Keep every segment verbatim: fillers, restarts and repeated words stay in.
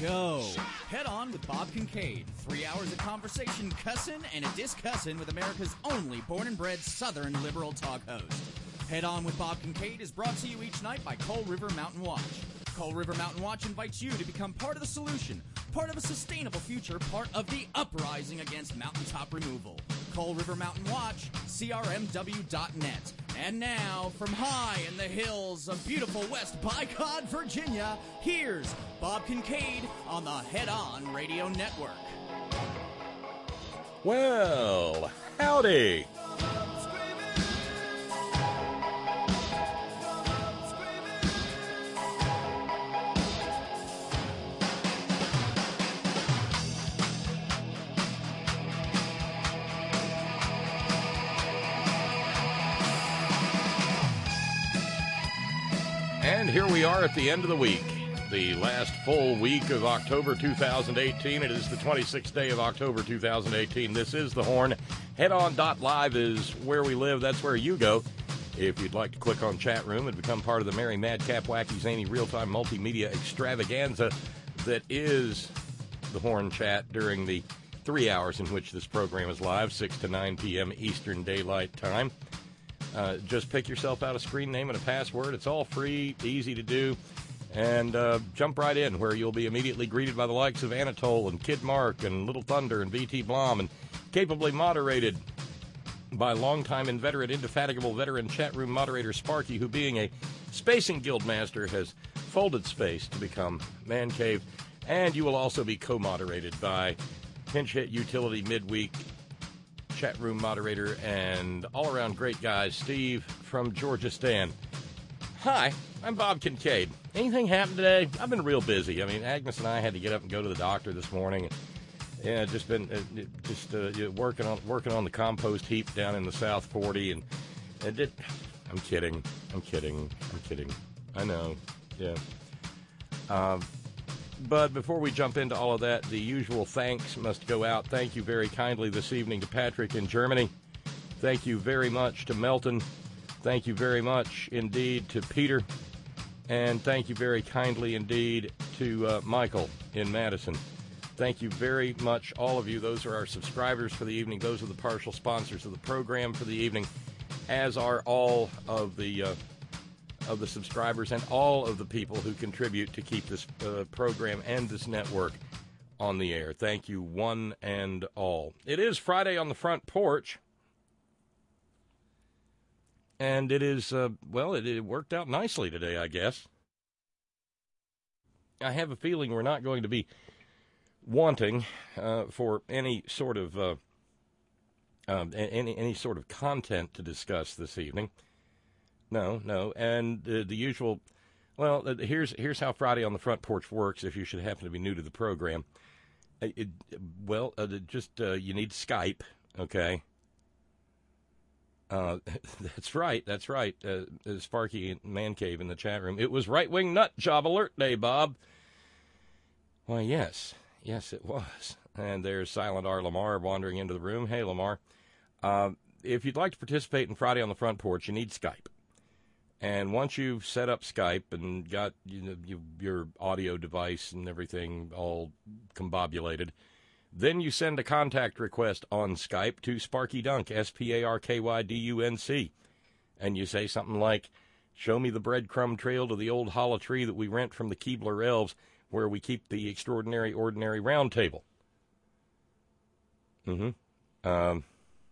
go. Head On with Bob Kincaid. Three hours of conversation, cussin' and a discussin' with America's only born and bred Southern liberal talk host. Head On with Bob Kincaid is brought to you each night by Coal River Mountain Watch. Coal River Mountain Watch invites you to become part of the solution, part of a sustainable future, part of the uprising against mountaintop removal. Coal River Mountain Watch, C R M W dot net. And now, from high in the hills of beautiful West Bicod, Virginia, here's Bob Kincaid on the Head On Radio Network. Well, howdy. And here we are at the end of the week, the last full week of October two thousand eighteen. It is the twenty-sixth day of October two thousand eighteen. This is The Horn. Head On dot live is where we live. That's where you go. If you'd like to click on chat room and become part of the merry, madcap, wacky, zany, real-time multimedia extravaganza that is The Horn chat during the three hours in which this program is live, six to nine p.m. Eastern Daylight Time. Uh, just pick yourself out a screen name and a password. It's all free, easy to do, and uh, jump right in where you'll be immediately greeted by the likes of Anatole and Kid Mark and Little Thunder and V T Blom, and capably moderated by longtime inveterate, indefatigable veteran chat room moderator Sparky, who, being a Spacing Guild master, has folded space to become Man Cave, and you will also be co-moderated by pinch hit utility midweek chat room moderator and all-around great guys, Steve from Georgia Stan. Hi, I'm Bob Kincaid. Anything happened today? I've been real busy. I mean, Agnes and I had to get up and go to the doctor this morning. Yeah, just been uh, just uh, working on working on the compost heap down in the South forty, and, and it, I'm kidding. I'm kidding. I'm kidding. I know. Yeah. Um. But before we jump into all of that, the usual thanks must go out. Thank you very kindly this evening to Patrick in Germany. Thank you very much to Melton. Thank you very much indeed to Peter. And thank you very kindly indeed to uh, Michael in Madison. Thank you very much, all of you. Those are our subscribers for the evening. Those are the partial sponsors of the program for the evening, as are all of the Uh, of the subscribers and all of the people who contribute to keep this uh, program and this network on the air. Thank you, one and all. It is Friday on the Front Porch, and it is, uh, well, it, it worked out nicely today, I guess. I have a feeling we're not going to be wanting uh, for any sort of uh, uh, any any sort of content to discuss this evening. No, no, and uh, the usual, well, uh, here's here's how Friday on the Front Porch works, if you should happen to be new to the program. Uh, it, well, uh, just, uh, you need Skype, okay? Uh, that's right, that's right, uh, Sparky Man Cave in the chat room. It was Right-Wing Nut Job Alert Day, Bob. Why, yes, yes, it was. And there's Silent R. Lamar wandering into the room. Hey, Lamar. Uh, if you'd like to participate in Friday on the Front Porch, you need Skype. And once you've set up Skype and got you know, you, your audio device and everything all combobulated, then you send a contact request on Skype to Sparky Dunk, S P A R K Y D U N C. And you say something like, show me the breadcrumb trail to the old hollow tree that we rent from the Keebler Elves, where we keep the Extraordinary Ordinary Round Table. Mm-hmm. Um...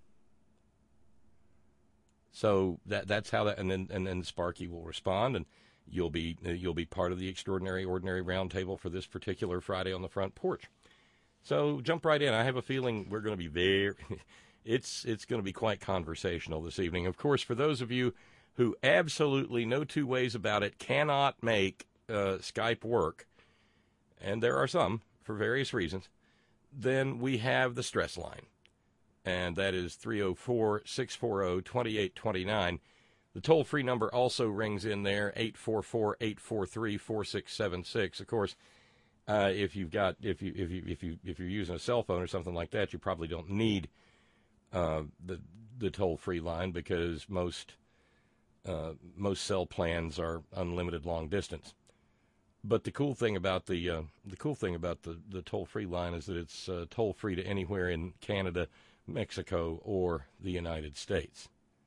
So that that's how that, and then and then Sparky will respond, and you'll be you'll be part of the Extraordinary Ordinary Roundtable for this particular Friday on the Front Porch. So jump right in. I have a feeling we're going to be very, it's it's going to be quite conversational this evening. Of course, for those of you who absolutely no two ways about it cannot make uh, Skype work, and there are some for various reasons, then we have the stress line. And that is three oh four, six four oh, two eight two nine. The toll-free number also rings in there, eight four four, eight four three, four six seven six. Of course, uh, if you've got if you if you if you if you're using a cell phone or something like that, you probably don't need uh, the the toll-free line, because most uh, most cell plans are unlimited long distance. But the cool thing about the uh, the cool thing about the, the toll-free line is that it's uh, toll-free to anywhere in Canada, Mexico, or the United States.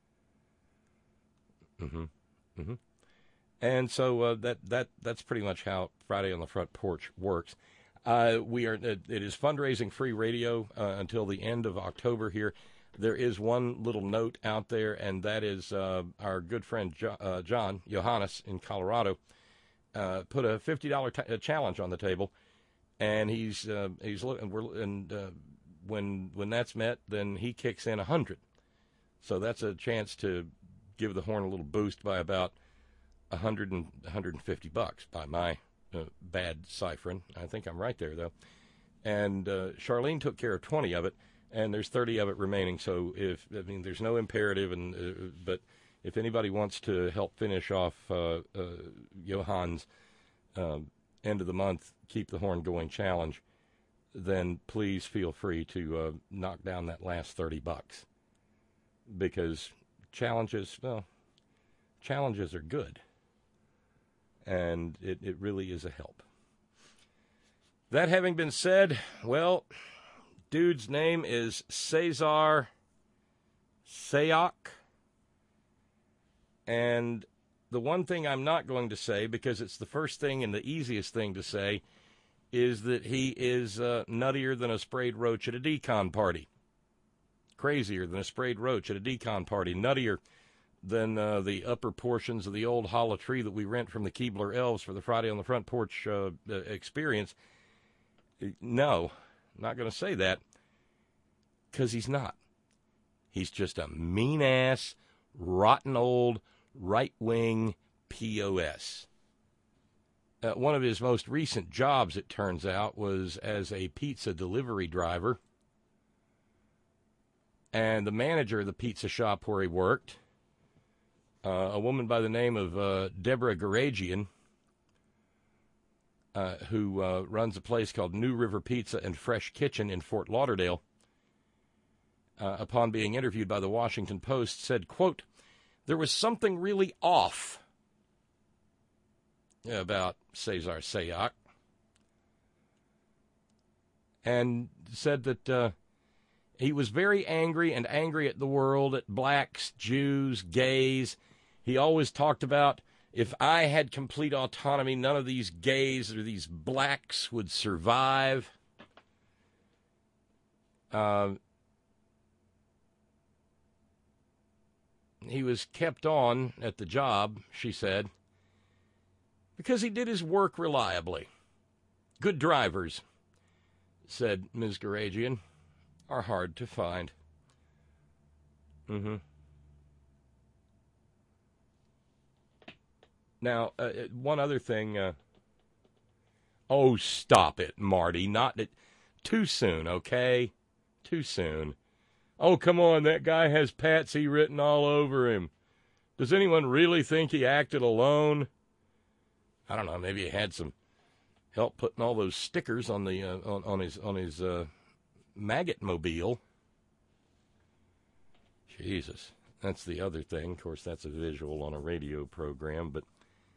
Mm-hmm. Mm-hmm. And so uh, that that that's pretty much how Friday on the Front Porch works. Uh, we are it, it is fundraising free radio uh, until the end of October here. There is one little note out there, and that is uh, our good friend jo- uh, John Johannes in Colorado uh, put a fifty dollars t- challenge on the table, and he's uh, he's looking. We're and uh, when when that's met, then he kicks in a hundred. So that's a chance to give the Horn a little boost by about a hundred and one hundred fifty bucks by my uh, bad ciphering. I think I'm right there though. And uh, Charlene took care of twenty of it. And there's thirty of it remaining, so if I mean, there's no imperative, and uh, but if anybody wants to help finish off uh, uh, Johan's uh, end of the month, keep the Horn going challenge, then please feel free to uh, knock down that last thirty bucks, because challenges, well, challenges are good, and it, it really is a help. That having been said, well. Dude's name is Cesar Sayoc. And the one thing I'm not going to say, because it's the first thing and the easiest thing to say, is that he is uh, nuttier than a sprayed roach at a decon party. Crazier than a sprayed roach at a decon party. Nuttier than uh, the upper portions of the old hollow tree that we rent from the Keebler Elves for the Friday on the Front Porch uh, experience. No. Not going to say that, because he's not. He's just a mean-ass, rotten old, right-wing P O S. Uh, one of his most recent jobs, it turns out, was as a pizza delivery driver. And the manager of the pizza shop where he worked, uh, a woman by the name of uh, Deborah Garagian, Uh, who uh, runs a place called New River Pizza and Fresh Kitchen in Fort Lauderdale, uh, upon being interviewed by the Washington Post, said, quote, there was something really off about Cesar Sayoc, and said that uh, he was very angry and angry at the world, at blacks, Jews, gays. He always talked about, if I had complete autonomy, none of these gays or these blacks would survive. Uh, he was kept on at the job, she said, because he did his work reliably. Good drivers, said Miz Garagian, are hard to find. Mm-hmm. Now, uh, one other thing. Uh, oh, stop it, Marty. Not it, too soon, okay? Too soon. Oh, come on. That guy has Patsy written all over him. Does anyone really think he acted alone? I don't know. Maybe he had some help putting all those stickers on the uh, on, on his on his uh, maggot mobile. Jesus, that's the other thing. Of course, that's a visual on a radio program, but.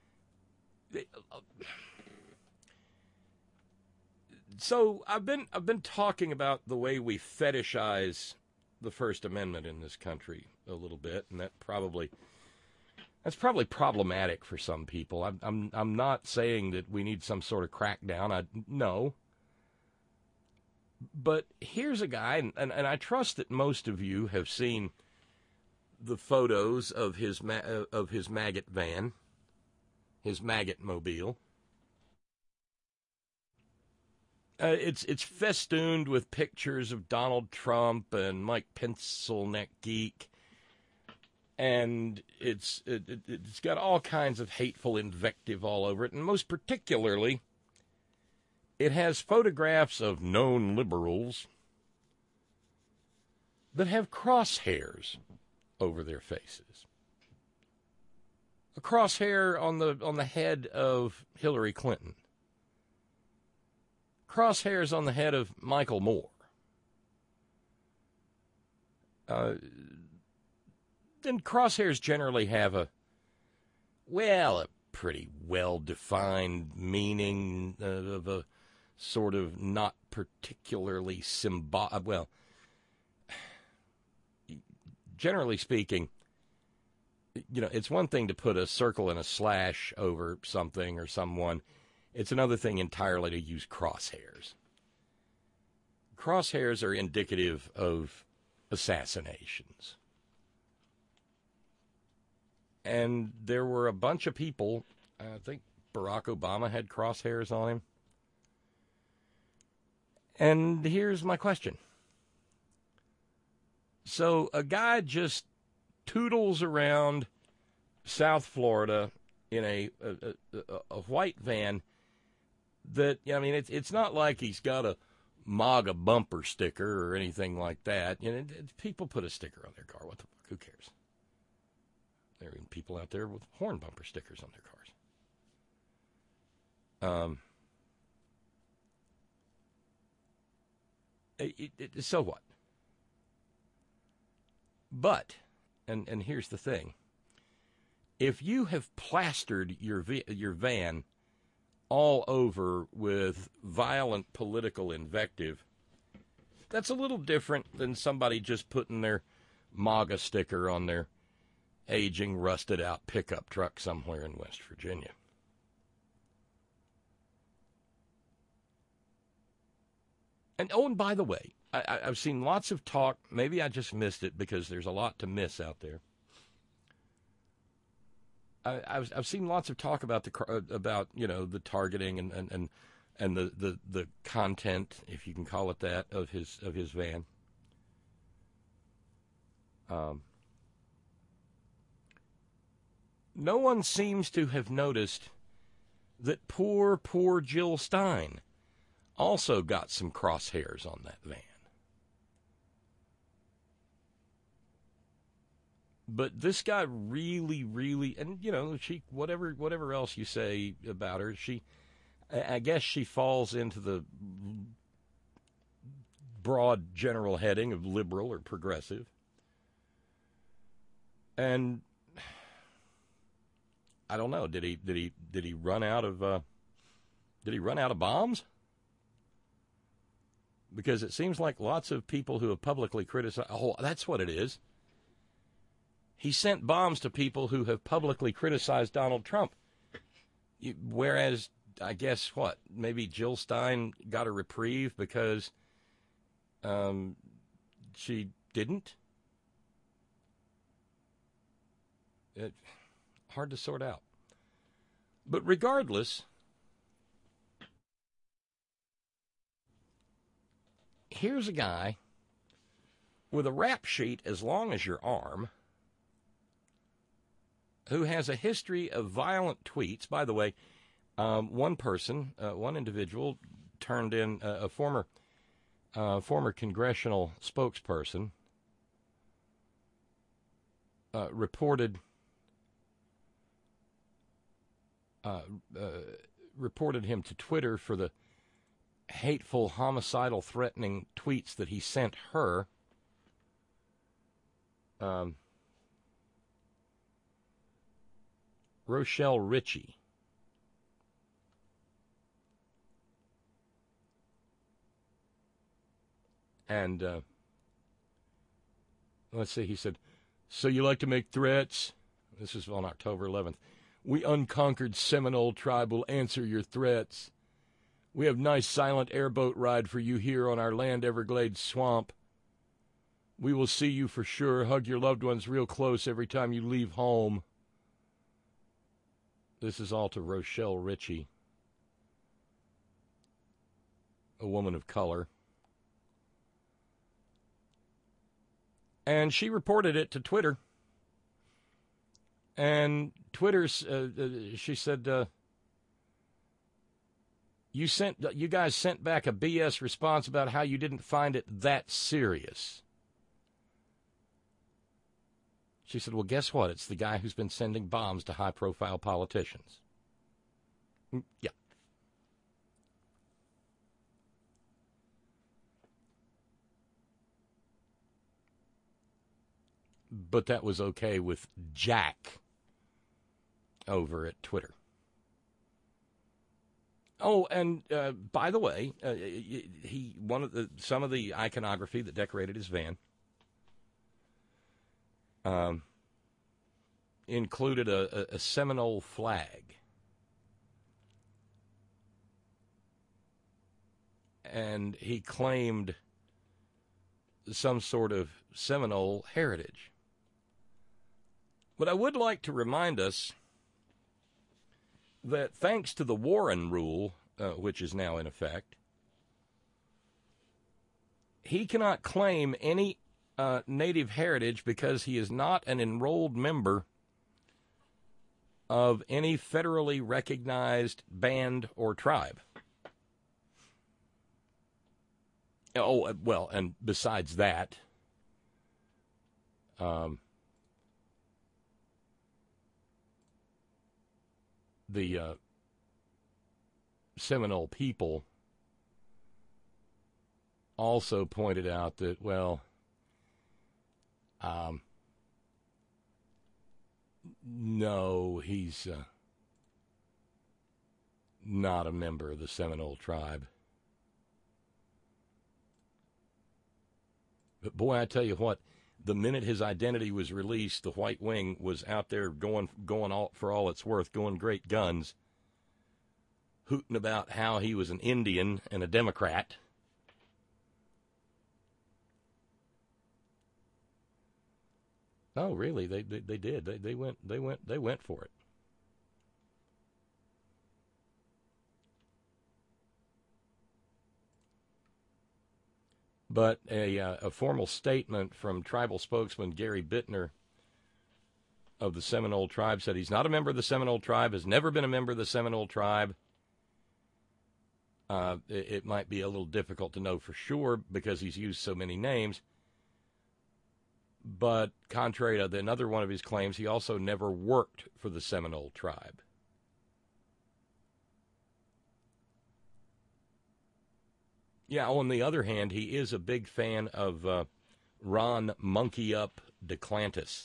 So I've been I've been talking about the way we fetishize the First Amendment in this country a little bit, and that probably that's probably problematic for some people. I'm I'm I'm not saying that we need some sort of crackdown. I no. But here's a guy, and, and, and I trust that most of you have seen the photos of his ma- of his maggot van. His maggot mobile. Uh, it's it's festooned with pictures of Donald Trump and Mike Pencilneck Geek, and it's it, it, it's got all kinds of hateful invective all over it, and most particularly, it has photographs of known liberals that have crosshairs over their faces. A crosshair on the on the head of Hillary Clinton. Crosshairs on the head of Michael Moore. Uh, then crosshairs generally have a, well, a pretty well-defined meaning uh, of a sort of not particularly symbolic. Well, generally speaking, you know, it's one thing to put a circle and a slash over something or someone. It's another thing entirely to use crosshairs. Crosshairs are indicative of assassinations. And there were a bunch of people, I think Barack Obama had crosshairs on him. And here's my question. So a guy just toodles around South Florida in a a, a, a white van that, I mean, it's it's not like he's got a MAGA bumper sticker or anything like that. You know, people put a sticker on their car. What the fuck? Who cares? There are even people out there with horn bumper stickers on their cars. Um. It, it, so what? But, and and here's the thing. If you have plastered your your van all over with violent political invective, that's a little different than somebody just putting their MAGA sticker on their aging, rusted-out pickup truck somewhere in West Virginia. And, oh, and by the way, I, I've seen lots of talk. Maybe I just missed it because there's a lot to miss out there. I, I've, I've seen lots of talk about the about you know the targeting and and, and, and the, the, the content, if you can call it that, of his of his van. Um, no one seems to have noticed that poor, poor Jill Stein also got some crosshairs on that van. But this guy really, really, and you know, she whatever whatever else you say about her, she, I guess she falls into the broad general heading of liberal or progressive. And I don't know, did he did he did he run out of uh, did he run out of bombs? Because it seems like lots of people who have publicly criticized, oh, that's what it is. He sent bombs to people who have publicly criticized Donald Trump. Whereas, I guess, what, maybe Jill Stein got a reprieve because um, she didn't? It, hard to sort out. But regardless, here's a guy with a rap sheet as long as your arm who has a history of violent tweets. By the way, um, one person, uh, one individual turned in uh, a former uh, former congressional spokesperson uh, reported uh, uh, reported him to Twitter for the hateful, homicidal, threatening tweets that he sent her. Um, Rochelle Ritchie. And, uh, let's see, he said, so you like to make threats? This is on October eleventh. We unconquered Seminole tribe will answer your threats. We have nice silent airboat ride for you here on our Land Everglades swamp. We will see you for sure. Hug your loved ones real close every time you leave home. This is all to Rochelle Ritchie, a woman of color. And she reported it to Twitter. And Twitter's, uh, uh, she said, uh, you sent, you guys sent back a B S response about how you didn't find it that serious. She said, well, guess what? It's the guy who's been sending bombs to high-profile politicians. Yeah. But that was okay with Jack over at Twitter. Oh, and uh, by the way, uh, he one of the some of the iconography that decorated his van um, included a, a, a Seminole flag, and he claimed some sort of Seminole heritage. But I would like to remind us that thanks to the Warren Rule, uh, which is now in effect, he cannot claim any uh, native heritage because he is not an enrolled member of any federally recognized band or tribe. Oh, well, and besides that, um, the uh, Seminole people also pointed out that, well, um, no, he's uh, not a member of the Seminole tribe. But boy, I tell you what, the minute his identity was released, the White Wing was out there going going all, for all it's worth, going great guns, hooting about how he was an Indian and a Democrat. Oh, really? They they, they did. They they went they went they went for it. But a uh, a formal statement from tribal spokesman Gary Bittner of the Seminole tribe said he's not a member of the Seminole tribe, has never been a member of the Seminole tribe. Uh, it, it might be a little difficult to know for sure because he's used so many names. But contrary to another one of his claims, he also never worked for the Seminole tribe. Yeah, on the other hand, he is a big fan of uh, Ron Monkey Up DeClantis.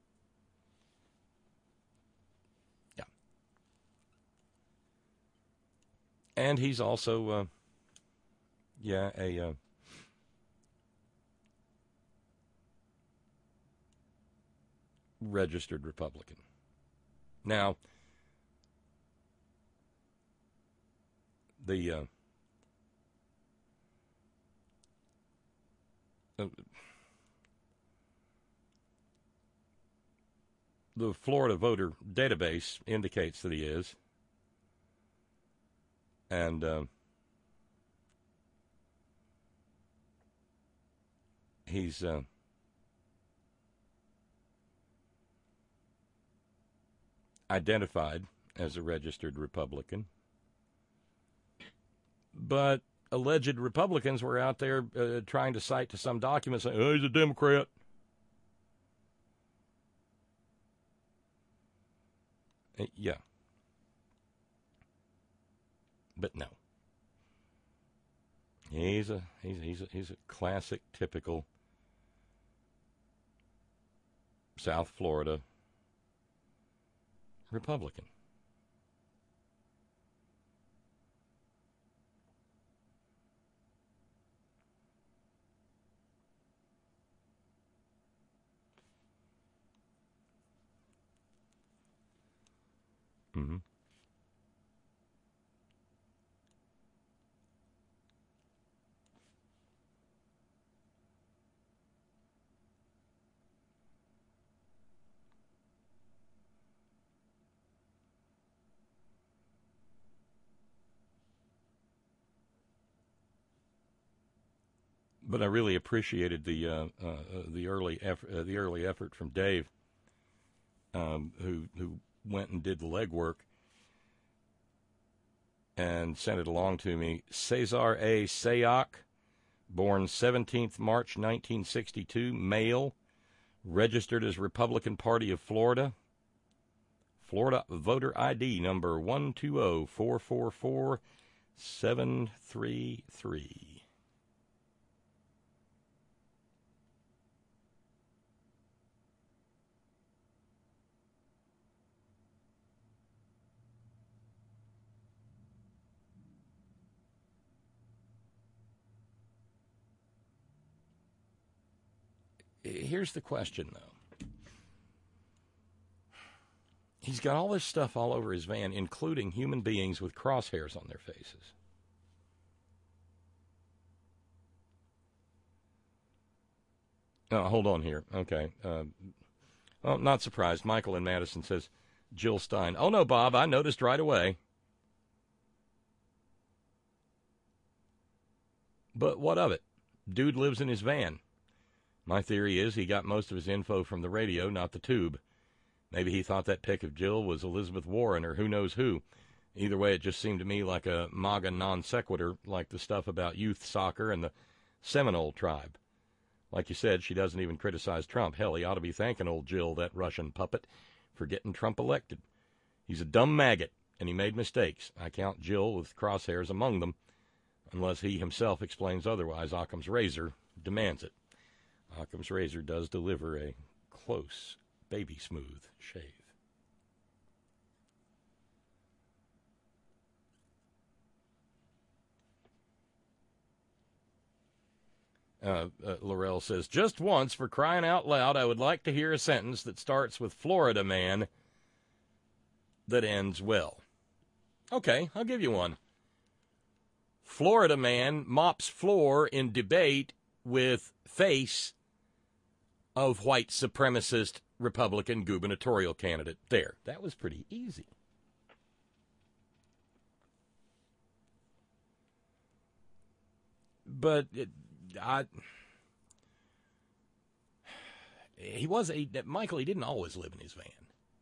Yeah. And he's also, uh, yeah, a uh, registered Republican. Now, the... Uh, The Florida voter database indicates that he is. And uh, he's uh, identified as a registered Republican. But alleged Republicans were out there uh, trying to cite to some documents saying, oh, he's a Democrat. Uh, yeah. But no. He's a he's he's a, he's a classic, typical South Florida Republican. Mm-hmm. But I really appreciated the uh, uh, the early effort, uh, the early effort from Dave, um, who who went and did the legwork and sent it along to me. Cesar A. Sayoc, born seventeenth March nineteen sixty-two, male, registered as Republican Party of Florida. Florida voter I D number one two zero four four four seven three three. here's the question, though. He's got all this stuff all over his van, including human beings with crosshairs on their faces. Oh, hold on here. Okay. Uh, well, not surprised. Michael in Madison says, Jill Stein. Oh, no, Bob, I noticed right away. But what of it? Dude lives in his van. My theory is he got most of his info from the radio, not the tube. Maybe he thought that pic of Jill was Elizabeth Warren or who knows who. Either way, it just seemed to me like a MAGA non sequitur, like the stuff about youth soccer and the Seminole tribe. Like you said, she doesn't even criticize Trump. Hell, he ought to be thanking old Jill, that Russian puppet, for getting Trump elected. He's a dumb maggot, and he made mistakes. I count Jill with crosshairs among them, unless he himself explains otherwise. Occam's razor demands it. Occam's razor does deliver a close, baby-smooth shave. Uh, uh, Laurel says, just once, for crying out loud, I would like to hear a sentence that starts with Florida man that ends well. Okay, I'll give you one. Florida man mops floor in debate with face of white supremacist Republican gubernatorial candidate. There, that was pretty easy. But it, I, he was a Michael. He didn't always live in his van.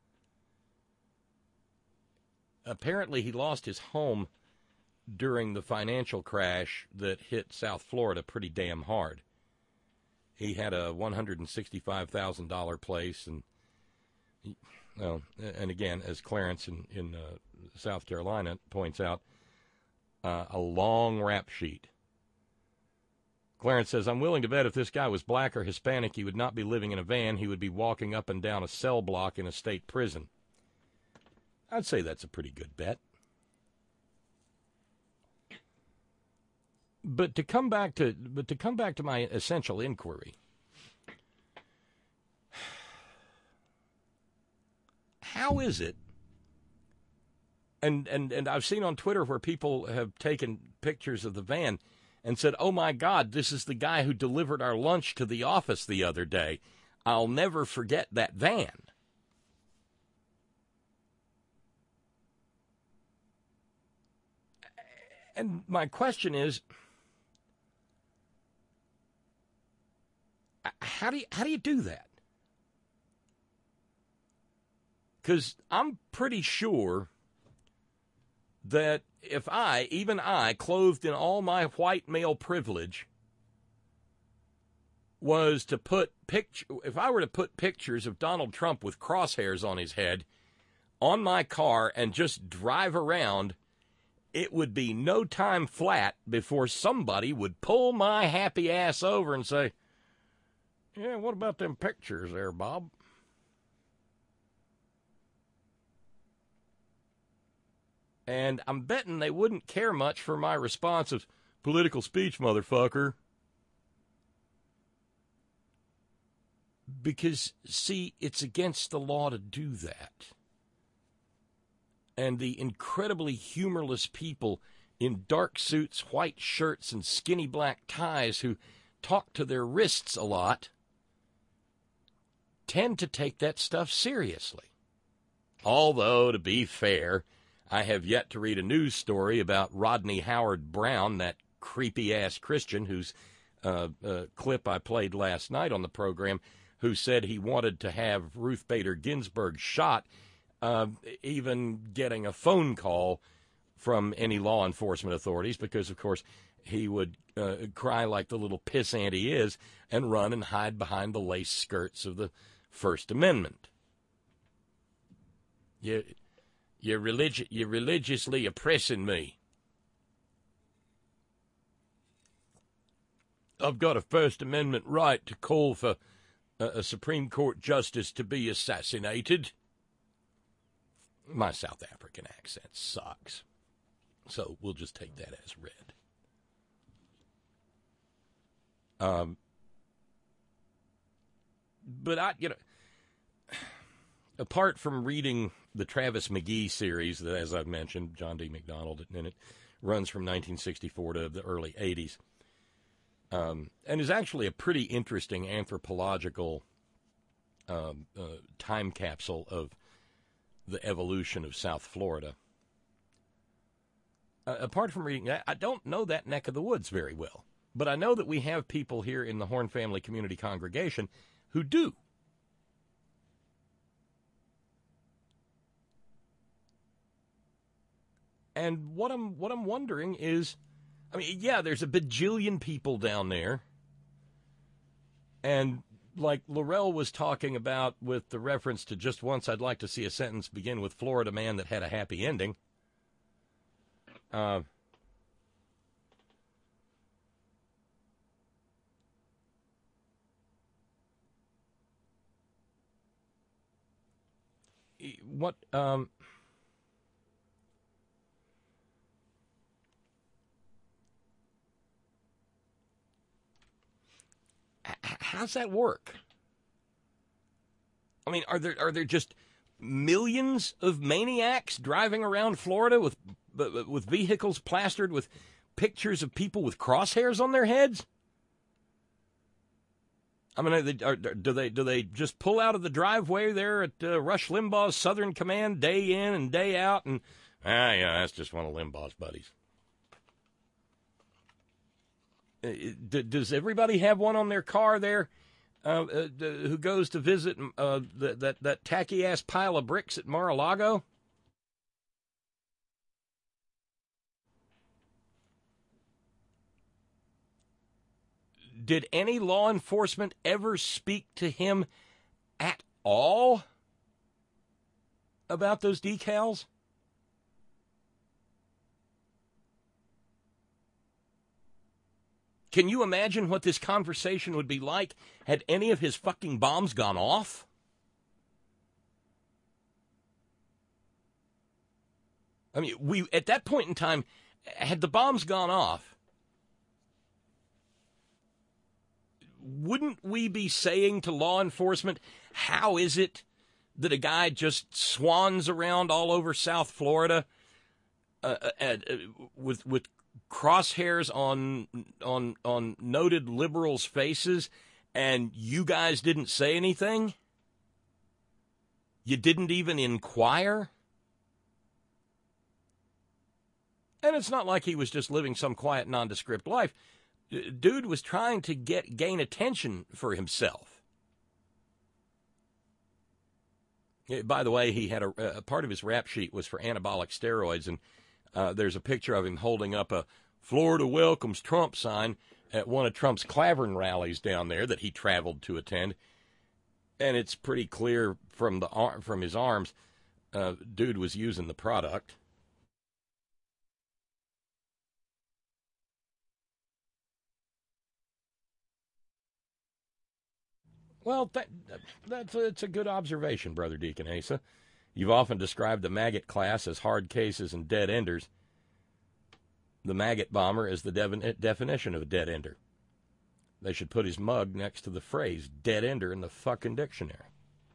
Apparently, he lost his home during the financial crash that hit South Florida pretty damn hard. He had a one hundred sixty-five thousand dollars place, and he, well, and again, as Clarence in, in uh, South Carolina points out, uh, a long rap sheet. Clarence says, I'm willing to bet if this guy was black or Hispanic, he would not be living in a van. He would be walking up and down a cell block in a state prison. I'd say that's a pretty good bet. But to come back to but to come back to my essential inquiry, how is it? And and and I've seen on Twitter where people have taken pictures of the van and said, "Oh my God, this is the guy who delivered our lunch to the office the other day. I'll never forget that van." And my question is, how do you, how do you do that? Because I'm pretty sure that if I, even I, clothed in all my white male privilege, was to put picture, if I were to put pictures of Donald Trump with crosshairs on his head on my car and just drive around, it would be no time flat before somebody would pull my happy ass over and say, yeah, what about them pictures there, Bob? And I'm betting they wouldn't care much for my response of political speech, motherfucker. Because, see, it's against the law to do that. And the incredibly humorless people in dark suits, white shirts, and skinny black ties who talk to their wrists a lot tend to take that stuff seriously. Although, to be fair, I have yet to read a news story about Rodney Howard Brown, that creepy-ass Christian whose uh, uh, clip I played last night on the program, who said he wanted to have Ruth Bader Ginsburg shot, uh, even getting a phone call from any law enforcement authorities, because, of course, he would uh, cry like the little pissant he is and run and hide behind the lace skirts of the First Amendment. You, you're, religi- you're religiously oppressing me. I've got a First Amendment right to call for a, a Supreme Court justice to be assassinated. My South African accent sucks, so we'll just take that as read. Um, but I, you know, apart from reading the Travis McGee series, that, as I've mentioned, John D. McDonald, and it runs from nineteen sixty-four to the early eighties, um, and is actually a pretty interesting anthropological um, uh, time capsule of the evolution of South Florida. Uh, apart from reading that, I don't know that neck of the woods very well. But I know that we have people here in the Horn Family Community Congregation who do. And what I'm what I'm wondering is, I mean, yeah, there's a bajillion people down there. And like Laurel was talking about with the reference to just once I'd like to see a sentence begin with Florida man that had a happy ending. Uh What, um, how's that work? I mean, are there are there just millions of maniacs driving around Florida with with vehicles plastered with pictures of people with crosshairs on their heads? I mean, are they, are, do they do they just pull out of the driveway there at uh, Rush Limbaugh's Southern Command day in and day out, and ah, yeah, that's just one of Limbaugh's buddies. Uh, d- does everybody have one on their car there uh, uh, d- who goes to visit uh, the, that that tacky ass pile of bricks at Mar-a-Lago? Did any law enforcement ever speak to him at all about those decals? Can you imagine what this conversation would be like had any of his fucking bombs gone off? I mean, we at that point in time, had the bombs gone off, wouldn't we be saying to law enforcement, how is it that a guy just swans around all over South Florida uh, uh, uh, with with crosshairs on on on noted liberals' faces, and you guys didn't say anything? You didn't even inquire? And it's not like he was just living some quiet, nondescript life. Dude was trying to get gain attention for himself. By the way, he had a, a part of his rap sheet was for anabolic steroids, and uh, there's a picture of him holding up a Florida welcomes Trump sign at one of Trump's Clavern rallies down there that he traveled to attend, and it's pretty clear from the from his arms, uh, dude was using the product. Well, that, that's a, it's a good observation, Brother Deacon Asa. You've often described the maggot class as hard cases and dead enders. The maggot bomber is the de- definition of a dead ender. They should put his mug next to the phrase dead ender in the fucking dictionary.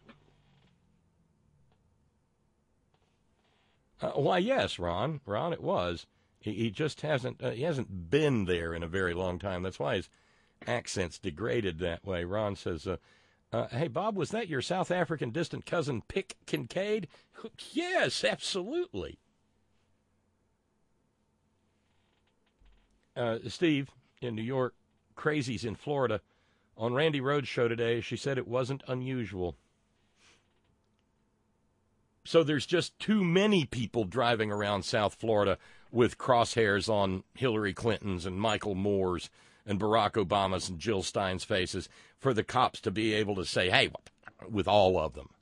Uh, why, yes, Ron. Ron, it was. He, he just hasn't uh, he hasn't been there in a very long time. That's why his accent's degraded that way. Ron says, uh, uh, hey, Bob, was that your South African distant cousin, Pick Kincaid? Yes, absolutely. Uh, Steve, in New York, crazies in Florida. On Randy Rhodes' show today, she said it wasn't unusual. So there's just too many people driving around South Florida with crosshairs on Hillary Clinton's and Michael Moore's and Barack Obama's and Jill Stein's faces for the cops to be able to say, hey, with all of them.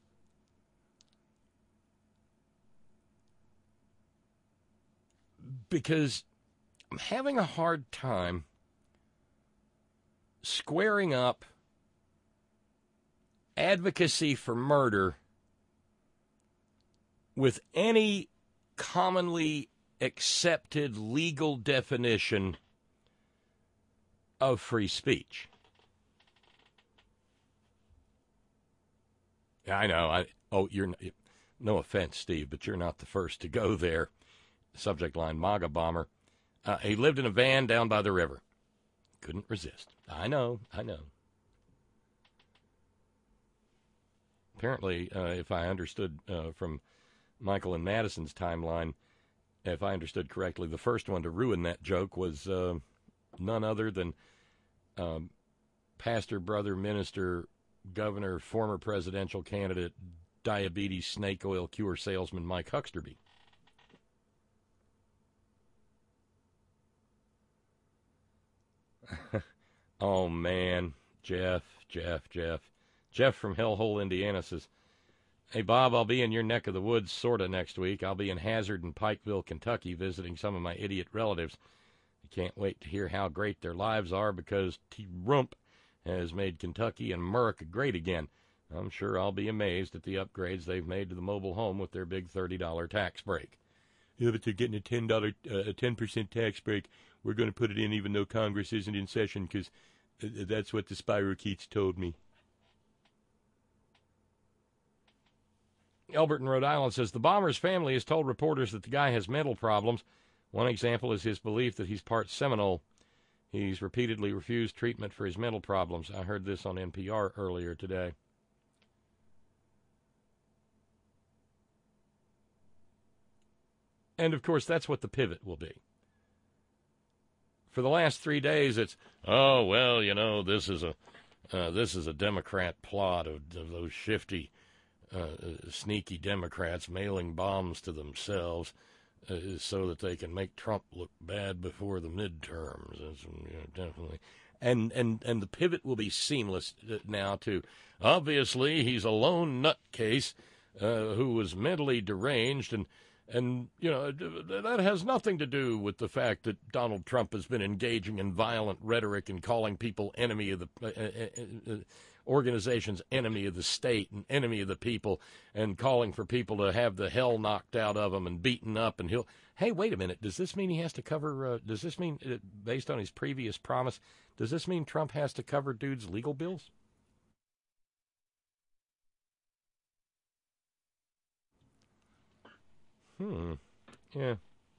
Because I'm having a hard time squaring up advocacy for murder with any commonly accepted legal definition of free speech. I know. I oh, you're no offense, Steve, but you're not the first to go there. Subject line: MAGA bomber. Uh, he lived in a van down by the river. Couldn't resist. I know. I know. Apparently, uh, if I understood uh, from Michael and Madison's timeline, if I understood correctly, the first one to ruin that joke was uh, none other than um, pastor, brother, minister, governor, former presidential candidate, diabetes snake oil cure salesman Mike Hucksterby. Oh, man. Jeff, Jeff, Jeff. Jeff from Hellhole, Indiana says, hey, Bob, I'll be in your neck of the woods sort of next week. I'll be in Hazard and Pikeville, Kentucky, visiting some of my idiot relatives. I can't wait to hear how great their lives are because T-Rump has made Kentucky and America great again. I'm sure I'll be amazed at the upgrades they've made to the mobile home with their big thirty dollars tax break. Yeah, but they're getting a ten dollars, uh, a ten percent tax break. We're going to put it in even though Congress isn't in session because uh, that's what the spirochetes told me. Albert in Rhode Island says, the bomber's family has told reporters that the guy has mental problems. One example is his belief that he's part Seminole. He's repeatedly refused treatment for his mental problems. I heard this on N P R earlier today. And, of course, that's what the pivot will be. For the last three days, it's, oh, well, you know, this is a uh, this is a Democrat plot of, of those shifty, uh, sneaky Democrats mailing bombs to themselves uh, so that they can make Trump look bad before the midterms. That's, you know, definitely. And, and, and the pivot will be seamless now, too. Obviously, he's a lone nutcase uh, who was mentally deranged and And, you know, that has nothing to do with the fact that Donald Trump has been engaging in violent rhetoric and calling people enemy of the uh, uh, organizations, enemy of the state and enemy of the people, and calling for people to have the hell knocked out of them and beaten up. And he'll, hey, wait a minute. Does this mean he has to cover, uh, does this mean, uh, based on his previous promise, does this mean Trump has to cover dudes' legal bills? Hmm. Yeah.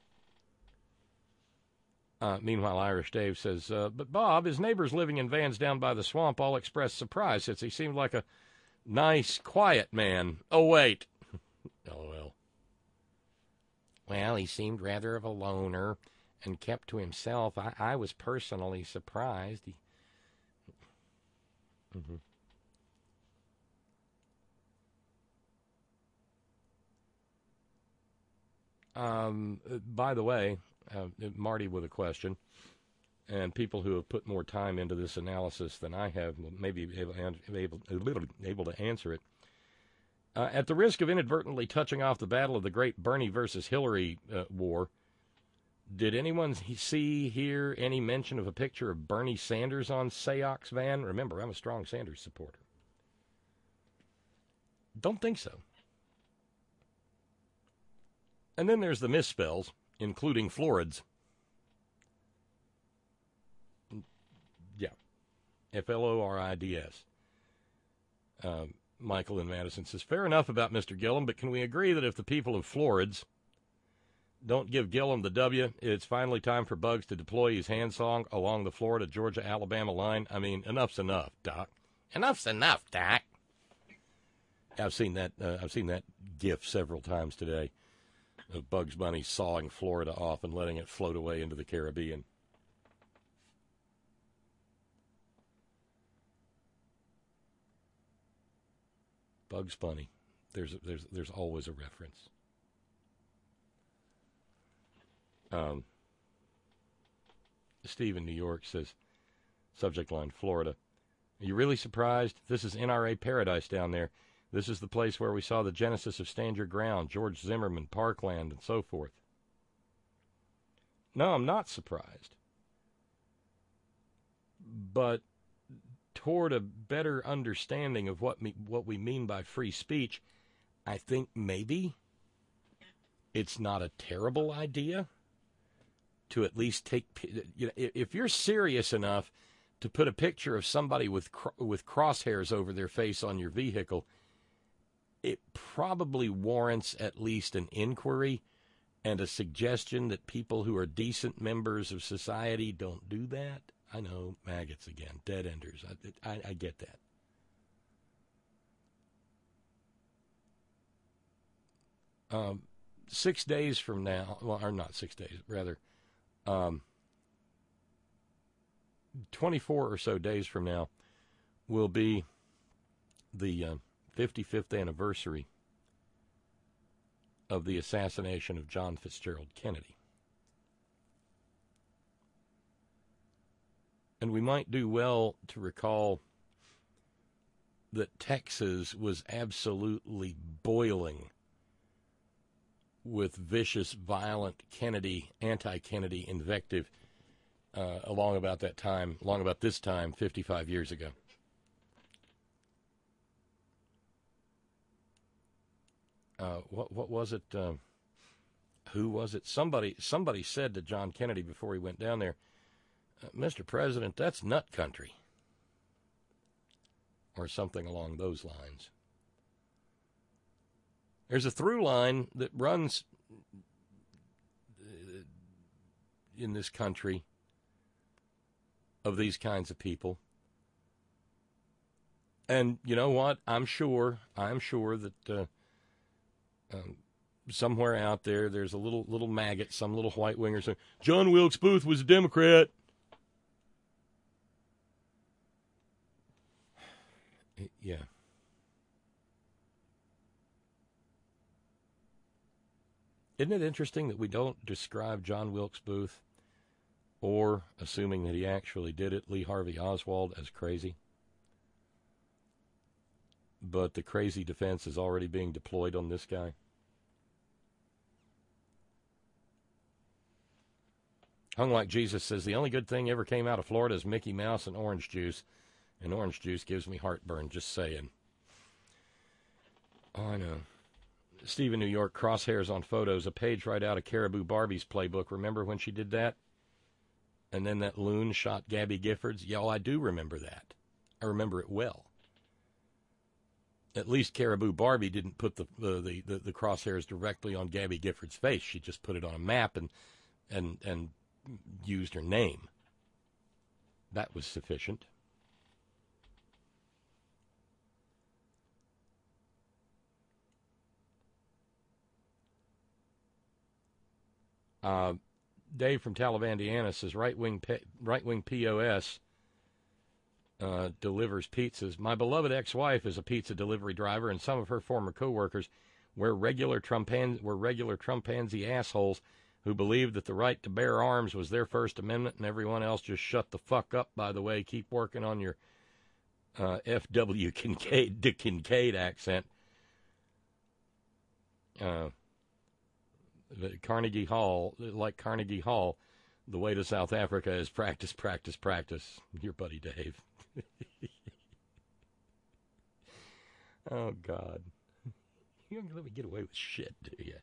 Uh, meanwhile, Irish Dave says, uh, but Bob, his neighbors living in vans down by the swamp all expressed surprise since he seemed like a nice, quiet man. Oh, wait. LOL. Well, he seemed rather of a loner and kept to himself. I, I was personally surprised. He... Mm-hmm. Um, by the way, uh, Marty with a question, and people who have put more time into this analysis than I have may be able, able, able to answer it. Uh, at the risk of inadvertently touching off the battle of the great Bernie versus Hillary uh, war, did anyone see, hear any mention of a picture of Bernie Sanders on Sayok's van? Remember, I'm a strong Sanders supporter. Don't think so. And then there's the misspells, including Florids. Yeah. F L O R I D S. Uh, Michael in Madison says, fair enough about Mister Gillum, but can we agree that if the people of Florids don't give Gillum the W, it's finally time for Bugs to deploy his hand song along the Florida, Georgia, Alabama line? I mean, enough's enough, Doc. Enough's enough, Doc. I've seen that. Uh, I've seen that GIF several times today. Of Bugs Bunny sawing Florida off and letting it float away into the Caribbean. Bugs Bunny. There's there's there's always a reference. Um, Steve in New York says, subject line, Florida. Are you really surprised? This is N R A paradise down there. This is the place where we saw the genesis of Stand Your Ground, George Zimmerman, Parkland, and so forth. No, I'm not surprised. But toward a better understanding of what me, what we mean by free speech, I think maybe it's not a terrible idea to at least take, you know, if you're serious enough to put a picture of somebody with with crosshairs over their face on your vehicle, it probably warrants at least an inquiry and a suggestion that people who are decent members of society don't do that. I know, maggots again, dead enders. I, I, I get that. Um, six days from now, well, or not six days, rather, um, twenty-four or so days from now will be the uh, fifty-fifth anniversary of the assassination of John Fitzgerald Kennedy. And we might do well to recall that Texas was absolutely boiling with vicious, violent Kennedy, anti-Kennedy invective uh, along about that time, along about this time, fifty-five years ago. Uh, what what was it? Uh, who was it? Somebody somebody said to John Kennedy before he went down there, uh, Mister President, that's nut country, or something along those lines. There's a through line that runs in this country of these kinds of people. And you know what? I'm sure, I'm sure that uh, um, somewhere out there, there's a little little maggot, some little white winger saying, John Wilkes Booth was a Democrat. Yeah. Isn't it interesting that we don't describe John Wilkes Booth, or, assuming that he actually did it, Lee Harvey Oswald, as crazy? But the crazy defense is already being deployed on this guy. Hung Like Jesus says, the only good thing ever came out of Florida is Mickey Mouse and orange juice. And orange juice gives me heartburn, just saying. Oh, I know. Steve in New York, crosshairs on photos, a page right out of Caribou Barbie's playbook. Remember when she did that? And then that loon shot Gabby Giffords? Yeah, well, I do remember that. I remember it well. At least Caribou Barbie didn't put the uh, the, the, the crosshairs directly on Gabby Giffords' face. She just put it on a map and and and used her name. That was sufficient. Uh, Dave from Talavandiana says right-wing right-wing P O S uh, delivers pizzas. My beloved ex-wife is a pizza delivery driver, and some of her former co-workers were regular Trumpan- were regular Trumpanzee assholes who believed that the right to bear arms was their First Amendment, and everyone else just shut the fuck up, by the way. Keep working on your uh, F W Kincaid, Dick Kincaid accent. Uh Carnegie Hall, like Carnegie Hall, the way to South Africa is practice, practice, practice. Your buddy Dave. Oh, God. You don't let me get away with shit, do you?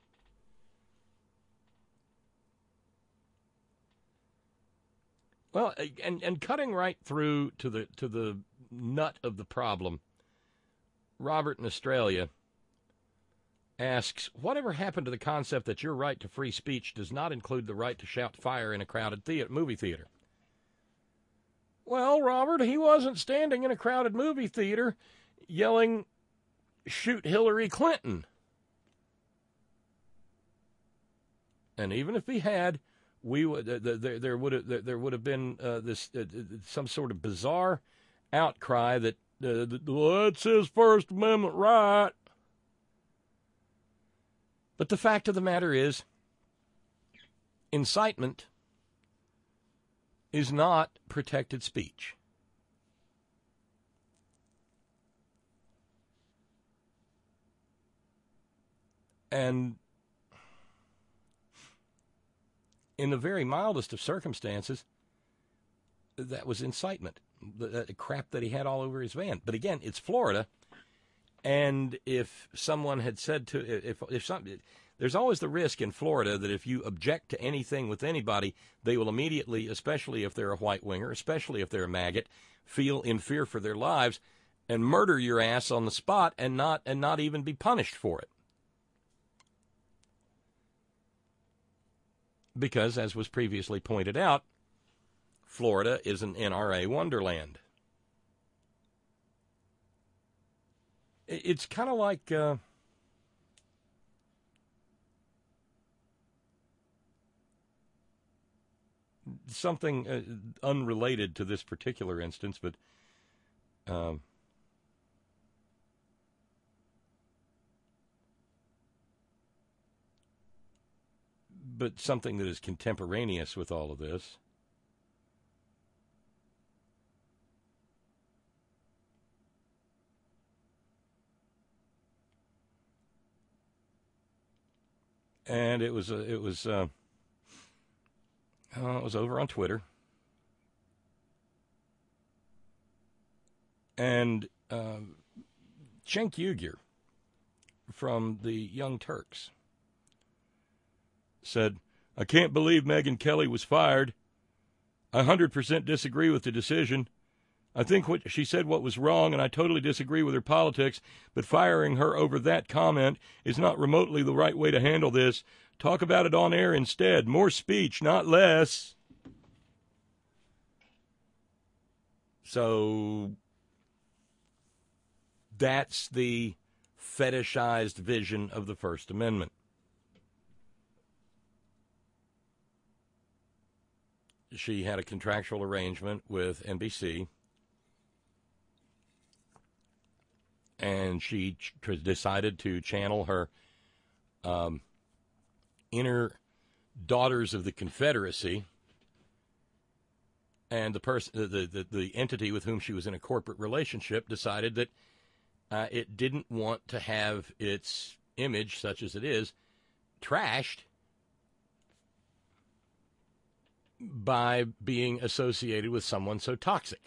Well, and, and cutting right through to the to the nut of the problem, Robert in Australia asks, whatever happened to the concept that your right to free speech does not include the right to shout fire in a crowded theater, movie theater? Well, Robert, he wasn't standing in a crowded movie theater yelling, shoot Hillary Clinton. And even if he had, we would uh, there, there would have there would have been uh, this uh, some sort of bizarre outcry that uh, well, that's his First Amendment right. But the fact of the matter is, incitement is not protected speech. And in the very mildest of circumstances, that was incitement, the, the crap that he had all over his van. But again, it's Florida. And if someone had said to, if if some, there's always the risk in Florida that if you object to anything with anybody, they will immediately, especially if they're a white winger, especially if they're a maggot, feel in fear for their lives and murder your ass on the spot and not and not even be punished for it. Because, as was previously pointed out, Florida is an N R A wonderland. It's kind of like uh, something uh, unrelated to this particular instance, but um, but something that is contemporaneous with all of this. And it was uh, it was uh, uh, it was over on Twitter, and uh, Cenk Uygur from the Young Turks said, "I can't believe Megyn Kelly was fired. I one hundred percent disagree with the decision. I think what she said what was wrong, and I totally disagree with her politics, but firing her over that comment is not remotely the right way to handle this. Talk about it on air instead. More speech, not less." So that's the fetishized vision of the First Amendment. She had a contractual arrangement with N B C, and she ch- decided to channel her um, inner daughters of the Confederacy, and the person, the, the the entity with whom she was in a corporate relationship, decided that uh, it didn't want to have its image, such as it is, trashed by being associated with someone so toxic.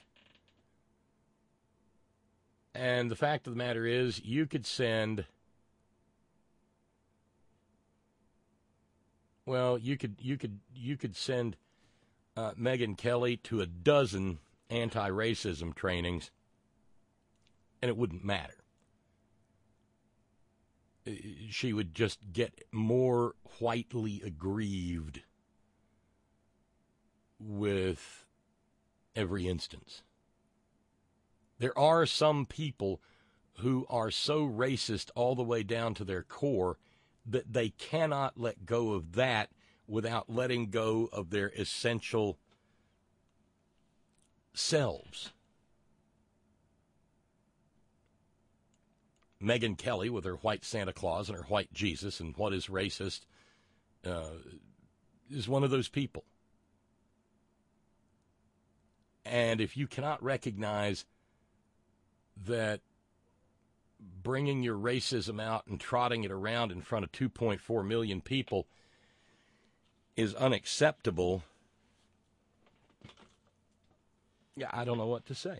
And the fact of the matter is, you could send, well, you could you could you could send uh, Megyn Kelly to a dozen anti-racism trainings, and it wouldn't matter. She would just get more whitely aggrieved with every instance. There are some people who are so racist all the way down to their core that they cannot let go of that without letting go of their essential selves. Megyn Kelly, with her white Santa Claus and her white Jesus and what is racist, uh, is one of those people. And if you cannot recognize that bringing your racism out and trotting it around in front of two point four million people is unacceptable, yeah, I don't know what to say.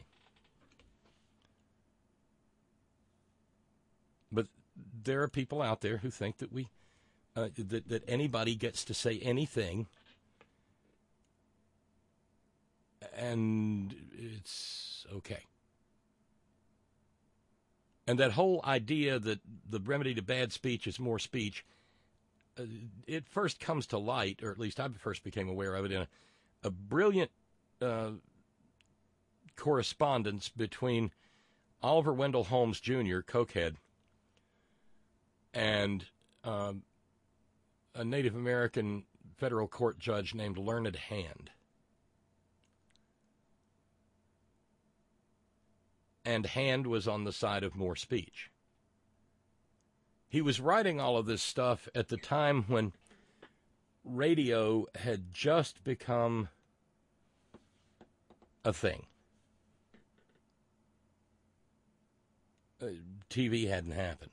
But there are people out there who think that we, uh, that, that anybody gets to say anything, and it's okay. And that whole idea that the remedy to bad speech is more speech, uh, it first comes to light, or at least I first became aware of it, in a, a brilliant uh, correspondence between Oliver Wendell Holmes Junior, cokehead, and um, a Native American federal court judge named Learned Hand. And Hand was on the side of more speech. He was writing all of this stuff at the time when radio had just become a thing. Uh, T V hadn't happened.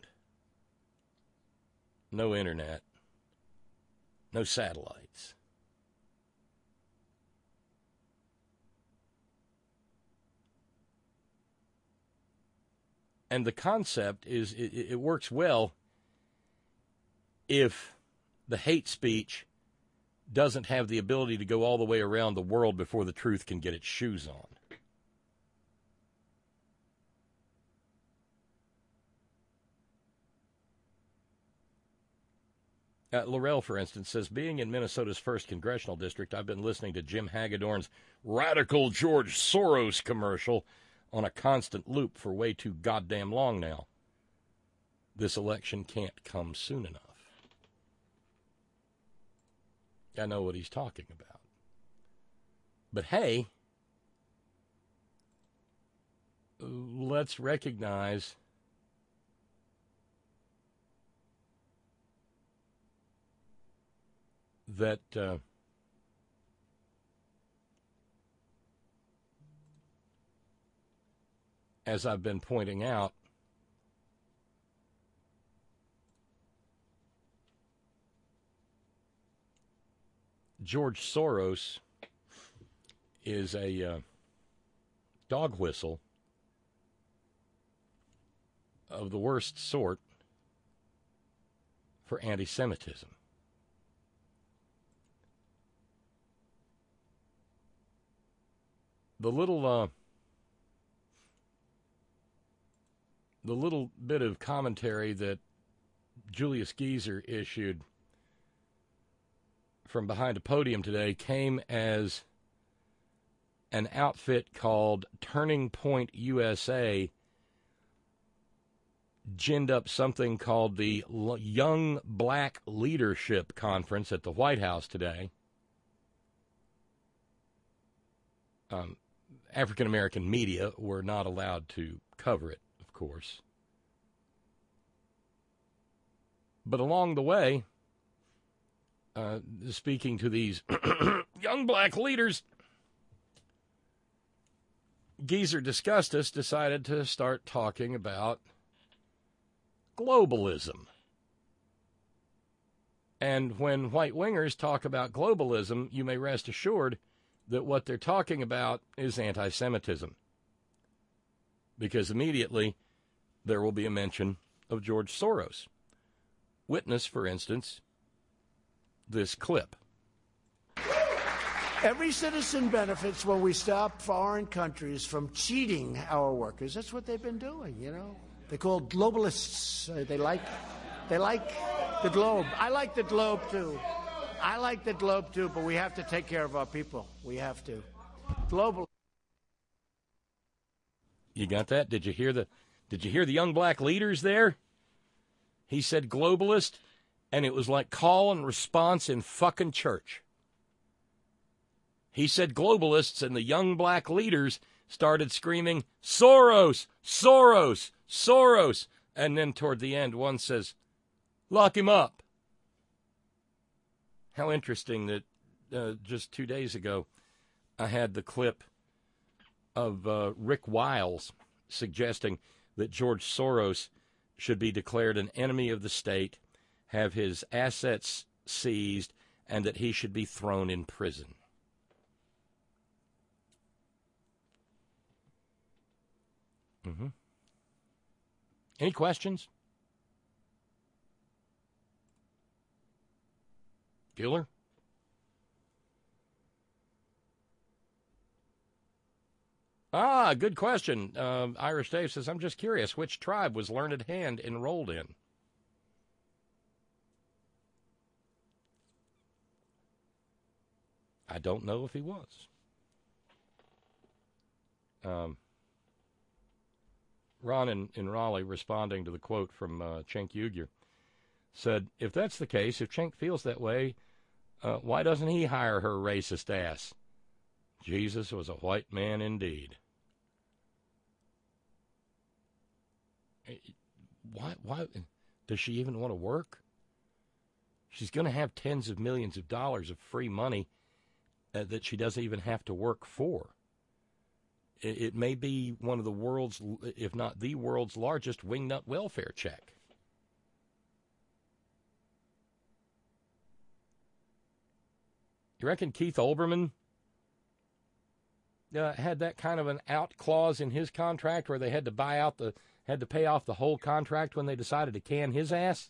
No internet. No satellites. And the concept is, it, it works well if the hate speech doesn't have the ability to go all the way around the world before the truth can get its shoes on. Uh, Laurel, for instance, says, being in Minnesota's first congressional district, I've been listening to Jim Hagedorn's radical George Soros commercial on a constant loop for way too goddamn long now. This election can't come soon enough. I know what he's talking about. But hey, let's recognize that uh, as I've been pointing out, George Soros is a uh, dog whistle of the worst sort for anti-Semitism. The little, uh, the little bit of commentary that Julius Geezer issued from behind a podium today came as an outfit called Turning Point U S A ginned up something called the Young Black Leadership Conference at the White House today. Um, African-American media were not allowed to cover it, of course. But along the way, uh, speaking to these young black leaders, Geezer Disgustus decided to start talking about globalism. And when white wingers talk about globalism, you may rest assured that what they're talking about is anti-Semitism. Because immediately there will be a mention of George Soros. Witness, for instance, this clip. Every citizen benefits when we stop foreign countries from cheating our workers. That's what they've been doing, you know. They're called globalists. Uh, they like, they like the globe. I like the globe, too. I like the globe, too, but we have to take care of our people. We have to. Global. You got that? Did you hear the Did you hear the young black leaders there? He said globalist, and it was like call and response in fucking church. He said globalists, and the young black leaders started screaming, Soros, Soros, Soros. And then toward the end, one says, lock him up. How interesting that uh, just two days ago, I had the clip of uh, Rick Wiles suggesting that George Soros should be declared an enemy of the state, have his assets seized, and that he should be thrown in prison. Mm-hmm. Any questions? Bueller? Ah, good question. Uh, Irish Dave says, I'm just curious, which tribe was Learned Hand enrolled in? I don't know if he was. Um, Ron in, in Raleigh, responding to the quote from uh, Cenk Uygur, said, if that's the case, if Cenk feels that way, uh, why doesn't he hire her racist ass? Jesus was a white man indeed. Why, why does she even want to work? She's going to have tens of millions of dollars of free money uh, that she doesn't even have to work for. It, it may be one of the world's, if not the world's largest wingnut welfare check. You reckon Keith Olbermann uh, had that kind of an out clause in his contract where they had to buy out the, had to pay off the whole contract when they decided to can his ass?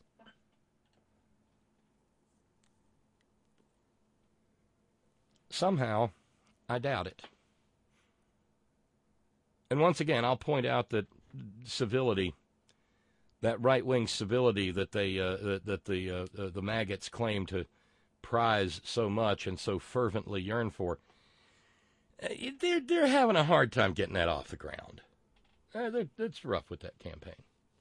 Somehow, I doubt it. And once again, I'll point out that civility that right-wing civility that they uh, that, that the uh, uh, the maggots claim to prize so much and so fervently yearn for, uh, they're they're having a hard time getting that off the ground. Uh, it's rough with that campaign.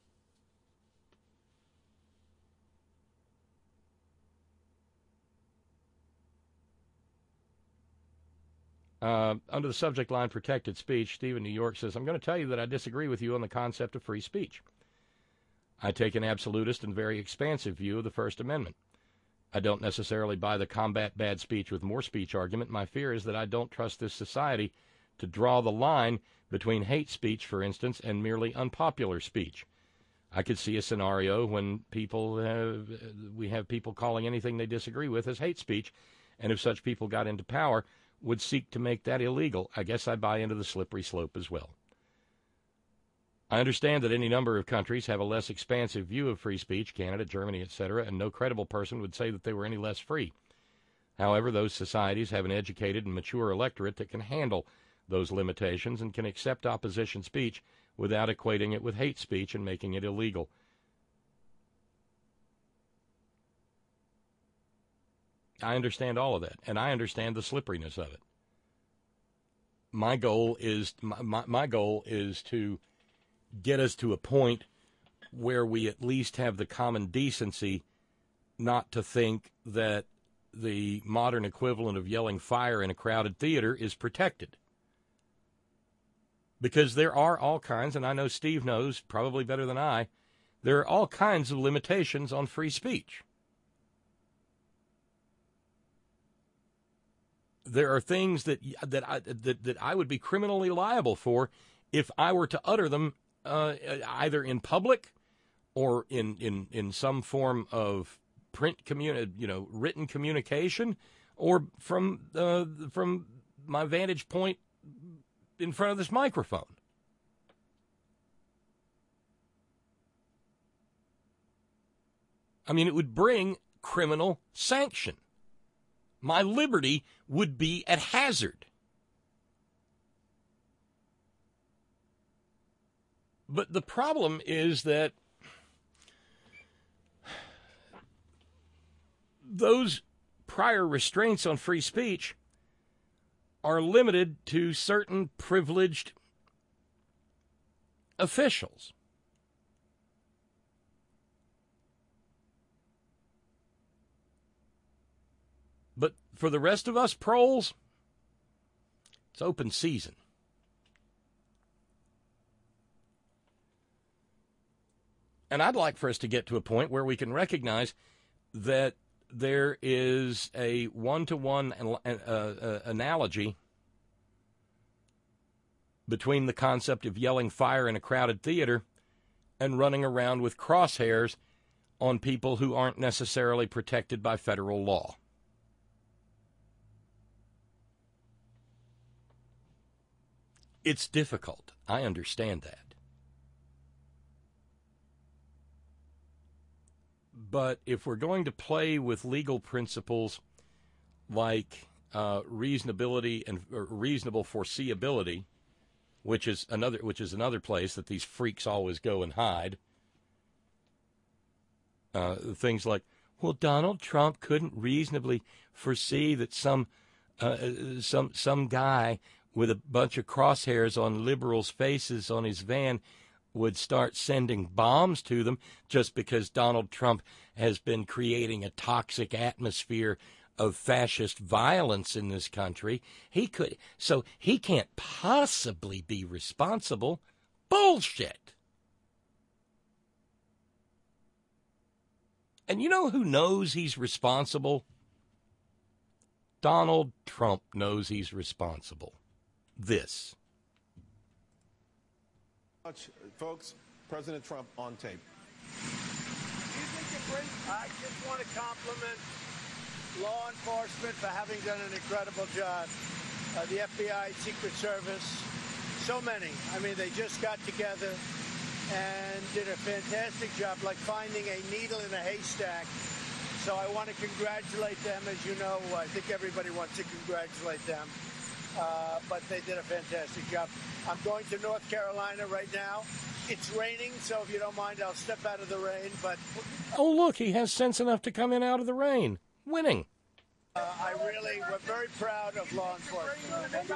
Uh, under the subject line, protected speech, Steve in New York says, I'm going to tell you that I disagree with you on the concept of free speech. I take an absolutist and very expansive view of the First Amendment. I don't necessarily buy the combat bad speech with more speech argument. My fear is that I don't trust this society to draw the line between hate speech, for instance, and merely unpopular speech. I could see a scenario when people have, we have people calling anything they disagree with as hate speech, and if such people got into power, would seek to make that illegal. I guess I buy into the slippery slope as well. I understand that any number of countries have a less expansive view of free speech, Canada, Germany, et cetera, and no credible person would say that they were any less free. However, those societies have an educated and mature electorate that can handle those limitations and can accept opposition speech without equating it with hate speech and making it illegal. I understand all of that, and I understand the slipperiness of it. My goal is my, my, my goal is to get us to a point where we at least have the common decency not to think that the modern equivalent of yelling fire in a crowded theater is protected. Because there are all kinds, and I know Steve knows probably better than I, there are all kinds of limitations on free speech. There are things that that I, that, that I would be criminally liable for if I were to utter them uh, either in public or in, in, in some form of print communi- you know, written communication, or from uh, from my vantage point in front of this microphone. I mean, it would bring criminal sanction. My liberty would be at hazard. But the problem is that those prior restraints on free speech are limited to certain privileged officials. But for the rest of us proles, it's open season. And I'd like for us to get to a point where we can recognize that there is a one-to-one uh, uh, analogy between the concept of yelling fire in a crowded theater and running around with crosshairs on people who aren't necessarily protected by federal law. It's difficult. I understand that. But if we're going to play with legal principles like uh, reasonability and or reasonable foreseeability, which is another which is another place that these freaks always go and hide, uh, things like, well, Donald Trump couldn't reasonably foresee that some uh, some some guy with a bunch of crosshairs on liberals' faces on his van would start sending bombs to them just because Donald Trump has been creating a toxic atmosphere of fascist violence in this country. He could, so he can't possibly be responsible. Bullshit. And you know who knows he's responsible? Donald Trump knows he's responsible. This. Folks, President Trump on tape. You think you're great? I just want to compliment law enforcement for having done an incredible job. Uh, the F B I, Secret Service, so many. I mean, they just got together and did a fantastic job, like finding a needle in a haystack. So I want to congratulate them. As you know, I think everybody wants to congratulate them. Uh, but they did a fantastic job. I'm going to North Carolina right now, It's raining, so if you don't mind, I'll step out of the rain. But oh, look, he has sense enough to come in out of the rain. Winning. Uh, I really, we're very proud of law enforcement.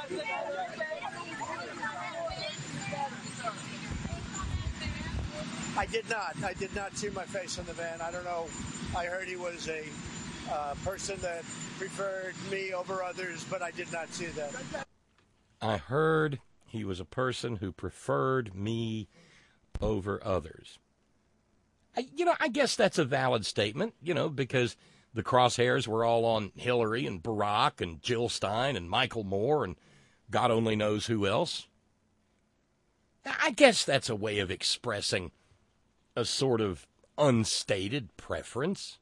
I did not. I did not see my face in the van. I don't know. I heard he was a uh, person that preferred me over others, but I did not see that. I heard he was a person who preferred me over others. I, you know, I guess that's a valid statement, you know, because the crosshairs were all on Hillary and Barack and Jill Stein and Michael Moore and God only knows who else. I guess that's a way of expressing a sort of unstated preference.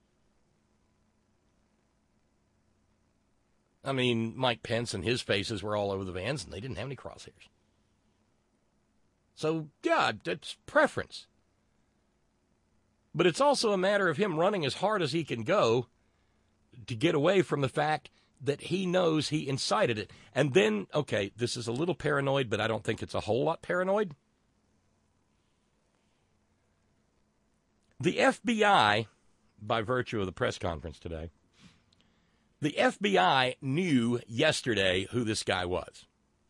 I mean, Mike Pence and his faces were all over the vans, and they didn't have any crosshairs. So, yeah, it's preference. But it's also a matter of him running as hard as he can go to get away from the fact that he knows he incited it. And then, okay, this is a little paranoid, but I don't think it's a whole lot paranoid. The F B I, by virtue of the press conference today, the F B I knew yesterday who this guy was.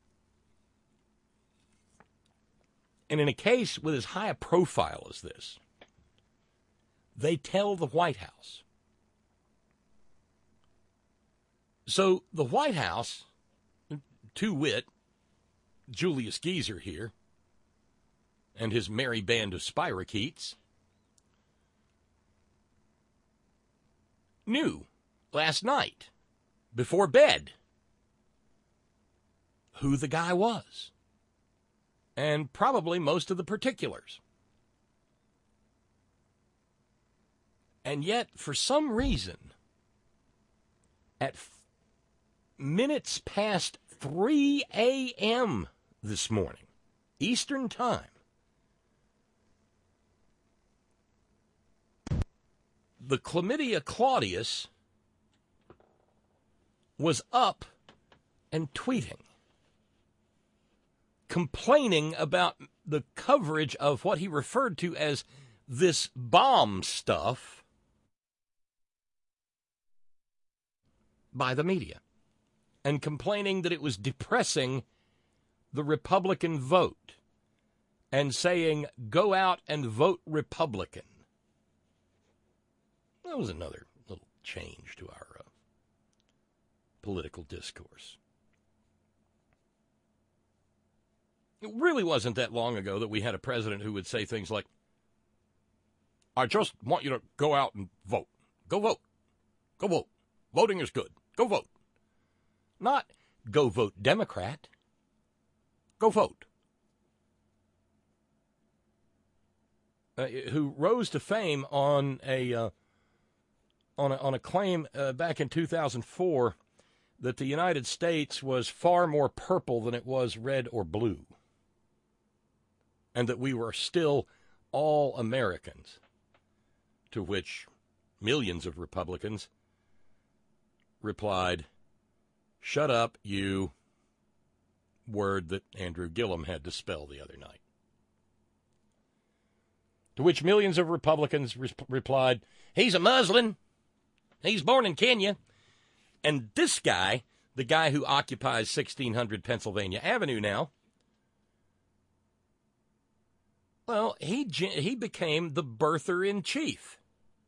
And in a case with as high a profile as this, they tell the White House. So the White House, to wit, Julius Geezer here, and his merry band of spirochetes, knew last night, before bed, who the guy was. And probably most of the particulars. And yet, for some reason, at f- minutes past three a.m. this morning, Eastern Time, the Chlamydia Claudius was up and tweeting, complaining about the coverage of what he referred to as this bomb stuff by the media, and complaining that it was depressing the Republican vote, and saying, go out and vote Republican. That was another little change to our uh, political discourse. It really wasn't that long ago that we had a president who would say things like, I just want you to go out and vote. Go vote. Go vote. Voting is good. Go vote. Not go vote Democrat. Go vote. Uh, who rose to fame on a uh, on a, on a claim uh, back in two thousand four that the United States was far more purple than it was red or blue, and that we were still all Americans, to which millions of Republicans replied, shut up, you, word that Andrew Gillum had to spell the other night. To which millions of Republicans re- replied, he's a Muslim. He's born in Kenya. And this guy, the guy who occupies sixteen hundred Pennsylvania Avenue now, well, he he became the birther-in-chief.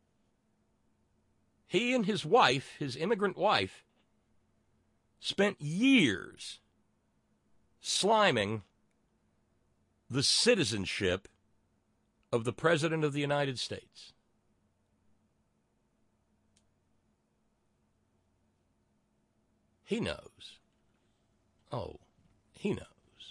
He and his wife, his immigrant wife, spent years sliming the citizenship of the President of the United States. He knows. Oh, he knows.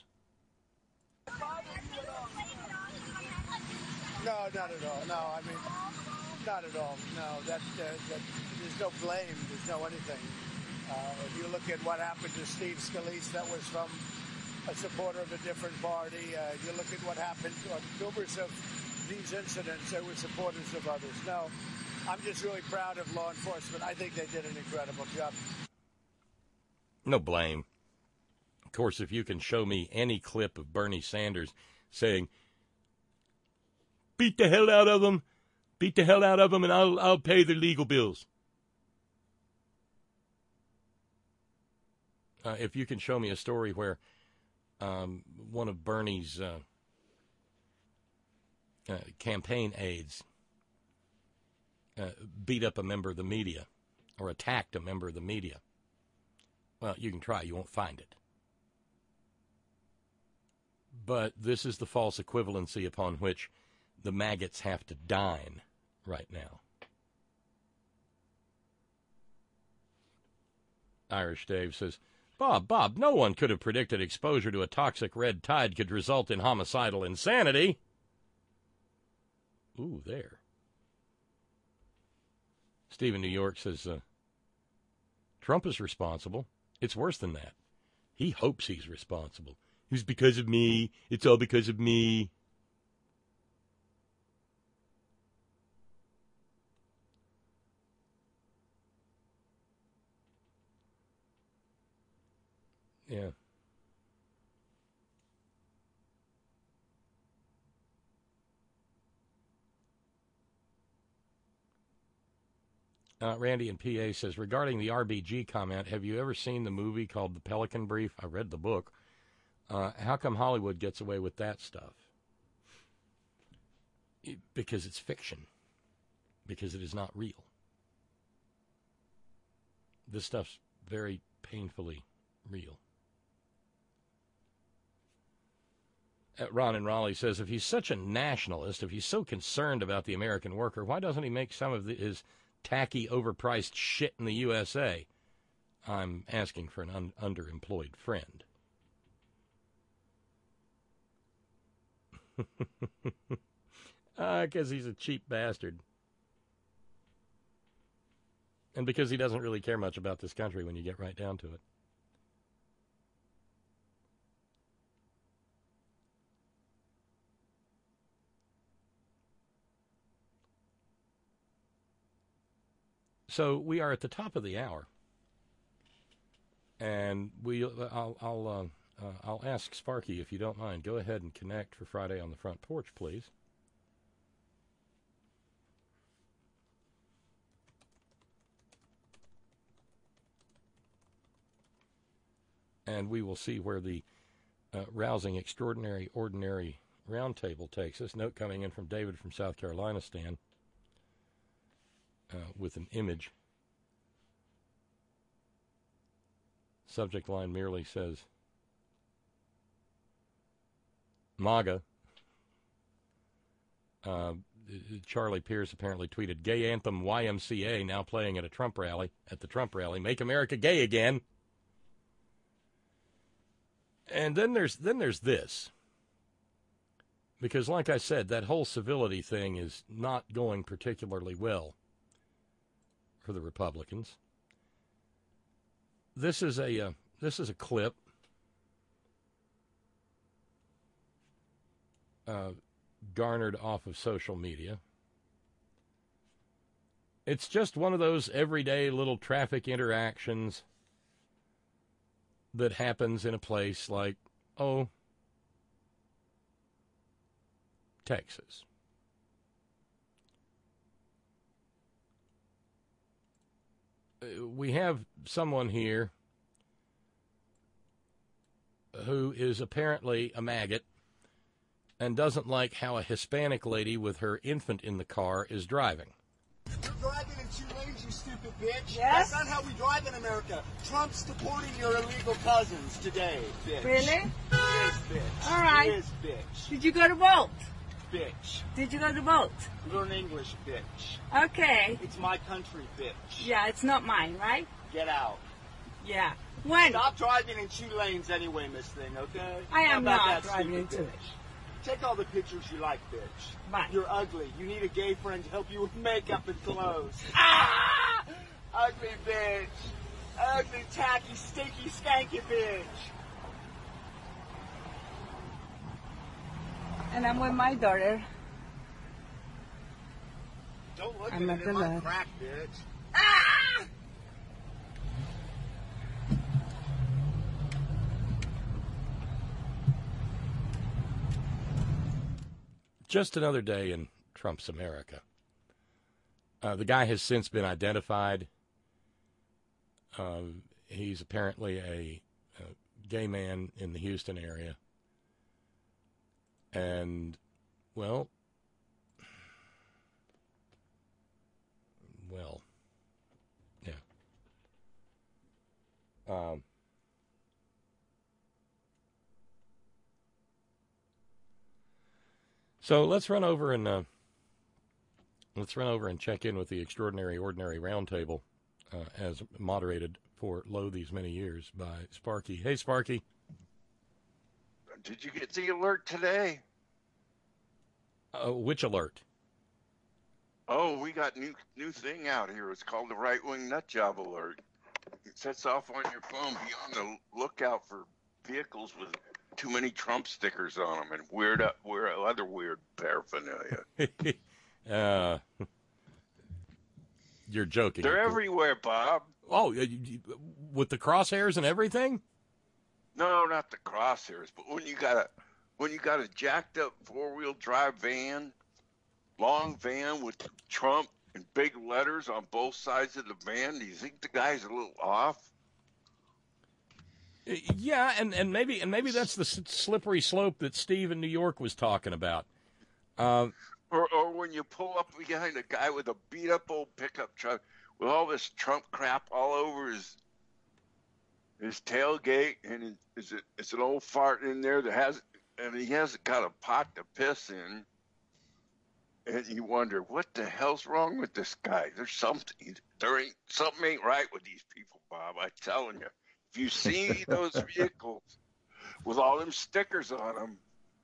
No, not at all. No, I mean, not at all. No, that, uh, that there's no blame. There's no anything. Uh, if you look at what happened to Steve Scalise, that was from a supporter of a different party. Uh, you look at what happened on numerous of these incidents, they were supporters of others. No, I'm just really proud of law enforcement. I think they did an incredible job. No blame. Of course, if you can show me any clip of Bernie Sanders saying, beat the hell out of them, beat the hell out of them, and I'll I'll pay their legal bills. Uh, if you can show me a story where um, one of Bernie's uh, uh, campaign aides uh, beat up a member of the media or attacked a member of the media, well, you can try. You won't find it. But this is the false equivalency upon which the maggots have to dine right now. Irish Dave says, Bob, Bob, no one could have predicted exposure to a toxic red tide could result in homicidal insanity. Ooh, there. Stephen New York says, uh, Trump is responsible. It's worse than that. He hopes he's responsible. It's because of me. It's all because of me. Yeah. Uh, Randy in P A says, regarding the R B G comment, have you ever seen the movie called The Pelican Brief? I read the book. Uh, how come Hollywood gets away with that stuff? It, because it's fiction. Because it is not real. This stuff's very painfully real. Uh, Ron in Raleigh says, if he's such a nationalist, if he's so concerned about the American worker, why doesn't he make some of the, his tacky, overpriced shit in the U S A? I'm asking for an un- underemployed friend. Because uh, he's a cheap bastard. And because he doesn't really care much about this country when you get right down to it. So we are at the top of the hour, and we I'll I'll uh, uh, I'll ask Sparky, if you don't mind, go ahead and connect for Friday on the Front Porch, please. And we will see where the uh, rousing, extraordinary, ordinary roundtable takes us. Note coming in from David from South Carolina, Stan. Uh, with an image. Subject line merely says, MAGA. Uh, Charlie Pierce apparently tweeted, gay anthem Y M C A now playing at a Trump rally, at the Trump rally, make America gay again. And then there's then there's this. Because like I said, that whole civility thing is not going particularly well for the Republicans. This is a uh, this is a clip uh, garnered off of social media. It's just one of those everyday little traffic interactions that happens in a place like, oh, Texas. We have someone here who is apparently a maggot and doesn't like how a Hispanic lady with her infant in the car is driving. You're driving in two lanes, you stupid bitch. Yes? That's not how we drive in America. Trump's deporting your illegal cousins today, bitch. Really? He is, bitch. All right. He is, bitch. Did you go to vote? Bitch. Did you go to vote? Learn English, bitch. Okay. It's my country, bitch. Yeah, it's not mine, right? Get out. Yeah. When? Stop driving in two lanes anyway, Miss Thing, okay? I am How about not that, driving in stupid two. bitch? Take all the pictures you like, bitch. Bye. You're ugly. You need a gay friend to help you with makeup and clothes. Ah! Ugly bitch. Ugly, tacky, stinky, skanky bitch. And I'm with my daughter. Don't look I'm at at it in the my left. crack, bitch. Ah! just another day in Trump's America. Uh, the guy has since been identified. Um, he's apparently a, a gay man in the Houston area. And, well, well, yeah. Um, so let's run over and uh, let's run over and check in with the Extraordinary Ordinary Roundtable, uh, as moderated for lo these many years by Sparky. Hey, Sparky. Did you get the alert today? Uh, which alert? Oh, we got new new thing out here. It's called the Right Wing Nut Job Alert. It sets off on your phone. Be on the lookout for vehicles with too many Trump stickers on them and weird, weird other weird paraphernalia. uh, you're joking. They're everywhere, Bob. Oh, with the crosshairs and everything? No, not the crosshairs, but when you got a when you got a jacked up four wheel drive van, long van with Trump in big letters on both sides of the van, do you think the guy's a little off? Yeah, and, and maybe and maybe that's the slippery slope that Steve in New York was talking about. Uh, or or when you pull up behind a guy with a beat up old pickup truck with all this Trump crap all over his his tailgate, and it's, it's an old fart in there that has, and he hasn't got a pot to piss in. And you wonder, what the hell's wrong with this guy? There's something, there ain't, something ain't right with these people, Bob. I'm telling you. If you see those vehicles with all them stickers on them,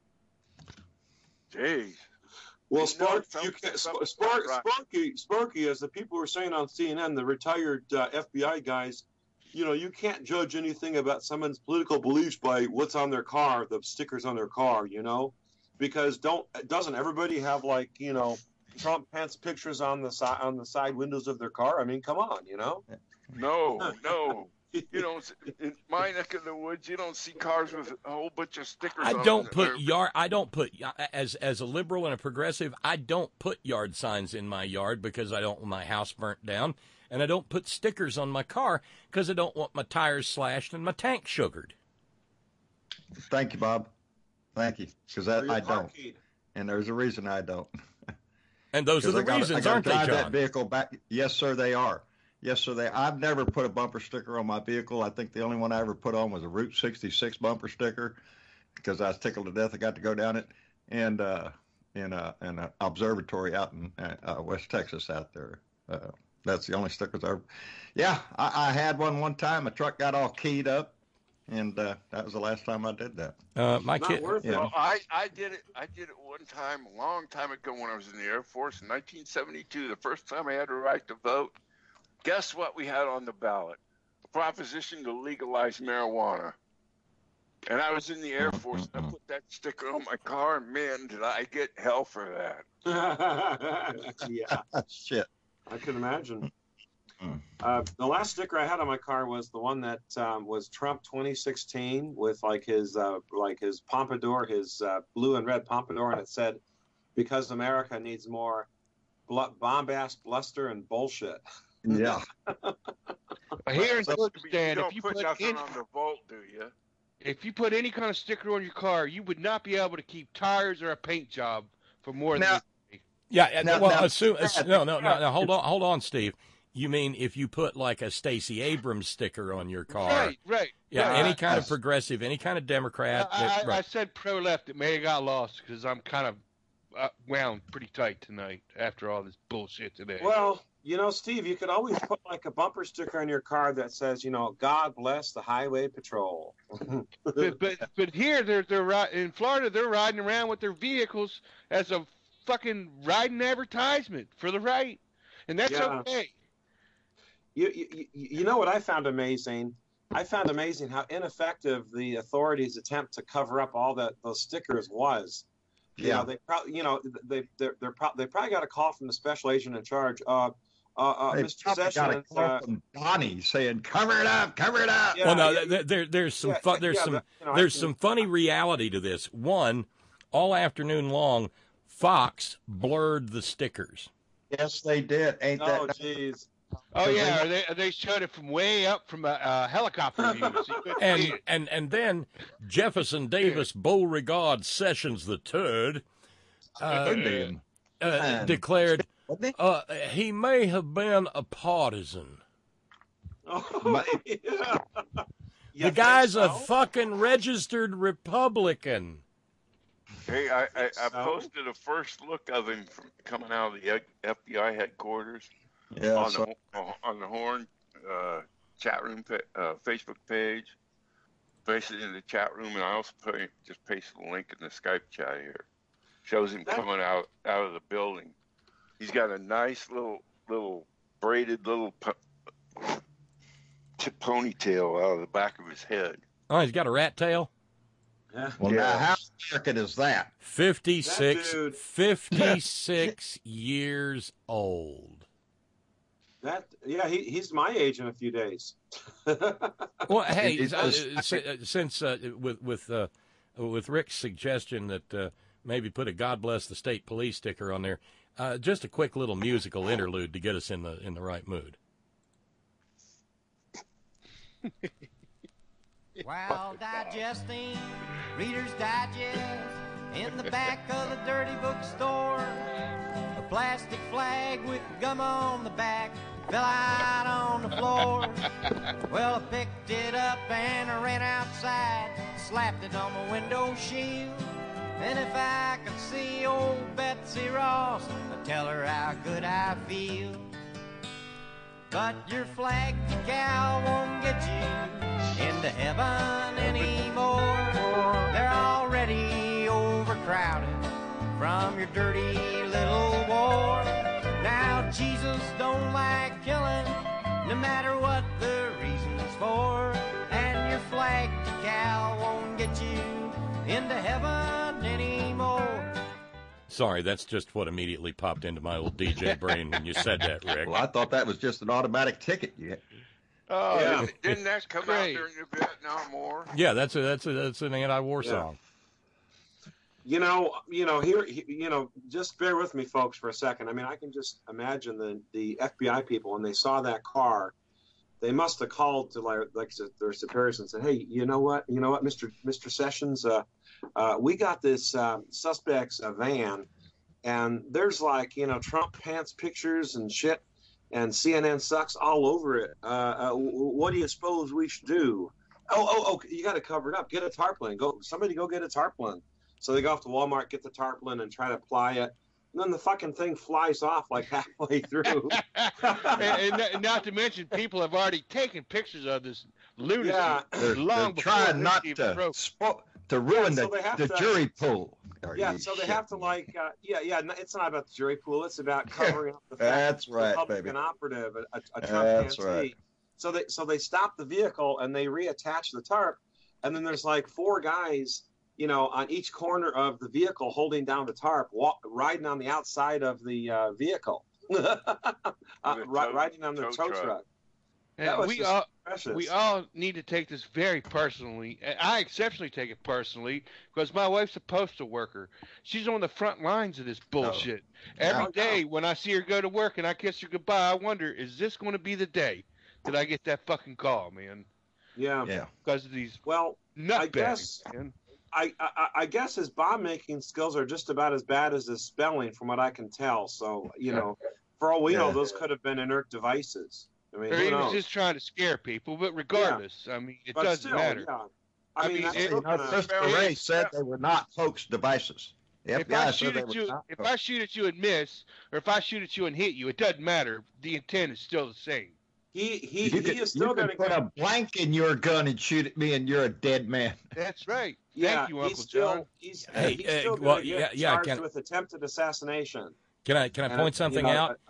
geez. Well, Spark, you can, Spark, Spark, Sparky, Sparky, as the people were saying on C N N, the retired uh, F B I guys, you know, you can't judge anything about someone's political beliefs by what's on their car, the stickers on their car, you know, because don't doesn't everybody have, like, you know, Trump pants pictures on the side on the side windows of their car? I mean, come on, you know. No, no. You know, in my neck of the woods, you don't see cars with a whole bunch of stickers. I on don't them. put yard. I don't put as as a liberal and a progressive. I don't put yard signs in my yard because I don't want my house burnt down, and I don't put stickers on my car because I don't want my tires slashed and my tank sugared. Thank you, Bob. Thank you, because I don't, and there's a reason I don't. And those are the gotta, reasons, I aren't they, drive John? That vehicle back. Yes, sir, they are. Yes, sir, they. I've never put a bumper sticker on my vehicle. I think the only one I ever put on was a Route sixty-six bumper sticker because I was tickled to death. I got to go down it, and uh, in a in an observatory out in uh, West Texas out there. Uh, that's the only stickers I ever. Yeah, I, I had one one time. My truck got all keyed up, and uh, that was the last time I did that. Uh, my kid. Yeah. Well, I, I did it. I did it one time, a long time ago when I was in the Air Force in nineteen seventy-two. The first time I had a right to vote. Guess what we had on the ballot? A proposition to legalize marijuana. And I was in the Air Force, and I put that sticker on my car, and man, did I get hell for that. Yeah. Shit. I can imagine. Uh, the last sticker I had on my car was the one that um, was Trump twenty sixteen with like his uh, like his pompadour, his uh, blue and red pompadour, and it said, "Because America needs more bl- bombast, bluster, and bullshit." Yeah. Here in So, Kyrgyzstan, you if you put put nothing any, on the Volt, do you? if you put any kind of sticker on your car, you would not be able to keep tires or a paint job for more Now, than. Yeah, and, Now- well, now- assume, assume no, no, no, no. Hold on, hold on, Steve. You mean if you put like a Stacey Abrams sticker on your car? Right, right. Yeah, right. any kind I- of progressive, any kind of Democrat. I, that- I, right. I said pro-left. It may have got lost because I'm kind of uh, wound pretty tight tonight after all this bullshit today. Well, you know, Steve, you could always put like a bumper sticker on your car that says, you know, "God bless the highway patrol." but, but but here they're they're ri- in Florida they're riding around with their vehicles as a fucking riding advertisement for the right, and that's Yeah. okay. You, you, you know what I found amazing? I found amazing how ineffective the authorities' attempt to cover up all that those stickers was. You Yeah. know, they probably, you know, they they're, they're pro- they probably got a call from the special agent in charge. Uh, uh, uh They Mister probably got a Sessions. call Uh, from Donnie saying, "Cover it up, cover it up." Yeah, well, no, yeah, there, there, there's some yeah, fun, there's yeah, some but, you know, I there's can- some funny reality to this. One, all afternoon long, Fox blurred the stickers. Yes, they did. Ain't that? Oh, jeez. Oh yeah, they they showed it from way up from a, a helicopter view. So you couldn't see And it. and and then Jefferson Davis Beauregard Sessions the Third uh, uh, declared uh, he may have been a partisan. Oh, yeah. The guy's a fucking registered Republican. Hey, I, I, I So? posted a first look of him from coming out of the F B I headquarters Yeah, on, so- the, on the Horn uh, chat room pa- uh, Facebook page. Pasted it in the chat room, and I also put just pasted the link in the Skype chat here. Shows him coming out out of the building. He's got a nice little little braided little po- tip ponytail out of the back of his head. Oh, he's got a rat tail? Well, now how American is that? fifty-six, That dude- fifty-six years old. That yeah, he, he's my age in a few days. Well, hey, It- it uh, was- uh, si- uh, since uh, with with uh, with Rick's suggestion that uh, maybe put a "God bless the state police" sticker on there, uh, just a quick little musical interlude to get us in the in the right mood. While digesting Reader's Digest in the back of the dirty bookstore, a plastic flag with gum on the back fell out on the floor. Well, I picked it up and I ran outside, slapped it on my window shield. And if I could see old Betsy Ross, I'd tell her how good I feel. But your flag decal won't get you into heaven anymore. They're already overcrowded from your dirty little war. Now Jesus don't like killing, no matter what the reason's for. And your flag decal won't get you into heaven anymore. Sorry, that's just what immediately popped into my old D J brain when you said that, Rick. Well, I thought that was just an automatic ticket. You Oh, Yeah, yeah. didn't that come Great. out during the Vietnam War? Yeah, that's a that's a that's an anti-war Yeah. song. You know, you know, here, he- you know, just bear with me, folks, for a second. I mean, I can just imagine the the F B I people when they saw that car, they must have called to like like their superiors and said, "Hey, you know what? You know what, Mister Mister Sessions, uh, uh, we got this uh, suspect's uh, van, and there's like you know Trump pants pictures and shit, and C N N sucks all over it. Uh, uh, w- what do you suppose we should do? Oh, oh, oh, you got to cover it up. Get a tarpaulin. Go, somebody go get a tarpaulin." So they go off to Walmart, get the tarpaulin, and try to apply it. And then the fucking thing flies off like halfway through. and, and not- not to mention, people have already taken pictures of this lunacy Yeah. They're, long they're before trying this not even to broke. spo- to ruin so the, they have the to- jury pool. Are Yeah, you so they shit? have to like, uh, yeah, yeah. n- It's not about the jury pool. It's about covering up the fact That's that right, Republican baby. operative, a, a, a Trump That's pantee. right. So they so they stop the vehicle and they reattach the tarp, and then there's like four guys, you know, on each corner of the vehicle holding down the tarp, walk, riding on the outside of the uh, vehicle, uh, The ri- tow- riding on the tow tow truck. truck. And That was we just all precious. we all need to take this very personally. And I exceptionally take it personally because my wife's a postal worker. She's on the front lines of this bullshit. Every No, no. day when I see her go to work and I kiss her goodbye, I wonder, is this going to be the day that I get that fucking call, man? Yeah. Yeah. Because of these Well, I guess nutbags, man. I, I I guess his bomb making skills are just about as bad as his spelling, from what I can tell. So you know, for all we know, Yeah. those could have been inert devices. I mean, Or who he was knows? just trying to scare people. But regardless, I mean, it But doesn't still, matter. yeah. I, I mean, mean, that's it- still You know, gonna- Christopher Wray said they were not hoax devices. The If I F B I said shoot they at were you, not if hoax. I shoot at you and miss, or if I shoot at you and hit you, it doesn't matter. The intent is still the same. he he, you he could, is still you going could to put get. a blank in your gun and shoot at me, and you're a dead man. That's right. Yeah, Thank you, he's Uncle still, John. He's, Hey, he's uh, still well, going to yeah, get yeah, charged can- with attempted assassination. Can I can I And, point you something know, out?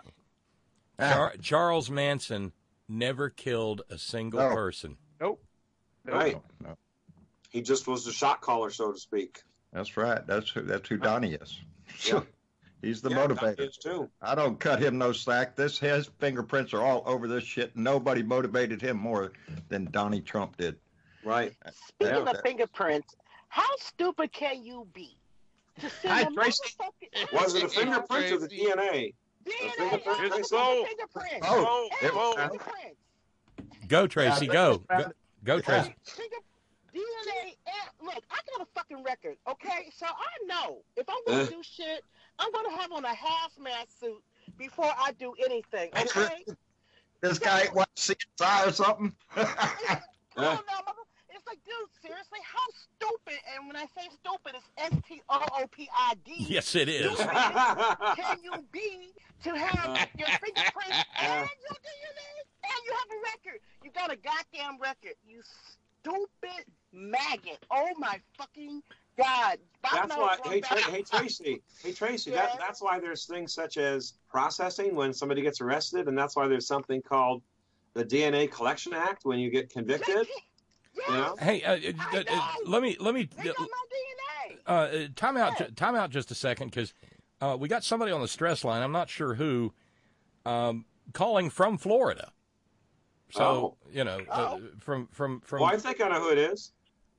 uh, Char- Charles Manson never killed a single No. person. Nope. Nope. Right. No, He just was the shot caller, so to speak. that's right. That's who that's who Donnie is. Yeah. He's the Yeah, motivator. Doc is too. I don't cut him no slack. This his fingerprints are all over this shit. Nobody motivated him more than Donnie Trump did. Right. Speaking Yeah. of fingerprints, how stupid can you be? to send Hi, a Tracy. motherfucking Was it a fingerprint or the D N A? D N A fingerprint, and Tracy? motherfucking fingerprints. Oh, And oh. fingerprints. Go, Tracy, go. Go, go Tracy. Finger, D N A, and look, I got a fucking record, okay? So I know if I'm gonna Uh. do shit, I'm gonna have on a hazmat suit before I do anything, okay? This guy ain't watched C S I or something. I don't know, mother. It's like, dude, seriously, how stupid? And when I say stupid, it's S T O O P I D. Yes, it is. Stupid can you be to have your fingerprints and your D N A and you have a record? You got a goddamn record, you stupid maggot. Oh my fucking God. Bob That's why. knows Hey, one Tra- back- hey, Tracy. Hey, Tracy. Yeah. That, that's why there's things such as processing when somebody gets arrested, and that's why there's something called the D N A Collection Act when you get convicted. You know? Hey, uh, uh, uh, uh, let me let me uh, uh, time out ju- time out just a second because uh, we got somebody on the stress line. I'm not sure who um, calling from Florida. So Oh. you know uh, from from from. Well, I think I know who it is.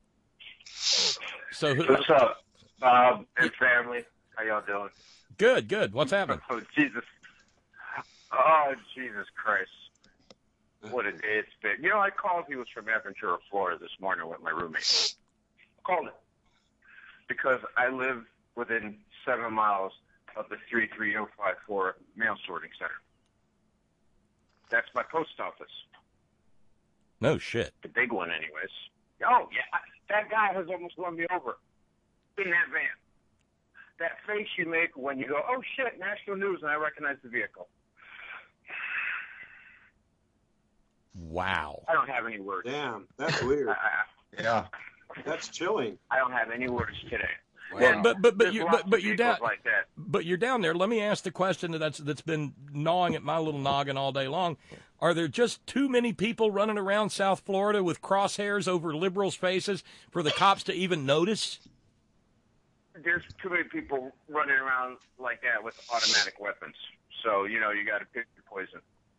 So who? What's up, Bob and family? How y'all doing? Good, good. What's happening? Oh Jesus! Oh Jesus Christ! What a day it's been. You know, I called. He was from Aventura, Florida, this morning with my roommate. I called him because I live within seven miles of the three three zero five four mail sorting center. That's my post office. No shit. The big one, anyways. Oh, yeah. That guy has almost run me over in that van. That face you make when you go, oh, shit, national news, and I recognize the vehicle. Wow. I don't have any words. Damn, that's weird. Yeah. That's chilling. I don't have any words today. Well, but but but There's you lots but, but of you're vehicles down like that. but you're down there. Let me ask the question that's that's been gnawing at my little noggin all day long. Are there just too many people running around South Florida with crosshairs over liberals' faces for the cops to even notice? There's too many people running around like that with automatic weapons. So, you know, you got to pick your poison.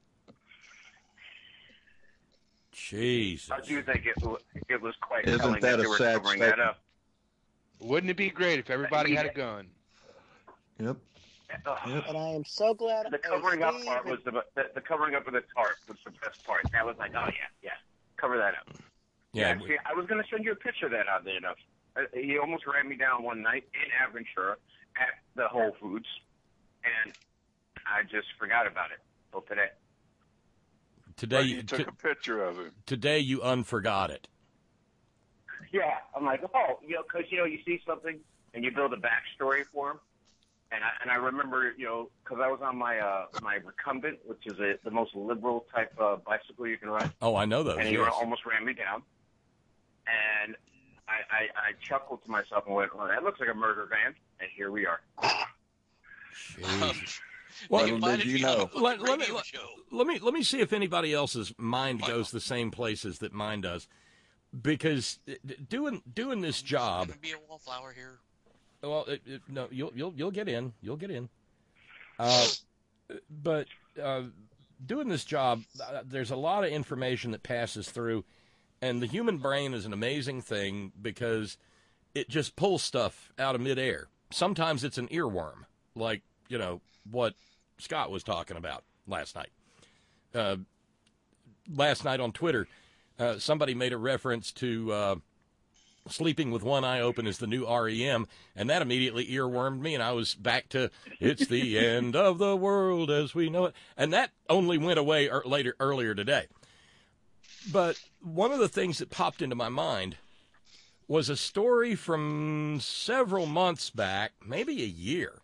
Jesus. I do think it, wa- it was quite Isn't telling that that a they were sad covering that statement? up. Wouldn't it be great if everybody had a gun? Yep. And I am so glad. The covering up part was the, the the covering up of the tarp was the best part. That was like, oh yeah, yeah, cover that up. Yeah. see, I was going to send you a picture of that out there. Enough. Uh, He almost ran me down one night in Aventura at the Whole Foods, and I just forgot about it till today. Today But you you took t- a picture of him. today you unforgot it. Yeah, I'm like, oh, you know, because you know, you see something and you build a backstory for him. And I, and I remember, you know, because I was on my uh, my recumbent, which is a, the most liberal type of bicycle you can ride. Oh, I know those. And he yes. almost ran me down. And I, I, I chuckled to myself and went, well, that looks like a murder van. And here we are. Jeez. Well, Little did you know. let, let me, let, let me let me see if anybody else's mind goes the same places that mine does, because d- doing doing this job. Be a wallflower here. Well, it, it, no, you'll you'll you'll get in. You'll get in. Uh, but uh, doing this job, uh, there's a lot of information that passes through, and the human brain is an amazing thing because it just pulls stuff out of midair. Sometimes it's an earworm, like you know what Scott was talking about last night. Uh, last night on Twitter, uh, somebody made a reference to. Uh, Sleeping with One Eye Open is the new R E M, and that immediately earwormed me, and I was back to it's the end of the world as we know it, and that only went away er- later earlier today. But one of the things that popped into my mind was a story from several months back, maybe a year,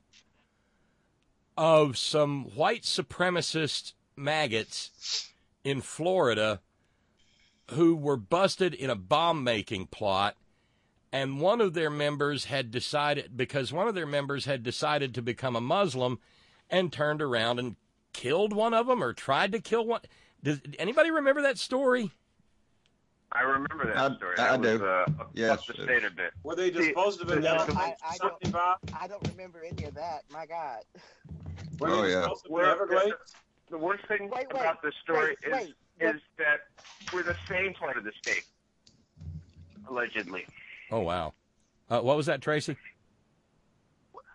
of some white supremacist maggots in Florida who were busted in a bomb-making plot. And one of their members had decided, because one of their members had decided to become a Muslim and turned around and killed one of them or tried to kill one. Does anybody remember that story? I remember that I- story. I That do. was uh, Yes. up the state a bit. Were they disposed of in No, Everglades I, or I, something, don't, Bob? I don't remember any of that. My God. Were Oh, they yeah. disposed of in Well, Everglades? The worst thing Wait, wait, about this story wait, wait. is is that we're the same part of the state, allegedly. Oh, wow. Uh, what was that, Tracy?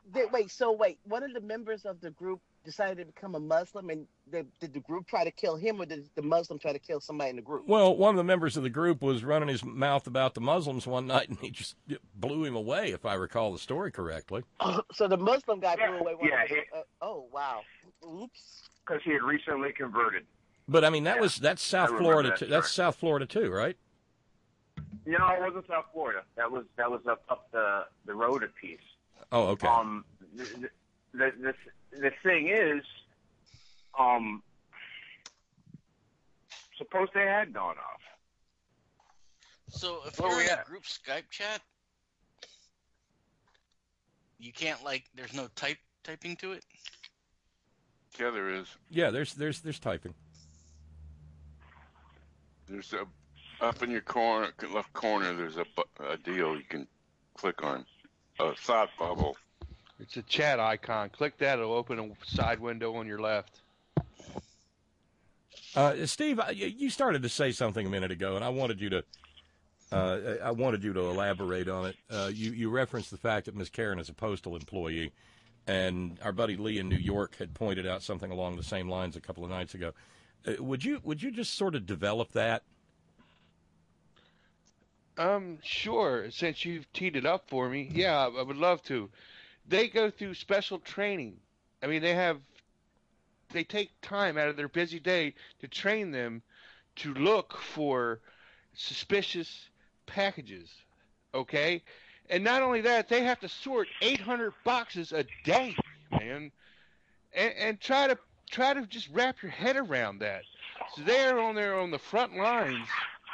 they, wait, so wait, one of the members of the group decided to become a Muslim, and they, did the group try to kill him, or did the Muslim try to kill somebody in the group? Well, one of the members of the group was running his mouth about the Muslims one night, and he just blew him away, if I recall the story correctly. So the Muslim guy Yeah, blew away one yeah, of the, he- uh, oh, wow. Oops. Because he had recently converted. But I mean, that Yeah, was that's I South remember Florida. that Too. That's story. South Florida too, right? You know, it wasn't South Florida. That was that was up up the the road a piece. Oh, okay. Um, the the the, the thing is, um, suppose they had gone off. So if Where you're we in a at? group Skype chat, you can't like. There's no type typing to it. Yeah, there is. Yeah, there's there's there's typing. There's a up in your corner, left corner. There's a, bu- a deal you can click on. A thought bubble. It's a chat icon. Click that. It'll open a side window on your left. Uh, Steve, I- you started to say something a minute ago, and I wanted you to uh, I wanted you to elaborate on it. Uh, you you referenced the fact that Miss Karen is a postal employee, and our buddy Lee in New York had pointed out something along the same lines a couple of nights ago. Uh, would you would you just sort of develop that? Um, sure. Since you've teed it up for me, yeah, I I would love to. They go through special training. I mean, they have, they take time out of their busy day to train them to look for suspicious packages. Okay? And not only that, they have to sort eight hundred boxes a day, man. And, and try to, try to just wrap your head around that. So they're on there on the front lines,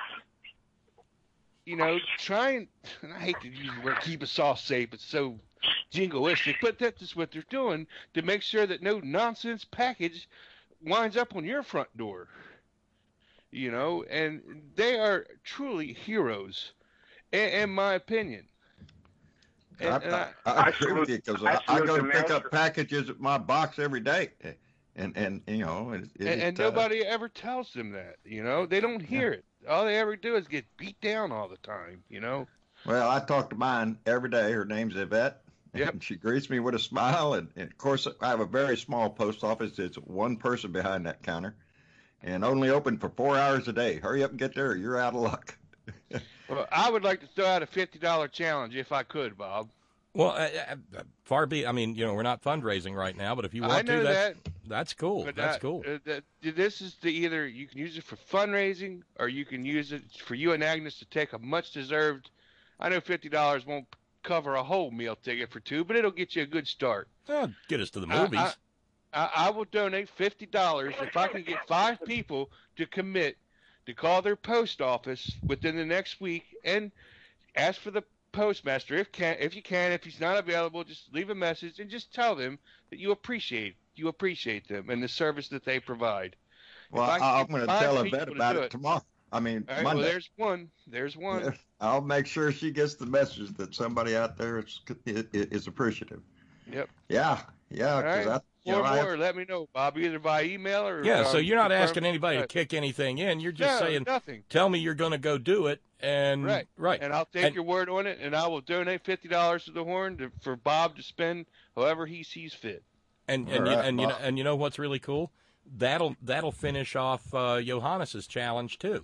you know, trying, and I hate to use the word keep us all safe, it's so jingoistic, but that's just what they're doing to make sure that no nonsense package winds up on your front door. You know, and they are truly heroes, in, in my opinion. And, I, and I, I, I agree with you because I, I salute go the to pick master. up packages at my box every day, and and you know, it, it, and, and uh, nobody ever tells them that. You know, they don't hear it. All they ever do is get beat down all the time. You know. Well, I talk to mine every day. Her name's Yvette. Yep. And she greets me with a smile. And, and, of course, I have a very small post office. It's one person behind that counter and only open for four hours a day. Hurry up and get there or you're out of luck. Well, I would like to throw out a fifty dollar challenge if I could, Bob. Well, uh, uh, far be. I mean, you know, we're not fundraising right now, but if you want I know to, that's, that. that's cool. But That's I- cool. uh, that, this is the either you can use it for fundraising or you can use it for you and Agnes to take a much deserved. I know fifty dollars won't cover a whole meal ticket for two, but it'll get you a good start. Well, get us to the I- movies. I, I, I will donate fifty dollars if I can get five people to commit to call their post office within the next week and ask for the postmaster if can if you can. If he's not available, just leave a message and just tell them that you appreciate you appreciate them and the service that they provide. Well, If I can I, I'm get going to five tell people Yvette to about do it tomorrow. I mean, All right, Monday. well, there's one. There's one. I'll make sure she gets the message that somebody out there is is, is appreciative. Yep. Yeah, yeah. All 'cause right. I, you Four know, I have- more. Let me know, Bob, either by email or Yeah, so uh, you're not confirm- asking anybody to Right. kick anything in. You're just No, saying, nothing. tell me you're going to go do it, and Right. right. And I'll take And- your word on it, and I will donate fifty dollars to the Horn to, for Bob to spend however he sees fit. And All and you, right, and you know Bob. and you know what's really cool? That'll that'll finish off uh, Johannes's challenge too.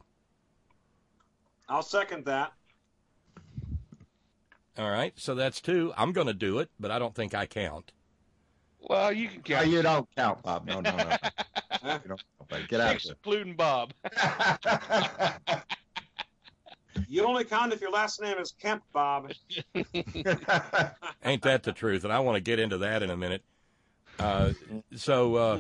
I'll second that. All right, so that's two. I'm going to do it, but I don't think I count. Well, you can No, count. you don't count, Bob. No, no, no. You don't, but get out of Six, there. including Bob. You only count if your last name is Kemp, Bob. Ain't that the truth? And I want to get into that in a minute. Uh, so uh,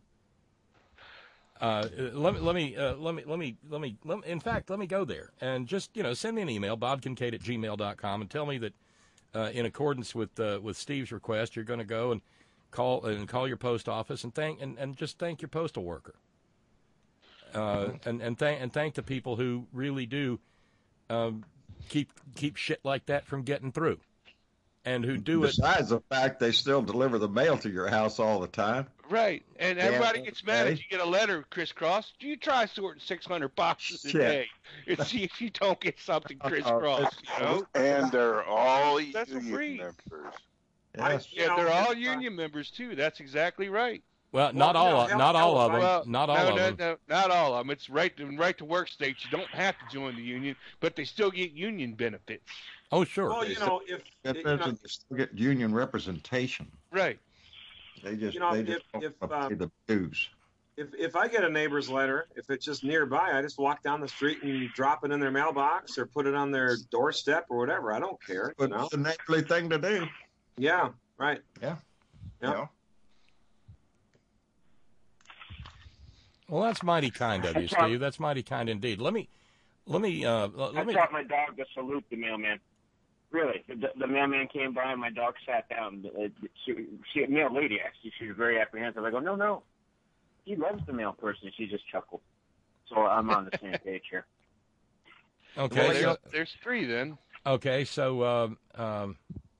uh, let me let me uh, let me let me let me let me. In fact, let me go there and just you know send me an email, bob kincaid at gmail dot com, and tell me that uh, in accordance with uh, with Steve's request, you're going to go and call and call your post office and thank and, and just thank your postal worker. Uh, and and thank and thank the people who really do um, keep keep shit like that from getting through, and who do it. Besides the fact they still deliver the mail to your house all the time. Right. And Yeah, everybody gets mad okay. if you get a letter crisscross. You try sorting six hundred boxes a Shit. day and see if you don't get something crisscross, you know? And they're all That's for union free. members. Yes. Yeah, know, they're all if, uh, union members too. That's exactly right. Well, not Well, all, no, of, hell- not all hell, of them, Well, not all no, of no, them. no, not all of them. It's right to right to work states. You don't have to join the union, but they still get union benefits. Oh, sure. Well, you know, if That you know, doesn't still get union representation. Right. They just You know, they just if- don't if, wanna uh, pay the dues. if if I get a neighbor's letter, if it's just nearby, I just walk down the street and drop it in their mailbox or put it on their doorstep or whatever. I don't care. You But know? it's a neighborly thing to do. Yeah. Right. Yeah. Yeah. You know? Well, that's mighty kind of you, Steve. That's mighty kind indeed. Let me, let me, uh, let I me. taught my dog to salute the mailman. Really, the, the mailman came by and my dog sat down. Uh, She, she, a mail lady actually, she was very apprehensive. I go, no, no, he loves the mail person. She just chuckled. So I'm on the same page here. Okay, Well, there's, so, there's three then. okay, so, um, um,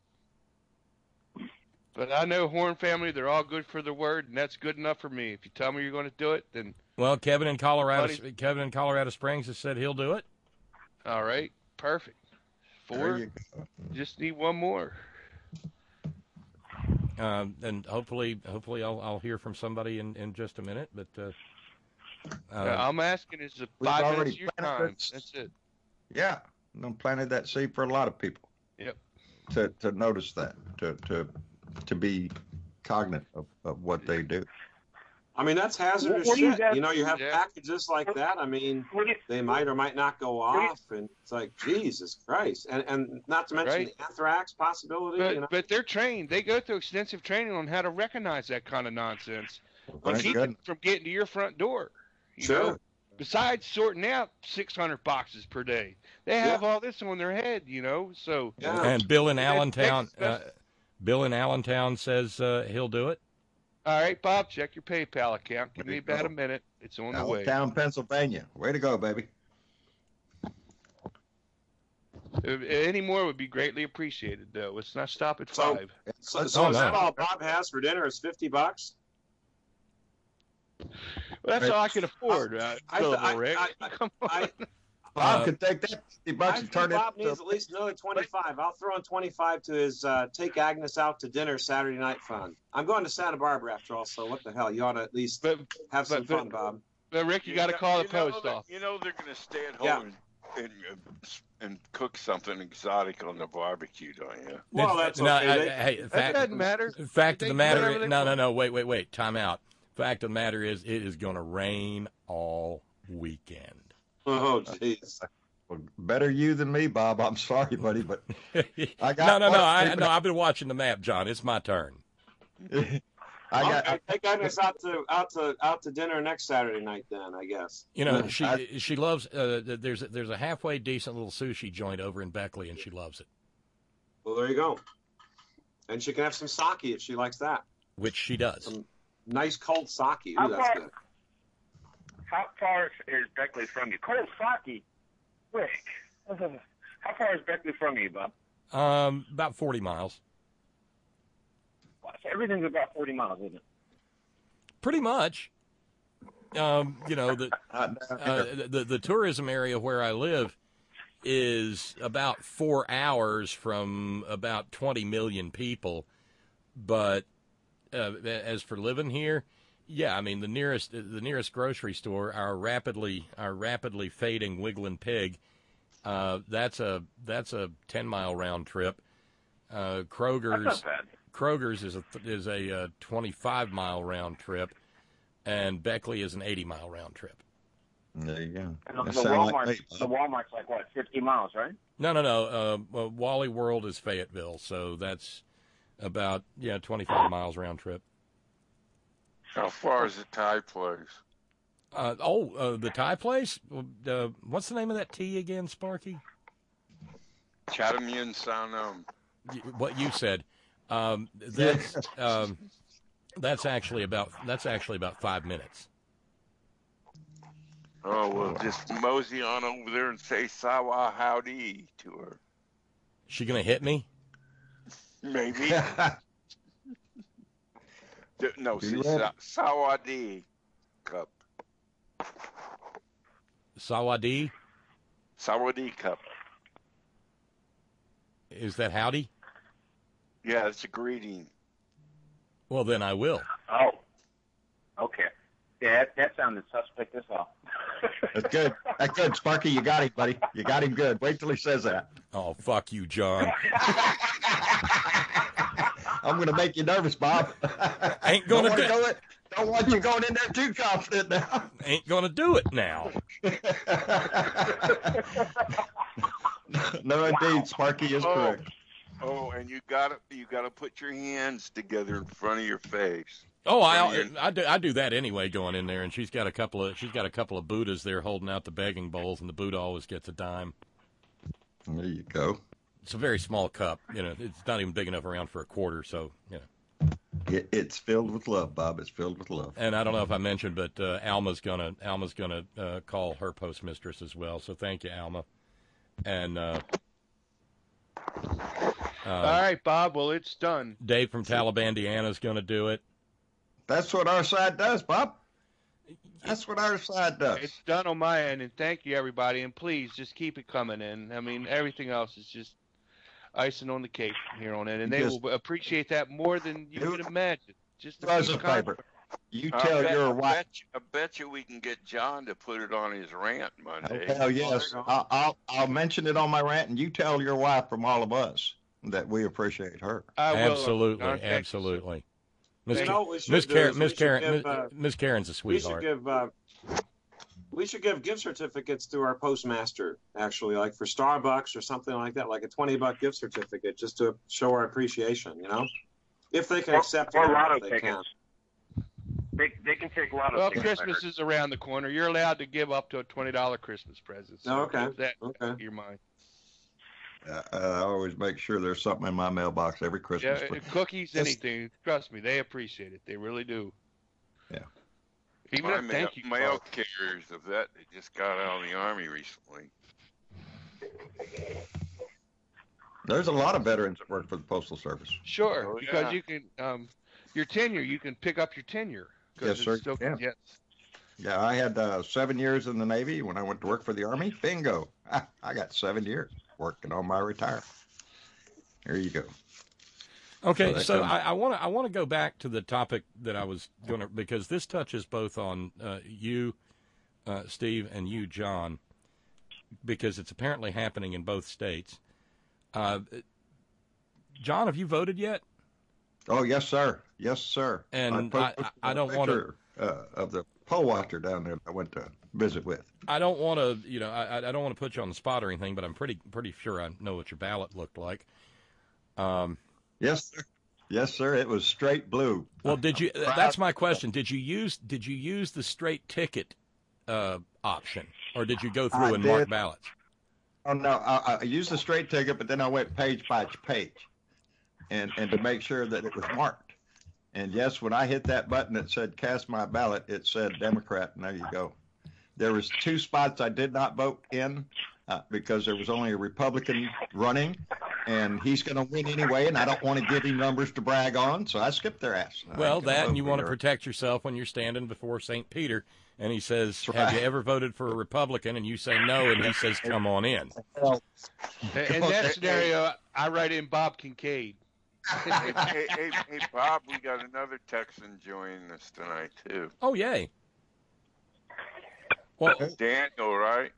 But I know Horn family, they're all good for their word, and that's good enough for me. If you tell me you're going to do it, then well, Kevin in Colorado, Buddy. Kevin in Colorado Springs has said he'll do it. all right, perfect. There Four, you go. just need one more. Um, and hopefully, hopefully, I'll, I'll hear from somebody in, in just a minute. But uh, uh, Uh, I'm asking is the We've five already minutes of your planted time. this. That's it. Yeah. I planted that seed for a lot of people. Yep. To to notice that, to to to be cognizant of, of what they do. I mean, that's hazardous What do you shit. guys- You know, you have Yeah. packages like that. I mean, What do you- they might or might not go do you- off, and it's like Jesus Christ, and and not to mention Right. the anthrax possibility. But you know, but they're trained. They go through extensive training on how to recognize that kind of nonsense and Thank keep goodness. it from getting to your front door. You Sure. know? Besides sorting out six hundred boxes per day, they have all this on their head. You know, so Yeah. and Bill in That's- Allentown, that's- uh, Bill in Allentown says uh, he'll do it. all right, Bob, check your PayPal account. Give There me you about go. a minute. It's on the way. Allentown, Pennsylvania. Way to go, baby. Uh, Any more would be greatly appreciated, though. Let's not stop at So- five. so, Let's- so oh, is no. that all Bob has for dinner is fifty bucks? Well, that's Right. all I can afford, uh, I- Billable I- Rick. I- I- Come on. I, Bob Uh, could take that fifty I bucks and think turn it Bob into needs at least another twenty-five. I'll throw in twenty-five to his uh, take Agnes out to dinner Saturday night fund. I'm going to Santa Barbara after all, so what the hell? You ought to at least but, have some but- but- fun, Bob. but Rick, you, got to call the you know post that- office. You know they're going to stay at home Yeah. and, and, uh, and cook something exotic on the barbecue, don't you? Well, It's- that's no, okay. I- They- hey, That fact, doesn't matter. fact They of the can do matter, whatever they no, no, want. no, wait, wait, wait, time out. Fact of the matter is, it is going to rain all weekend. Oh, jeez. Well, better you than me, Bob. I'm sorry, buddy, but I got no, no, no, one- I, no. I've been watching the map, John. It's my turn. I I got. will take Agnes out to out to out to dinner next Saturday night. Then I guess. You know, No, she I- she loves. Uh, there's a, there's a halfway decent little sushi joint over in Beckley, and she loves it, Well, there you go. And she can have some sake if she likes that. which she does. Some nice cold sake. Ooh, How that's far- good. How far is Beckley from you? Cold sake. Rick. How far is Beckley from you, Bob? Um, about forty miles. Everything's about forty miles, isn't it? Pretty much. Um, you know, the, Not down uh, here. the the tourism area where I live is about four hours from about twenty million people. But uh, as for living here, yeah, I mean the nearest the nearest grocery store, our rapidly our rapidly fading Wiggling Pig, uh, that's a that's a ten mile round trip. Uh, Kroger's That's not bad. Kroger's is a is a uh, twenty-five mile round trip, and Beckley is an eighty mile round trip. There you go. And the, That the sound like Walmart, me, the Bob. Walmart's like what, fifty miles, right? No, no, no. Uh, well, Wally World is Fayetteville, so that's about yeah twenty-five miles round trip. How far is the Thai place? Uh, oh, uh, the Thai place. Uh, what's the name of that tea again, Sparky? Chathamian Sanam. Y- What you said. Um, that's um, that's actually about that's actually about five minutes. Oh, well, just mosey on over there and say Sawa howdy to her. She gonna hit me? Maybe. D- no, Be see, ready. sa- Sawadee cup. Sawadee? Sawadee cup. Is that howdy? Yeah, it's a greeting. Well, then I will. Oh, okay. Yeah, that, that sounded suspect as hell. That's good. That's good, Sparky. You got him, buddy. You got him good. Wait till he says that. Oh, fuck you, John. I'm going to make you nervous, Bob. Ain't going to do go it. Don't want you going in there too confident now. Ain't going to do it now. No, indeed, Sparky is oh, correct. Oh, and you got to you got to put your hands together in front of your face. Oh, I I do I do that anyway. Going in there, and she's got a couple of she's got a couple of Buddhas there holding out the begging bowls, and the Buddha always gets a dime. There you go. It's a very small cup. You know, it's not even big enough around for a quarter. So, you know. It, it's filled with love, Bob. It's filled with love. And I don't know if I mentioned, but uh, Alma's gonna Alma's gonna uh, call her postmistress as well. So thank you, Alma. And uh, uh, all right, Bob. Well, it's done. Dave from Talibandiana is gonna do it. That's what our side does, Bob. That's what our side does. It's done on my end, and thank you, everybody. And please, just keep it coming in. I mean, everything else is just icing on the cake from here on in, and they Just, will appreciate that more than you could imagine. Just Does a a favor. You I tell bet, your I wife. bet, you, I bet you we can get John to put it on his rant Monday. Oh, hell yes. I'll, I'll I'll mention it on my rant, and you tell your wife from all of us that we appreciate her. I will. Absolutely, John, thank absolutely. Miss You know what we should Miss do Karen, is we Miss should Karen, give, Miss- uh, Miss Karen's a We sweetheart. should give uh, we should give gift certificates to our postmaster, actually, like for Starbucks or something like that, like a twenty buck gift certificate, just to show our appreciation. You know, if they can Or- accept or it, lotto if they tickets. can. They, they can take lotto Well, tickets. I Christmas heard. is around the corner. You're allowed to give up to a twenty dollar Christmas present. So Oh, okay. keep that Okay. in your mind. Uh, I always make sure there's something in my mailbox every Yeah, Christmas. uh, cookies, Yes. anything. Trust me, they appreciate it. They really do. Yeah. Even My a mail, thank you mail card. carrier is a vet that just got out of the Army recently. There's a lot of veterans that work for the Postal Service. Sure, Oh, because yeah. you can um, your tenure. You can pick up your tenure. 'cause Yes, it's sir, Still, yeah. Yes. Yeah, I had uh, seven years in the Navy. When I went to work for the Army, bingo. I got seven years working on my retirement. There you go. Okay, So so that comes- I want to I want to go back to the topic that I was going to, because this touches both on uh, you, uh, Steve, and you, John, because it's apparently happening in both states. Uh, John, have you voted yet? Oh, yes, sir. Yes, sir. And put- I- put I a don't wanna- picture, uh, of the poll watcher down there that I went to visit with. I don't want to, you know, I, I don't want to put you on the spot or anything, but I'm pretty pretty sure I know what your ballot looked like. Um, Yes, sir. Yes, sir. It was straight blue. well, did you? That's my question. Did you use Did you use the straight ticket uh, option, or did you go through I and mark did. ballots? Oh no, I, I used the straight ticket, but then I went page by page, and and to make sure that it was marked. And yes, when I hit that button that said "cast my ballot," it said Democrat, and there you go. There was two spots I did not vote in uh, because there was only a Republican running, and he's going to win anyway, and I don't want to give him numbers to brag on, so I skipped their ass. I Well, ain't gonna that vote and you for want to her. protect yourself when you're standing before Saint Peter, and he says, That's "Have you right. ever voted for a Republican?" And you say no, and he says, "Come on in." Well, In in that scenario, I write in Bob Kincaid. hey, hey, hey, hey, Bob, we got another Texan joining us tonight, too. Oh, yay! Well, Daniel, right?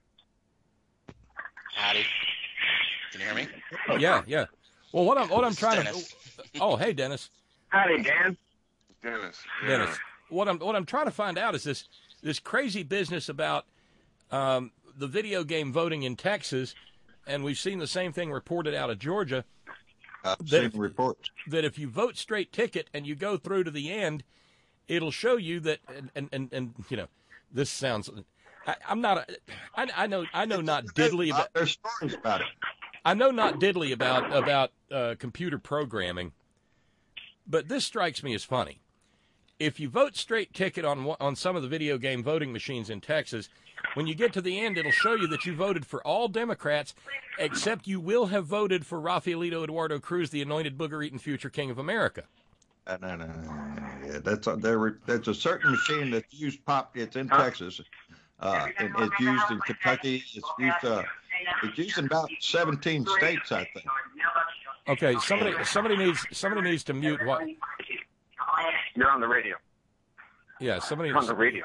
Howdy. Can you hear me? yeah, yeah. Well, what I'm what I'm This is trying Dennis. to oh, hey, Dennis. Howdy, Dan. Dennis. Yeah. Dennis. What I'm what I'm trying to find out is this this crazy business about um, the video game voting in Texas, and we've seen the same thing reported out of Georgia. I've That- seen reports. That if you vote straight ticket and you go through to the end, it'll show you that. And and, and, and you know, this sounds. I, I'm not. A, I, I know. I know not diddly about. There's stories about it. I know not diddly about about uh, computer programming, but this strikes me as funny. If you vote straight ticket on one- on some of the video game voting machines in Texas, when you get to the end, it'll show you that you voted for all Democrats, except you will have voted for Rafaelito Eduardo Cruz, the anointed booger-eating future king of America. Uh, no, no, no, no, yeah, that's a, there. There's a certain machine that's used pop. It's in Texas, uh, and it's used in Kentucky. It's used. Uh, it's used in about seventeen states, I think. Okay, somebody somebody needs somebody needs to mute what. You're on the radio. Yeah, somebody. You're on the radio.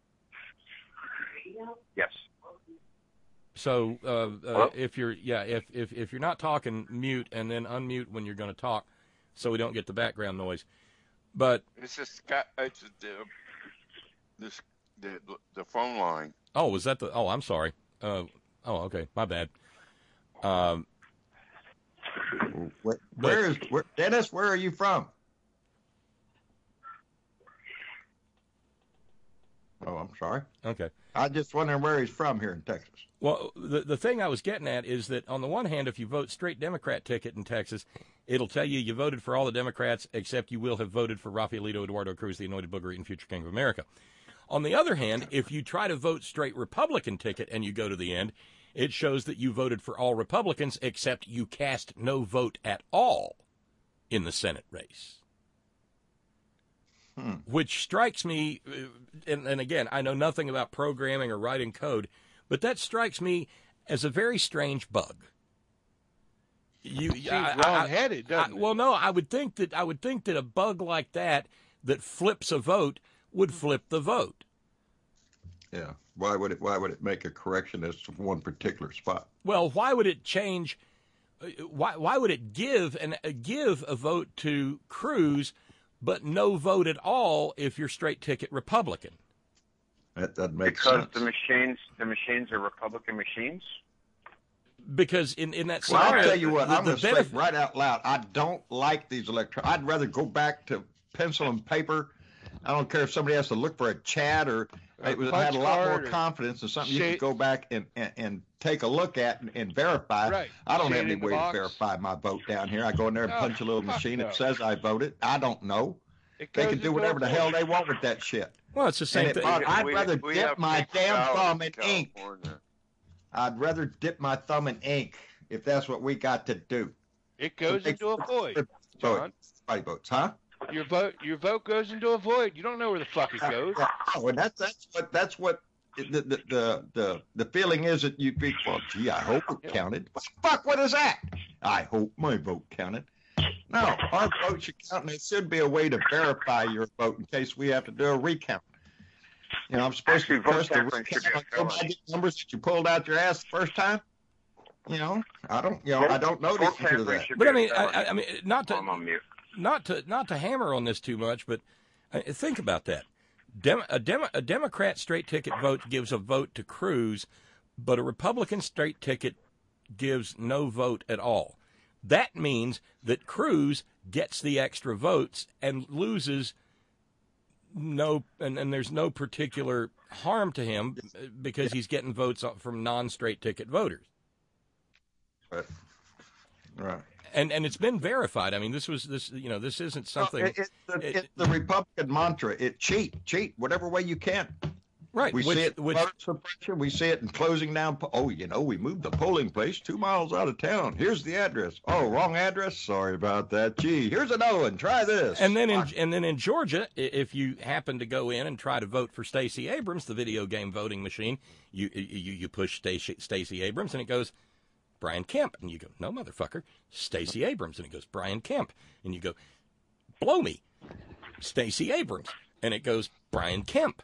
Yes. So uh, uh, if you're yeah if, if if you're not talking, mute and then unmute when you're going to talk, so we don't get the background noise. But it's just got it's the this the the phone line. Oh, was that the? Oh, I'm sorry. Uh, oh, okay, my bad. Um, where, where is where, Dennis? Where are you from? Oh, I'm sorry. Okay. I just wondering where he's from here in Texas. Well, the the thing I was getting at is that on the one hand, if you vote straight Democrat ticket in Texas, it'll tell you you voted for all the Democrats except you will have voted for Rafaelito Eduardo Cruz, the anointed booger eating future king of America. On the other hand, if you try to vote straight Republican ticket and you go to the end, it shows that you voted for all Republicans except you cast no vote at all in the Senate race. Hmm. Which strikes me, and, and again, I know nothing about programming or writing code, but that strikes me as a very strange bug. You Seems I, wrong-headed, I, doesn't I, it? Well, no, I would think that I would think that a bug like that that flips a vote would flip the vote. Yeah. Why would it? Why would it make a correction as to one particular spot? Well, why would it change? Why why would it give and uh, give a vote to Cruz, but no vote at all if you're straight ticket Republican? That that makes because sense. the machines, the machines are Republican machines. Because in, in that Well, scenario, I'll tell you what. the, I'm the going to benefit, say right out loud. I don't like these electronic. I'd rather go back to pencil and paper. I don't care if somebody has to look for a chat or A it was, punch had a lot more card or confidence in something you shade- could go back and, and, and take a look at and, and verify. Right. I don't Shade have any in the way to box. verify my vote down here. I go in there and No, punch a little fuck machine no. that says I voted. I don't know. It They goes can do into whatever a the hell vote. they want with that shit. well, it's the same And it thing. bothers- I'd We- rather we dip have my big damn ballots thumb in in ink. California. I'd rather dip my thumb in ink if that's what we got to do. It goes They- into a void, So John. everybody votes, huh? Your vote, your vote goes into a void. You don't know where the fuck it goes. Yeah, oh, and that's that's what that's what the the the the, the feeling is that you think, well, gee, I hope it counted. What the fuck? What is that? I hope my vote counted. No, our vote should count, and there should be a way to verify your vote in case we have to do a recount. You know, I'm supposed Actually, to vote trust the tampering should be a recount on felony. the numbers that you pulled out your ass the first time. You know, I don't. You know, I don't know the Vote answer to tampering that. should But be I mean, a felony. I, I mean, not to I'm on mute. not to not to hammer on this too much, but uh, think about that. Dem- a, Dem- a Democrat straight ticket vote gives a vote to Cruz, but a Republican straight ticket gives no vote at all. That means that Cruz gets the extra votes and loses no, and, and there's no particular harm to him because he's getting votes from non-straight ticket voters. Right. Right. And and it's been verified. I mean, this was this you know this isn't something. It, it's, the, it- it's the Republican mantra. It cheat, cheat, whatever way you can. Right. We which, see it in which voter suppression. We see it in closing down. po- Oh, you know, we moved the polling place two miles out of town. Here's the address. Oh, wrong address. Sorry about that. Gee, here's another one. Try this. And then in and then in Georgia, i- if you happen to go in and try to vote for Stacey Abrams, the video game voting machine, you you you push Stacey Stacey Abrams and it goes Brian Kemp, and you go, no motherfucker, Stacey Abrams, and it goes Brian Kemp, and you go, blow me, Stacey Abrams, and it goes Brian Kemp.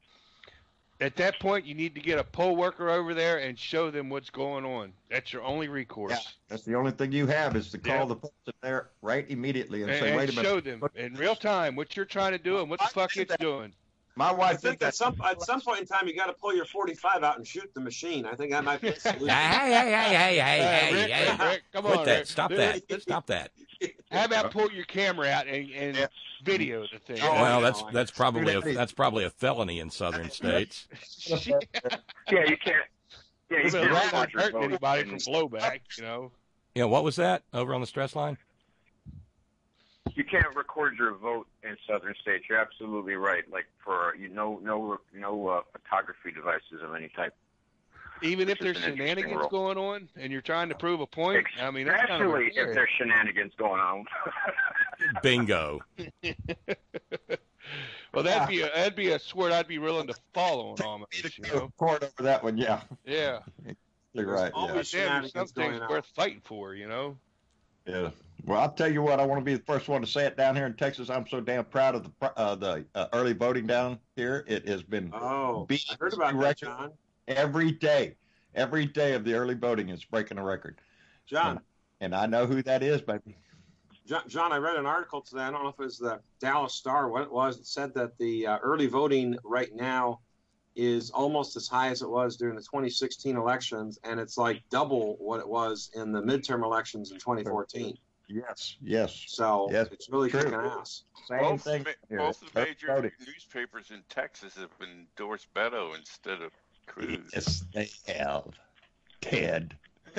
At that point, you need to get a poll worker over there and show them what's going on. That's your only recourse. Yeah, that's the only thing you have is to call Yeah. the person there right immediately and, And, say, and wait a minute. show them in real time what you're trying to do and what the fuck it's doing. My I wife did think that. at some at some point in time you got to pull your forty-five out and shoot the machine. I think that might be a solution. Hey, hey, hey, hey, hey, Uh, hey, Rick, hey. Rick, Rick, come Quit on, that. Rick. Stop Do that. it. Stop that. How about pull your camera out and, and video the thing? Oh, Well, I that's know. that's probably a that's probably a felony in southern states. Yeah, you can't. Yeah, you It's can't not record your hurting vote anybody and- from blowback, you know. Yeah, what was that over on the stress line? You can't record your vote in southern states. You're absolutely right. Like for you know no no uh, photography devices of any type. Even if Which is there's an interesting shenanigans rule. going on and you're trying to prove a point, I mean, that's kind of Especially if there's shenanigans going on. Bingo. well, that'd be a, that'd be a sport I'd be willing to follow on Amish, you know. Court over that one, yeah. Yeah. You're right. Yeah. Always Damn, there's some shenanigans things going on. worth fighting for, you know. Yeah. Well, I'll tell you what. I want to be the first one to say it down here in Texas. I'm so damn proud of the uh, the uh, early voting down here. It has been Oh, beat I heard about that, record John. every day. Every day of the early voting is breaking a record. John. And, and I know who that is, baby. John, John, I read an article today. I don't know if it was the Dallas Star, what it was. It said that the uh, early voting right now is almost as high as it was during the twenty sixteen elections, and it's like double what it was in the midterm elections in twenty fourteen. Yes, yes. So yes, it's really true. kicking ass. Same Both, thing. ma- here. both of the major Voting. newspapers in Texas have endorsed Beto instead of Cruz. Yes, they have. Ted.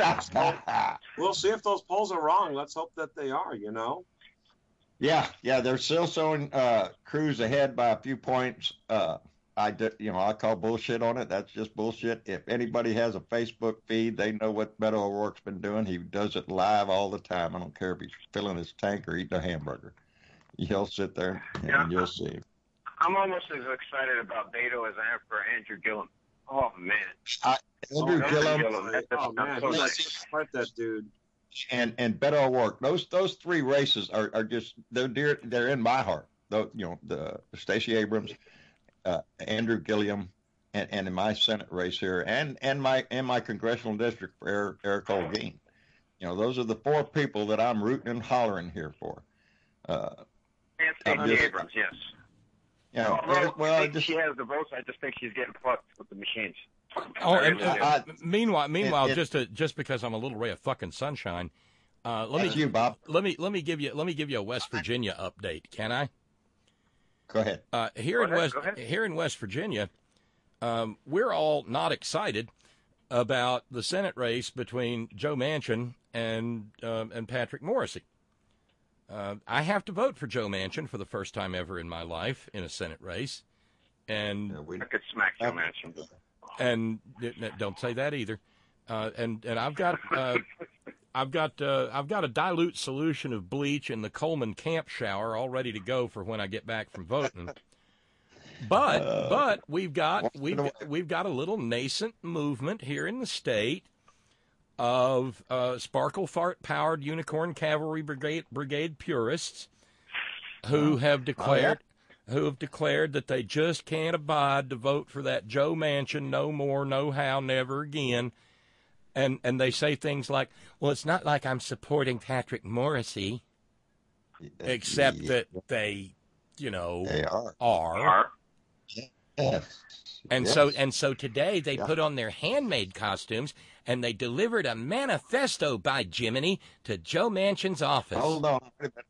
We'll see if those polls are wrong. Let's hope that they are, you know. Yeah, yeah, they're still showing uh, Cruz ahead by a few points. Uh, I, did, you know, I call bullshit on it. That's just bullshit. If anybody has a Facebook feed, they know what Beto O'Rourke's been doing. He does it live all the time. I don't care if he's filling his tank or eating a hamburger. He'll sit there and Yeah. you'll see. I'm almost as excited about Beto as I am for Andrew Gillum. Oh, man. I, Andrew Oh, Gillum, Gillum. That- that's Oh, man. so He's nice. part that dude. and and Beto O'Rourke. Those those three races are, are just they're dear, they're in my heart. Though you know the Stacey Abrams, uh, Andrew Gillum, and, and in my Senate race here, and and my and my congressional district for Eric, Eric Holguin. You know, those are the four people that I'm rooting and hollering here for. Uh, And I'm Stacey just- Abrams, yes. you know, Although well, I I think just she has the votes, I just think she's getting fucked with the machines. Oh, I and, really do. uh, meanwhile, meanwhile, it- just to, just because I'm a little ray of fucking sunshine, uh, let Thank me you, Bob. let me let me give you let me give you a West Virginia update. Can I? Go ahead. Uh, here Go in ahead, West go ahead. here in West Virginia, um, we're all not excited about the Senate race between Joe Manchin and um, and Patrick Morrisey. Uh, I have to vote for Joe Manchin for the first time ever in my life in a Senate race, and Yeah, we- I could smack Joe Manchin. and don't say that either. Uh, and and I've got uh, I've got uh, I've got a dilute solution of bleach in the Coleman camp shower all ready to go for when I get back from voting. But Uh, but we've got once in we've a while. we've got a little nascent movement here in the state of uh, sparkle fart powered unicorn cavalry brigade brigade purists who have declared who have declared that they just can't abide to vote for that Joe Manchin no more, no how, never again. And and they say things like, well, it's not like I'm supporting Patrick Morrisey, except Yeah, that they, you know, they are. are. Yes. And Yes. so and so today they Yeah. put on their handmade costumes and they delivered a manifesto by Jiminy to Joe Manchin's office. Hold on. Wait a minute.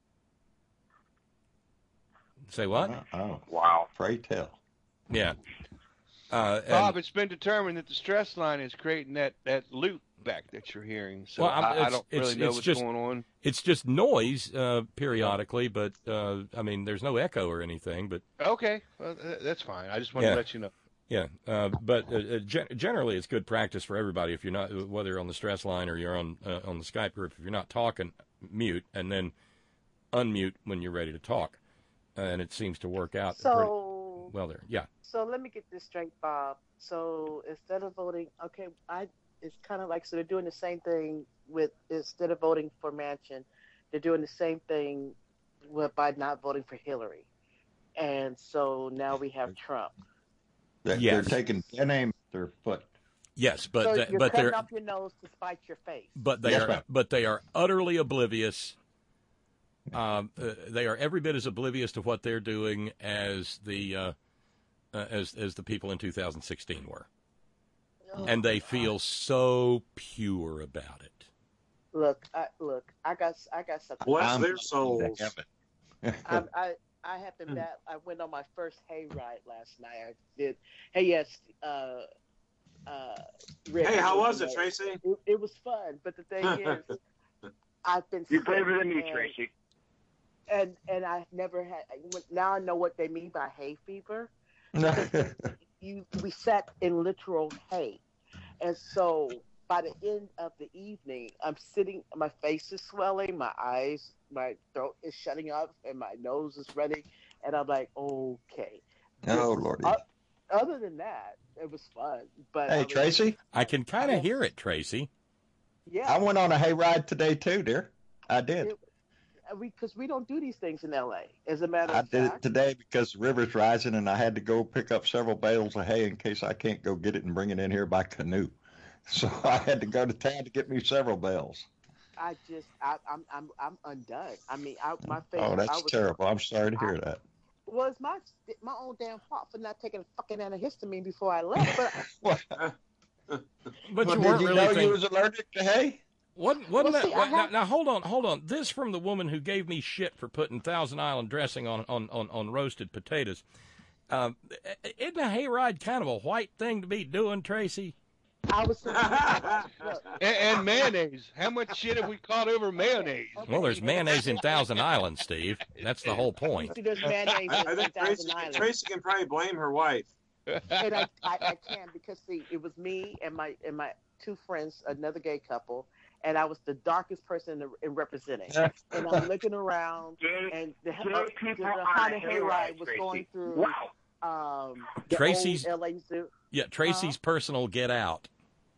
Say what? Oh, Wow. pray tell. Yeah. Uh, and- Bob, it's been determined that the stress line is creating that, that loop back that you're hearing. So Well, I'm- I, I it's- don't it's- really know it's what's just- going on. It's just noise uh, periodically, but uh, I mean, there's no echo or anything. But Okay, well, th- that's fine. I just wanted Yeah. to let you know. yeah, uh, but uh, uh, gen- generally, it's good practice for everybody. If you're not, whether you're on the stress line or you're on uh, on the Skype group, if you're not talking, mute and then unmute when you're ready to talk, uh, and it seems to work out pretty So, well there. Yeah. so let me get this straight, Bob. So instead of voting, okay, I it's kind of like so they're doing the same thing with instead of voting for Manchin, they're doing the same thing with by not voting for Hillary, and so now we have Trump. They're, Yes. they're taking their name at their foot. Yes, but so th- you're but cutting they're off your nose to spite your face. but they Yes, are ma'am. but they are utterly oblivious. Um, uh, they are every bit as oblivious to what they're doing as the uh, uh, as as the people in two thousand sixteen were, and they feel so pure about it. Look, I, look, I got, I got something. Bless I'm- their souls. I, I, I have been back. I went on my first hayride last night. I did. Hey, yes, uh, uh, Rick, Hey, how was you it, know, Tracy? It, it was fun, but the thing is, I've been. You sick, braver than me, and- Tracy. And and I've never had. Now I know what they mean by hay fever. You we sat in literal hay, and so by the end of the evening, I'm sitting. My face is swelling, my eyes, my throat is shutting up, and my nose is running, and I'm like, okay. Oh, Lordy. Uh, other than that, it was fun. But I Hey, was- Tracy, I can kind of hear it, Tracy. yeah, I went on a hayride today too, dear. I did. It, we because we don't do these things in L A. As a matter I of did fact, it today because the river's rising, and I had to go pick up several bales of hay in case I can't go get it and bring it in here by canoe. So I had to go to town to get me several bales. I just I, I'm I'm I'm undone. I mean, I, my face. Oh, that's I was, terrible. I'm sorry to hear I, that. Well, it's my my own damn fault for not taking a fucking antihistamine before I left. But But Well, you did weren't you really know thinking. you was allergic to hay? Wasn't, wasn't Well, that, see, I what, have- now, now, hold on, hold on. This from the woman who gave me shit for putting Thousand Island dressing on, on, on, on roasted potatoes. Um, isn't a hayride kind of a white thing to be doing, Tracy? I was look, And, and mayonnaise. How much shit have we caught over mayonnaise? Well, there's mayonnaise in Thousand Island, Steve. That's the whole point. see, there's mayonnaise I in think Thousand Tracy, Island. Tracy can probably blame her wife. And I, I, I can because see, it was me and my and my two friends, another gay couple, and I was the darkest person in, in representing. And I'm looking around, Gay- and the, gay uh, people the on a Haunted hayride, Hayride was Tracy. going through Wow. um, the Tracy's- old L A Zoo. Yeah, Tracy's personal get out.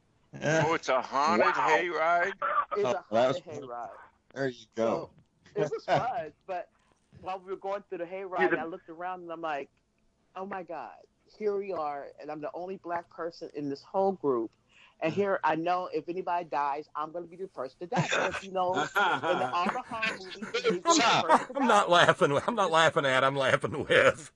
Oh, it's a haunted Wow. hayride? It's Oh, a that haunted was- hayride. There you go. So it was fun, but while we were going through the hayride, I looked around and I'm like, oh my God, here we are, and I'm the only black person in this whole group. And here, I know if anybody dies, I'm going to be the first to die. Because, you know, in the Armor Hall movie, he's I'm the first not, to I'm die. not laughing. I'm not laughing at. I'm laughing with.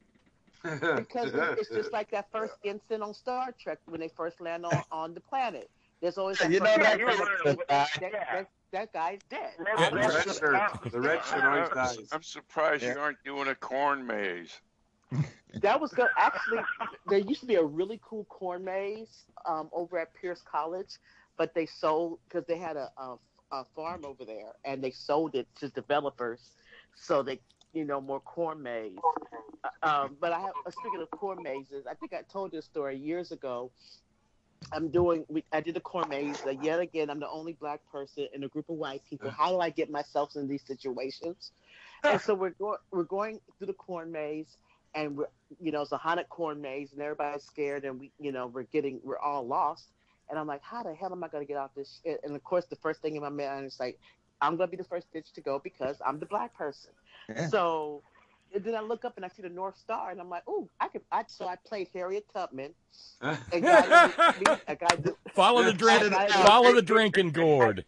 Because it's, it's just like that first incident on Star Trek when they first land on, on the planet. There's always that You know first that- person that guy- that, that, that guy's dead. The red shirt, the red shirt always dies. I'm surprised Yeah. you aren't doing a corn maze. That was good. Actually, there used to be a really cool corn maze um, over at Pierce College, but they sold because they had a, a, a farm over there, and they sold it to developers, so they, you know, more corn maze. Uh, Um, but I have, uh, speaking of corn mazes, I think I told this story years ago. I'm doing. We, I did a corn maze. Uh, yet again, I'm the only black person in a group of white people. How do I get myself in these situations? And so we're going. We're going through the corn maze, and we're, you know, it's a haunted corn maze, and everybody's scared, and we, you know, we're getting, we're all lost. And I'm like, how the hell am I going to get out this shit? And of course, the first thing in my mind is like, I'm going to be the first bitch to go because I'm the black person. Yeah. So. And then I look up and I see the North Star, and I'm like, "Oh, I could." I, so I played Harriet Tubman. A guy, a guy, Follow the drink. Follow the drinking gourd.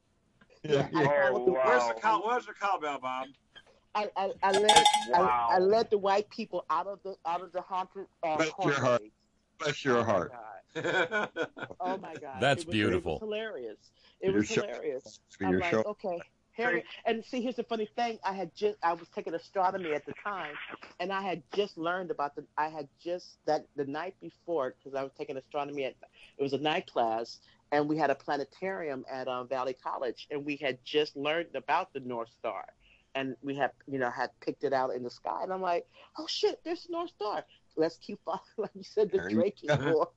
Yeah, I Oh, followed the- where's the cow? Where's the cowbell, Bob? I, I, I led Wow. I, I led the white people out of the out of the haunted uh, Bless corn your heart. maze. Bless your heart. God. Oh my God, That's it was, beautiful. It was hilarious. It Your was show- hilarious. for I'm your like, show. okay, Harriet. And see, here's the funny thing. I had just I was taking astronomy at the time, and I had just learned about the. I had just that the night before because I was taking astronomy at. It was a night class, and we had a planetarium at um, Valley College, and we had just learned about the North Star, and we had you know had picked it out in the sky, and I'm like, oh shit, there's the North Star. Let's keep following, like you said, the There you drinking go. war.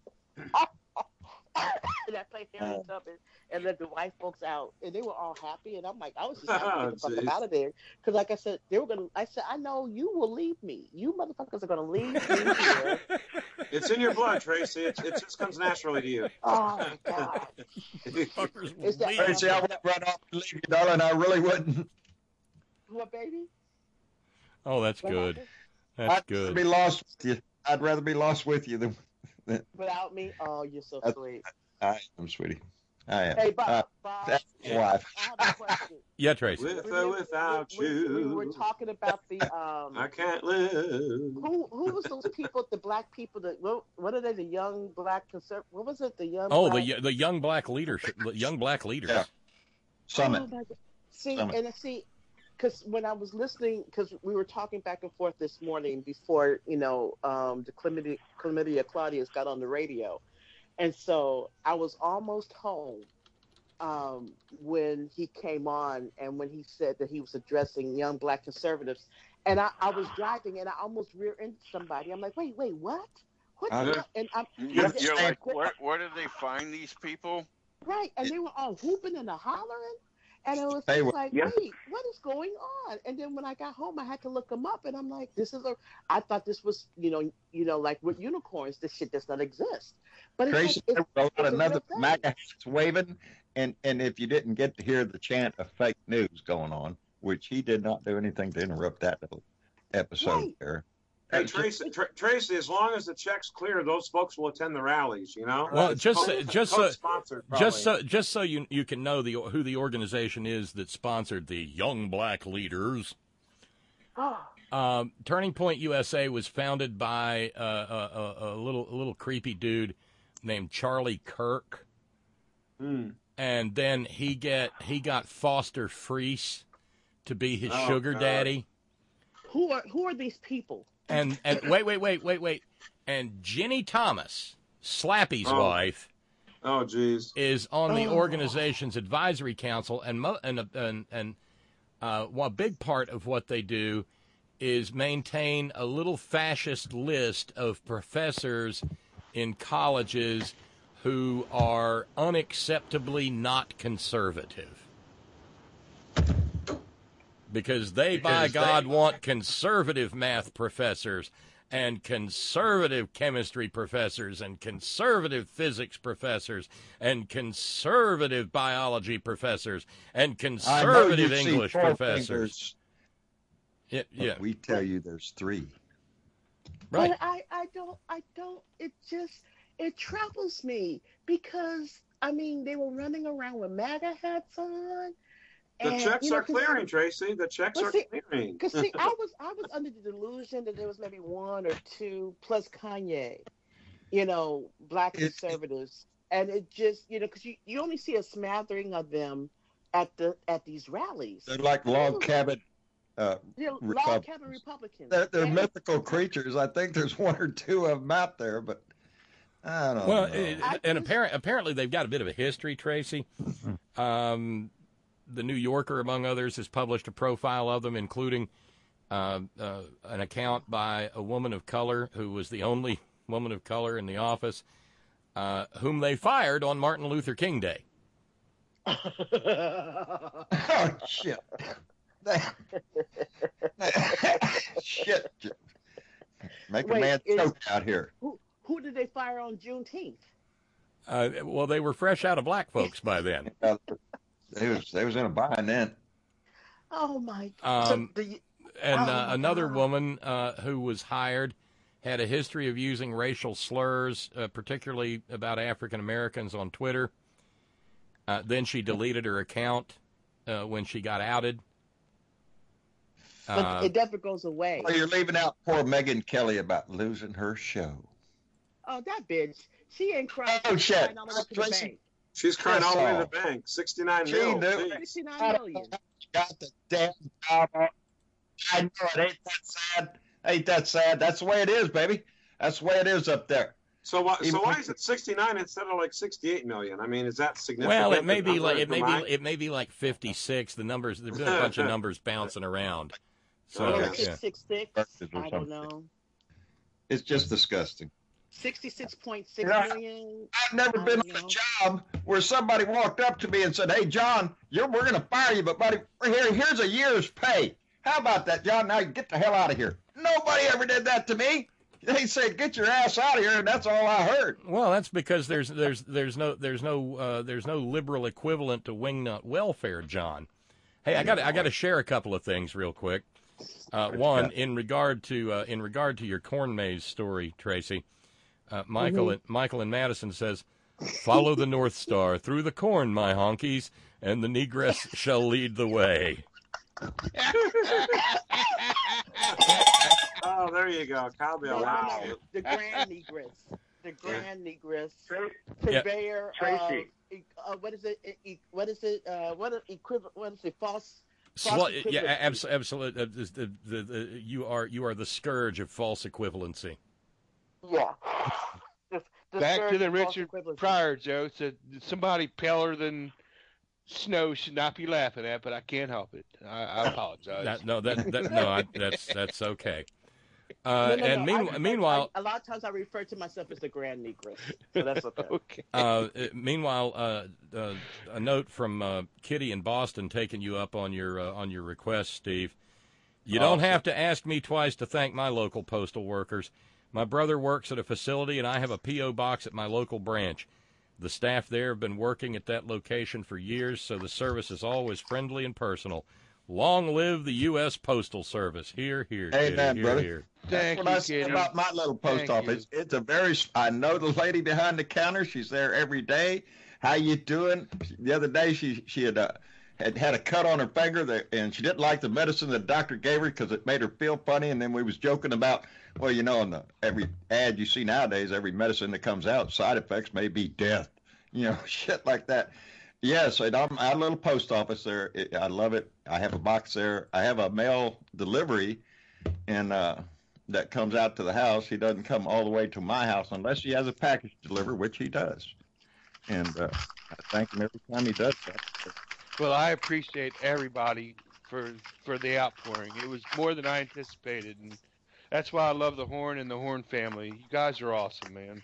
And I played Harry Tubman and let the white folks out, and they were all happy. And I'm like, I was just happy to get the fuck Jeez. up out of there because, like I said, they were gonna. I said, I know you will leave me. You motherfuckers are gonna leave me here. It's in your blood, Tracy. It, it just comes naturally to you. Oh my God! It's that, Tracy, I wouldn't run off and leave you, darling. I really wouldn't. what, baby? Oh, that's What good. happened? That's I'd good. be lost with you. I'd rather be lost with you than, than Without me? Oh, you're so That's- sweet. I am, sweetie. I am. Hey, Bob. Uh, Bob, that's my wife. I have a question. Yeah, Tracy. With We- or we- without we, you, we were talking about the um. I can't live. Who who was those people? The black people that what, what are they? The young black conserv. What was it? The young. Oh, black, the the young black leadership, the young black leaders. Yeah. Summit. Oh my God. See, Summit. and I see, because when I was listening, because we were talking back and forth this morning before, you know, um, the chlamydia, chlamydia Claudius got on the radio. And so I was almost home um, when he came on and when he said that he was addressing young black conservatives. And I, I was driving and I almost rear-ended somebody. I'm like, wait, wait, what? What? Uh, the? And I'm, You're, I- you're I- like, where, where did they find these people? Right, and they were all whooping and a hollering, and it was They just were- like, Yeah. wait, what is going on? And then when I got home, I had to look them up, and I'm like, this is a. I thought this was, you know, you know, like with unicorns, this shit does not exist. But it's Tracy like, it's, wrote it's a another real thing. MAGA hats waving, and and if you didn't get to hear the chant of fake news going on, which he did not do anything to interrupt that little episode Right. there. Hey, Tracy, Tr- Tracy, as long as the check's clear, those folks will attend the rallies, you know? Well, It's just co- just so co-sponsored, just probably. so just so you you can know the who the organization is that sponsored the Young Black Leaders. Um, Turning Point U S A was founded by uh, a, a, a little a little creepy dude named Charlie Kirk, Hmm. and then he get he got Foster Freese to be his Oh, sugar God. daddy. Who are who are these people? And and wait, wait, wait, wait, wait. And Jenny Thomas, Slappy's Oh. wife, oh, geez, is on the Oh. organization's advisory council, and mo- and and and uh, one big part of what they do is maintain a little fascist list of professors in colleges who are unacceptably not conservative. Because they, by Because God, they- want conservative math professors and conservative chemistry professors and conservative physics professors and conservative biology professors and conservative I know you see English four professors. fingers, Yeah, but yeah. we tell you there's three. Right. But I, I don't, I don't. It just, it troubles me because I mean they were running around with MAGA hats on. The and, checks you know, are 'cause- clearing, Tracy. The checks Well, are see, clearing. Because see, I was I was under the delusion that there was maybe one or two plus Kanye, you know, black conservatives, and it just you know because you, you only see a smattering of them at the at these rallies. They're like log cabin. Uh, They're log Repub- cabin Republicans. they're, they're And- mythical creatures. I think there's one or two of them out there, but I don't Well, know. it, and apparent, apparently they've got a bit of a history, Tracy. Um, the New Yorker, among others, has published a profile of them, including uh, uh, an account by a woman of color who was the only woman of color in the office, uh, whom they fired on Martin Luther King Day. Oh shit! Shit! Make a Wait, man is- choke out here. Who who did they fire on Juneteenth? Uh, well, they were fresh out of black folks by then. They was they was in a bind then. Oh my! Um, so the, And oh, uh, my another God. woman uh, who was hired had a history of using racial slurs, uh, particularly about African Americans, on Twitter. Uh, then she deleted her account uh, when she got outed. But Uh, it never goes away. Well, you're leaving out poor Megyn Kelly about losing her show. Oh, that bitch! She ain't crying. Oh, she's shit. crying all the way to the Tracy- bank. She's crying That's all the way to all. the bank. sixty-nine She mil. knew. Jeez. Sixty-nine million. Got the damn job on. I know it ain't that sad. Ain't that sad? That's the way it is, baby. That's the way it is up there. So why, so Even- why is it sixty-nine instead of like sixty-eight million? I mean, is that significant? well, it may The be like number it may combined? be it may be like fifty-six. The numbers there's been a bunch of numbers bouncing around. So Or yeah. six six six. Breakfast or I something. don't know. It's just disgusting. Sixty-six point six Yeah. million. I've never I been don't on a know. job where somebody walked up to me and said, "Hey, John, you're, we're going to fire you, but buddy, here, here's a year's pay. How about that, John? Now you get the hell out of here." Nobody ever did that to me. They said, "Get your ass out of here," and that's all I heard. Well, that's because there's there's there's no there's no uh, there's no liberal equivalent to wingnut welfare, John. Hey, I got I got to share a couple of things real quick. Uh, one in regard to uh, in regard to your corn maze story, Tracy. Uh, Michael Mhm. and Michael in Madison says, "Follow the North Star through the corn, my honkies, and the negress shall lead the way." Oh, there you go, cowbell. No, no, Wow. no. The Grand Negress. The Grand Negress. Yeah. Purveyor Tracy. of, e- uh, what is it? E- e- what is it? Uh, what is equivalent? What is it? False. Slu- false yeah, equivalency. abs- absolutely. Uh, the, the, the, you are you are the scourge of false equivalency. Yeah. The, the Back scourge to the of false Richard equivalency. Pryor joke. Said somebody paler than snow should not be laughing at, but I can't help it. I, I apologize. That, no, that, that no, I, that's that's okay. Uh, No, no, and no. meanwhile, I- I- meanwhile, I- a lot of times I refer to myself as the Grand Negress, so that's okay. okay. uh, meanwhile, uh, uh, a note from uh, Kitty in Boston taking you up on your uh, on your request, Steve. You don't Awesome. have to ask me twice to thank my local postal workers. My brother works at a facility, and I have a P O box at my local branch. The staff there have been working at that location for years, so the service is always friendly and personal. Long live the U S Postal Service. Here, here, Amen, here, brother. here. That's Thank what you, I say Kitty. about my little post Thank office. It's a very. I know the lady behind the counter. She's there every day. How you doing? The other day, she she had uh, had had a cut on her finger, that, and she didn't like the medicine the doctor gave her because it made her feel funny. And then we was joking about, well, you know, in the every ad you see nowadays, every medicine that comes out, side effects may be death. You know, shit like that. Yes, and I'm at a little post office there. It, I love it. I have a box there. I have a mail delivery, and uh, that comes out to the house. He doesn't come all the way to my house unless he has a package to deliver, which he does. And uh, I thank him every time he does that. Well, I appreciate everybody for for the outpouring. It was more than I anticipated, and that's why I love the Horn and the Horn family. You guys are awesome, man.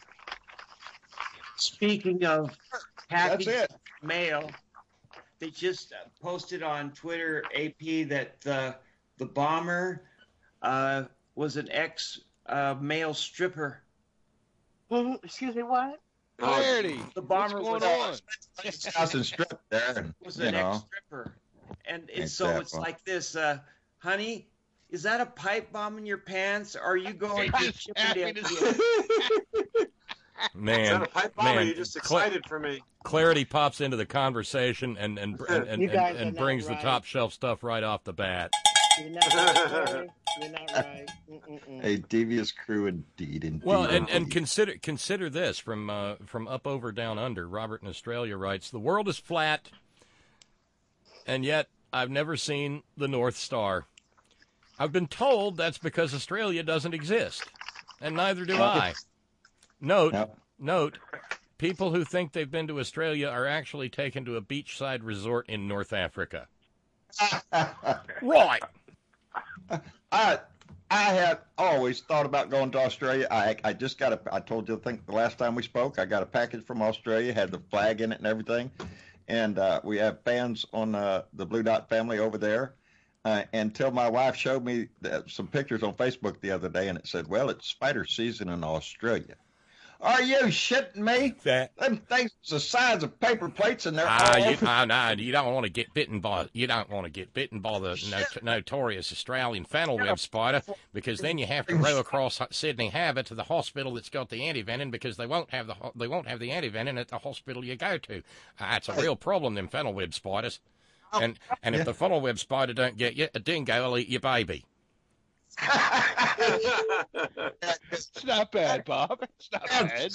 Speaking of package That's it. mail, they just uh, posted on Twitter, A P, that uh, the bomber uh, was an ex uh, male stripper. Mhm. Excuse me, what? Clarity. The bomber What's was, going on? His house and strip there, and was you an know. ex-stripper. And it's, so it's Exactly. like this, uh, honey, is that a pipe bomb in your pants? Are you going They to just ship happy it to Man, Is that a pipe bomb, or are man, you just Cla- excited for me? Clarity pops into the conversation and and and, and, You and, guys are and not brings right. the top shelf stuff right off the bat. You're not right, sir. You're not right. Mm-mm-mm. A devious crew indeed, indeed. Well, and, and indeed. consider consider this from uh, from up over down under. Robert in Australia writes, "The world is flat, and yet I've never seen the North Star. I've been told that's because Australia doesn't exist, and neither do I." Note, Yep. note, people who think they've been to Australia are actually taken to a beachside resort in North Africa. Right. I I had always thought about going to Australia. I I just got a. I told you, I think the last time we spoke, I got a package from Australia, had the flag in it and everything, and uh, we have fans on uh, the Blue Dot family over there. Uh, until my wife showed me that, some pictures on Facebook the other day, and it said, "Well, it's spider season in Australia." Are you shitting me? That Them things the size of paper plates, and they're Ah, all you, over. ah, no, you don't want to get bitten by you don't want to get bitten by the not, notorious Australian fennel web spider, because then you have to row across Sydney Harbour to the hospital that's got the antivenin, because they won't have the ho- they won't have the antivenin at the hospital you go to. Uh, it's a real problem, them fennel web spiders. And and if the funnel web spider don't get you, a dingo will eat your baby. It's not bad, Bob. It's not bad.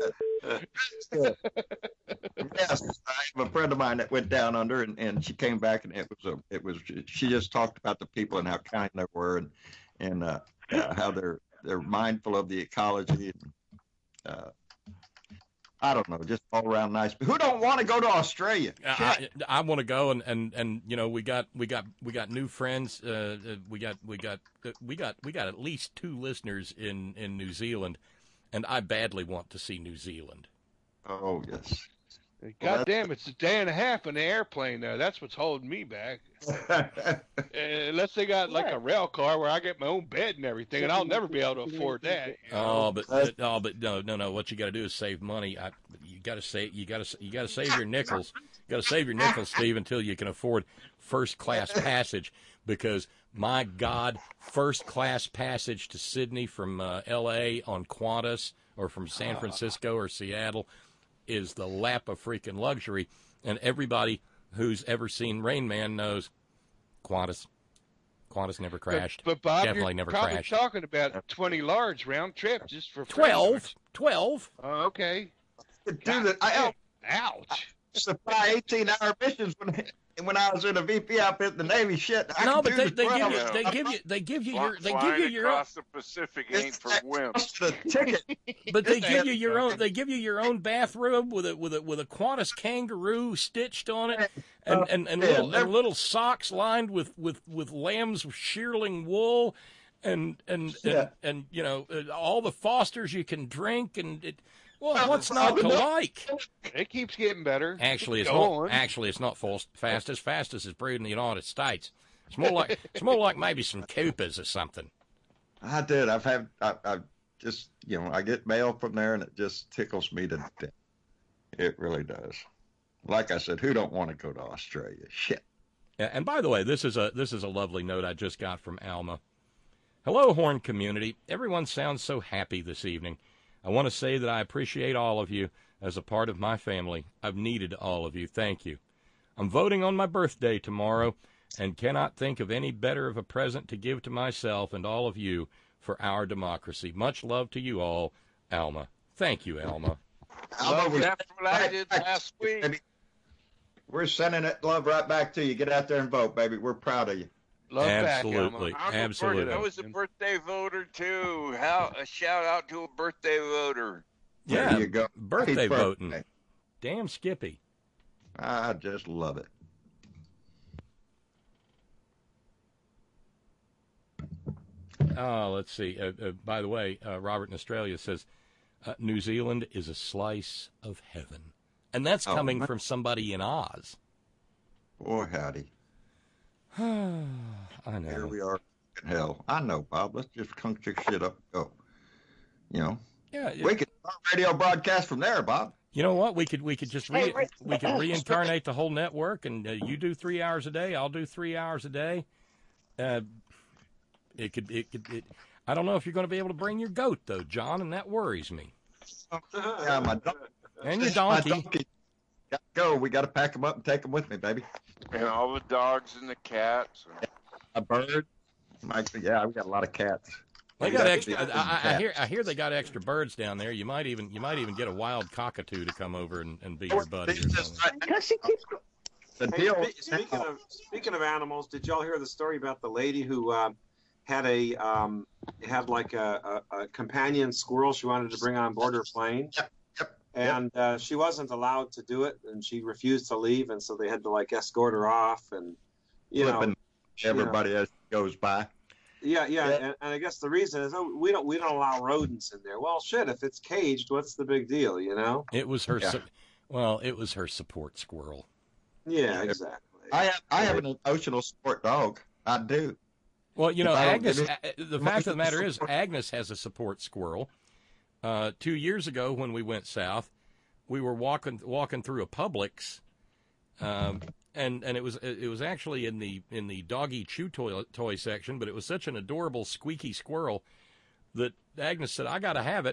Yes, I have a friend of mine that went down under, and, and she came back, and it was a, it was she just talked about the people and how kind they were, and and uh, uh, how they're they're mindful of the ecology, and uh, I don't know, just all around nice. Who don't want to go to Australia? I, I, I want to go, and, and, and you know we got we got we got new friends. Uh, uh, we got we got uh, we got we got at least two listeners in, in New Zealand, and I badly want to see New Zealand. Oh yes. God damn, it's a day and a half in the airplane there. That's what's holding me back. uh, unless they got like a rail car where I get my own bed and everything, and I'll never be able to afford that. You know? Oh, but, but oh, but no, no, no. What you got to do is save money. I, you got to save. You got to. You got to save your nickels. You got to save your nickels, Steve, until you can afford first class passage. Because my God, first class passage to Sydney from uh, L A on Qantas, or from San Francisco or Seattle, is the lap of freaking luxury. And everybody who's ever seen Rain Man knows Qantas. Qantas never crashed. But, but Bob, definitely you're never probably crashed. talking about twenty large round trip just for Twelve. Twelve. Oh, okay. Dude, that I, Ouch. used to fly eighteen-hour missions when when I was in a V P outfit in the Navy. Shit, I No, could but do they, the they give you twelve. they give you they give you your they give Flying you your own, across the Pacific ain't for wimps. The ticket. but they give you your own they give you your own bathrobe with a with a with a Qantas kangaroo stitched on it, and and, and Yeah, little never- and little socks lined with with with lamb's shearling wool, and and and, Yeah. and you know uh, all the Fosters you can drink, and it, well, what's not to like? It keeps getting better. Actually, it's Go not. on. Actually, it's not fast. Fast as fast as is brewed in the United States. It's more like it's more like maybe some Coopers or something. I did. I've had. I, I just you know I get mail from there, and it just tickles me to death. It really does. Like I said, who don't want to go to Australia? Shit. Yeah, and by the way, this is a this is a lovely note I just got from Alma. Hello, Horn community. Everyone sounds so happy this evening. I want to say that I appreciate all of you as a part of my family. I've needed all of you. Thank you. I'm voting on my birthday tomorrow and cannot think of any better of a present to give to myself and all of you for our democracy. Much love to you all, Alma. Thank you, Alma. Love, that's what I did last week. Baby. We're sending that love right back to you. Get out there and vote, baby. We're proud of you. Love Absolutely. back, I'm Absolutely. A birthday, I was a birthday voter, too. How, a shout out to a birthday voter. Yeah, There you go. birthday Happy voting. birthday. Damn Skippy. I just love it. Oh, let's see. Uh, uh, by the way, uh, Robert in Australia says, uh, New Zealand is a slice of heaven. And that's Oh, coming my- from somebody in Oz. Boy, howdy. I know. Here we are in hell. I know, Bob. Let's just clunk your shit up and go. You know? Yeah, We could start radio broadcast from there, Bob. You know what? We could we could just re- Hey, Rick- we could reincarnate the whole network, and uh, you do three hours a day. I'll do three hours a day. Uh, it could it could. It, I don't know if you're going to be able to bring your goat though, John, and that worries me. Yeah, my donkey. And your My donkey. donkey. Got to go. We got to pack them up and take them with me, baby. And all the dogs and the cats. A bird. My, yeah, we got a lot of cats. They We got got extra. the- I, I, I hear. I hear they got extra birds down there. You might even. You might even get a wild cockatoo to come over and, and be your buddy. Or something. Because she keeps. The Hey, deal. spe- speaking of speaking of animals, did y'all hear the story about the lady who uh, had a um, had like a, a, a companion squirrel she wanted to bring on board her plane, Yep, yep, and uh, she wasn't allowed to do it, and she refused to leave, and so they had to like escort her off, and you know, Flipping everybody as it goes by. yeah, yeah, Yeah. And, and I guess the reason is oh, we don't we don't allow rodents in there. Well, shit, if it's caged, what's the big deal, you know? It was her. Yeah. Su- well, it was her support squirrel. Yeah, exactly. I have I have an emotional sport dog. I do. Well, you know, If I don't Agnes. give uh, The fact of the matter is, Agnes has a support squirrel. Uh, two years ago, when we went south, we were walking walking through a Publix, um, and and it was it was actually in the in the doggy chew toy toy section, but it was such an adorable squeaky squirrel that Agnes said, "I got to have it,"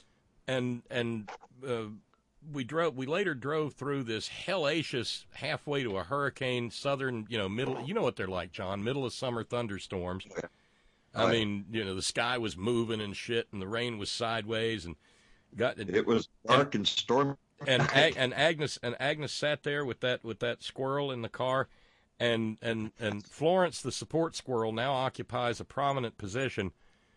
and and. Uh, we drove. We later drove through this hellacious, halfway to a hurricane, southern, you know, middle. You know what they're like, John. Middle of summer thunderstorms. I Oh, yeah. mean, you know, the sky was moving and shit, and the rain was sideways, and got It was dark and stormy. and Ag- and Agnes and Agnes sat there with that with that squirrel in the car, and and and Florence, the support squirrel, now occupies a prominent position.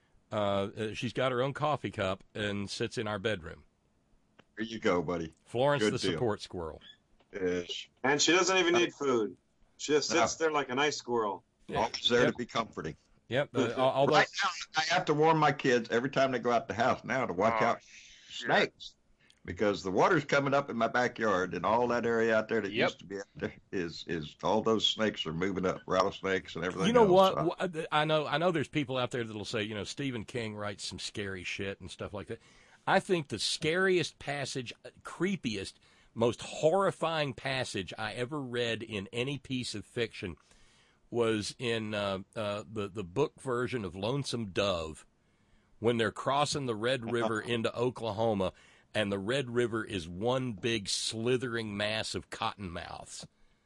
Uh, uh, she's got her own coffee cup and sits in our bedroom. There you go, buddy. Florence, Good the deal. support squirrel. Yes. And she doesn't even need food. She just No. sits there like a nice squirrel. Always there Yep. to be comforting. Yep. Uh, al- although Right now, I have to warn my kids every time they go out the house now to watch Oh, out for snakes, because the water's coming up in my backyard, and all that area out there that Yep. used to be out there is is all those snakes are moving up, rattlesnakes and everything. you know else. what? Wh- I know. I know. There's people out there that'll say, you know, Stephen King writes some scary shit and stuff like that. I think the scariest passage, creepiest, most horrifying passage I ever read in any piece of fiction was in uh, uh, the the book version of Lonesome Dove, when they're crossing the Red River into Oklahoma, and the Red River is one big slithering mass of cottonmouths.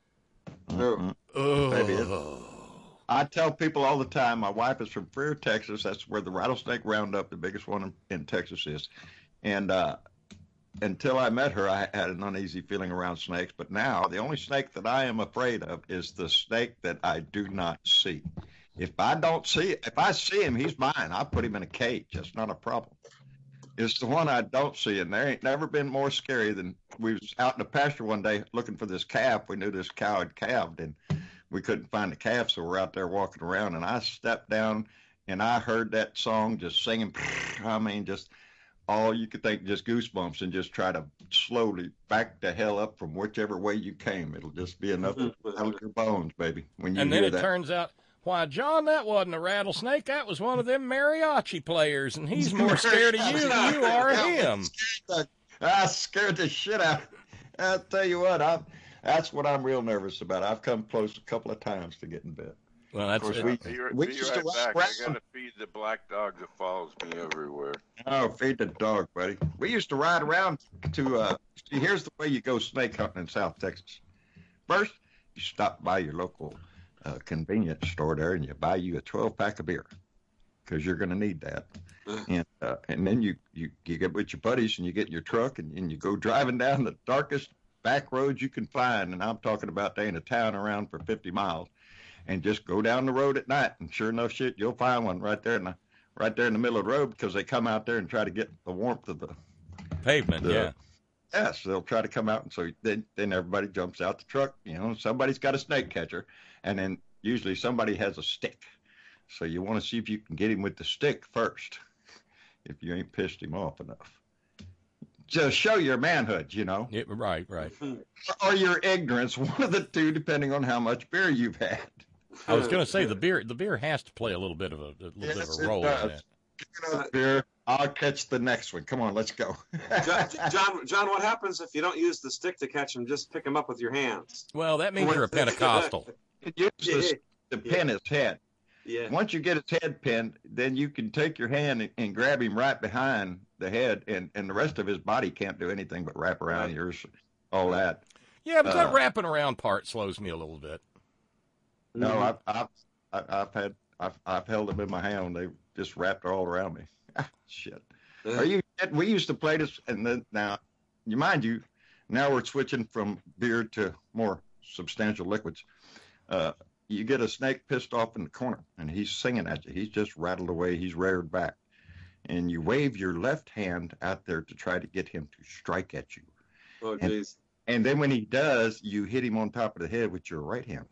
Mm-mm. Oh. Baby, it- I tell people all the time, my wife is from Freer, Texas. That's where the rattlesnake roundup, the biggest one in, in Texas, is. And uh, until I met her, I had an uneasy feeling around snakes. But now, the only snake that I am afraid of is the snake that I do not see. If I don't see, if I see him, he's mine. I'll put him in a cage. That's not a problem. It's the one I don't see, and there ain't never been more scary than we was out in the pasture one day looking for this calf. We knew this cow had calved, and we couldn't find the calf, so we're out there walking around, and I stepped down, and I heard that song just singing. I mean, just all you could think, just goosebumps, and just try to slowly back the hell up from whichever way you came. It'll just be enough to rattle your bones, baby, when you And hear then it that. turns out, why, John, that wasn't a rattlesnake. That was one of them mariachi players, and he's more scared of you than you are of him. I scared the shit out. I'll tell you what, I'm, that's what I'm real nervous about. I've come close a couple of times to getting bit. Well, that's of course, it. we, Be, right- we be used to right ride back. I around. gotta feed the black dog that follows me everywhere. Oh, feed the dog, buddy. We used to ride around to, uh, see, here's the way you go snake hunting in South Texas. First, you stop by your local uh, convenience store there and you buy you a twelve pack of beer because you're going to need that. And uh, and then you, you, you get with your buddies and you get in your truck and, and you go driving down the darkest back roads you can find. And I'm talking about they in a town around for fifty miles. And just go down the road at night, and sure enough, shit, you'll find one right there in the right there in the middle of the road because they come out there and try to get the warmth of the Pavement, the- yeah. Yes, they'll try to come out, and so then then everybody jumps out the truck. You know, somebody's got a snake catcher, and then usually somebody has a stick. So you want to see if you can get him with the stick first, if you ain't pissed him off enough. Just show your manhood, you know. Yeah, right, right. Or your ignorance, one of the two, depending on how much beer you've had. I was going to say the beer. The beer has to play a little bit of a, a little Yes, bit of it a role does. in that. You know, beer. I'll catch the next one. Come on, let's go. John, John, John, what happens if you don't use the stick to catch them? Just pick them up with your hands. Well, that means you're a Pentecostal. It uses to pin his head. Yeah. Once you get his head pinned, then you can take your hand and, and grab him right behind the head, and, and the rest of his body can't do anything but wrap around Right. yours, all that. Yeah, but that Uh, wrapping around part slows me a little bit. No, Mhm. I've, I've, I've, I've had, I've, I've held them in my hand. They just wrapped all around me. Shit. Are you? We used to play this, and then now, you mind you, now we're switching from beer to more substantial liquids. Uh, you get a snake pissed off in the corner, and he's singing at you. He's just rattled away. He's reared back, and you wave your left hand out there to try to get him to strike at you. Oh, And- jeez. And then when he does, you hit him on top of the head with your right hand.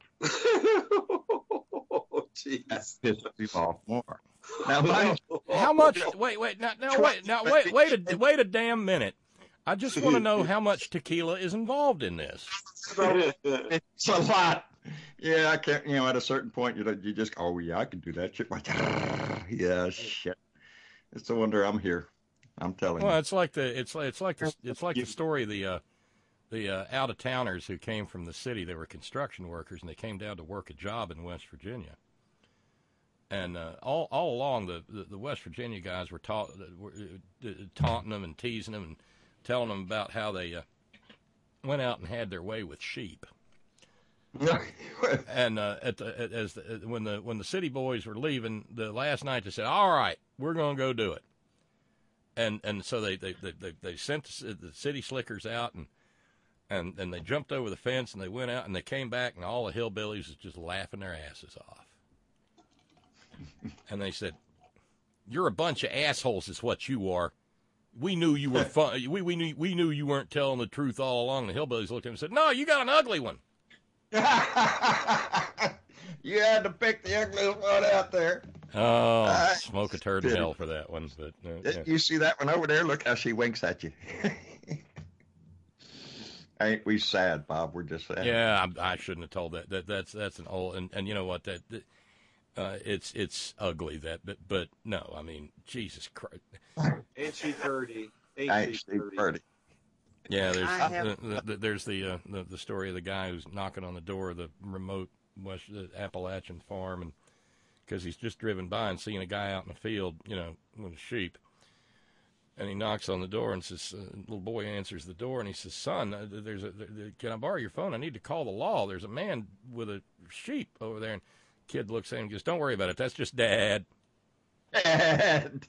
Oh, jeez. That pisses him off more. Now, mind How much? Wait, wait, now, now wait, now wait, wait a, wait a damn minute. I just want to know how much tequila is involved in this. it's a lot. Yeah, I can't. You know, at a certain point, you know, you just, oh yeah, I can do that shit. Like, yeah, shit. It's a wonder I'm here. I'm telling Well, you. it's like the it's like it's like the it's like the story of the uh, the uh, out of towners who came from the city. They were construction workers and they came down to work a job in West Virginia. And uh, all all along, the, the, the West Virginia guys were, ta- were uh, taunting them and teasing them and telling them about how they uh, went out and had their way with sheep. And uh, at the, at, as the, when the when the city boys were leaving the last night, they said, "All right, we're going to go do it." And and so they they they, they, they sent the, the city slickers out and and and they jumped over the fence and they went out and they came back and all the hillbillies was just laughing their asses off. And they said, "You're a bunch of assholes, is what you are. We knew you were fun. We we knew we knew you weren't telling the truth all along." The hillbillies looked at him and said, "No, you got an ugly one." You had to pick the ugliest one out there. Oh, Uh, smoke a turd in hell for that one. But uh, yeah. You see that one over there? Look how she winks at you. Ain't we sad, Bob? We're just sad. Yeah, I, I shouldn't have told that. That that's that's an old and, and you know what that, that uh, it's it's ugly that but but no, I mean Jesus Christ. Ain't she dirty? Ain't, Ain't she she dirty? pretty? Yeah, there's I have- the, the, there's the, uh, the the story of the guy who's knocking on the door of the remote West uh, Appalachian farm, and because he's just driven by and seen a guy out in the field, you know, with sheep, and he knocks on the door and says, uh, little boy answers the door and he says, "Son, uh, there's a there, there- can I borrow your phone? I need to call the law. There's a man with a sheep over there." And kid looks at him and goes, "Don't worry about it. That's just Dad." Dad.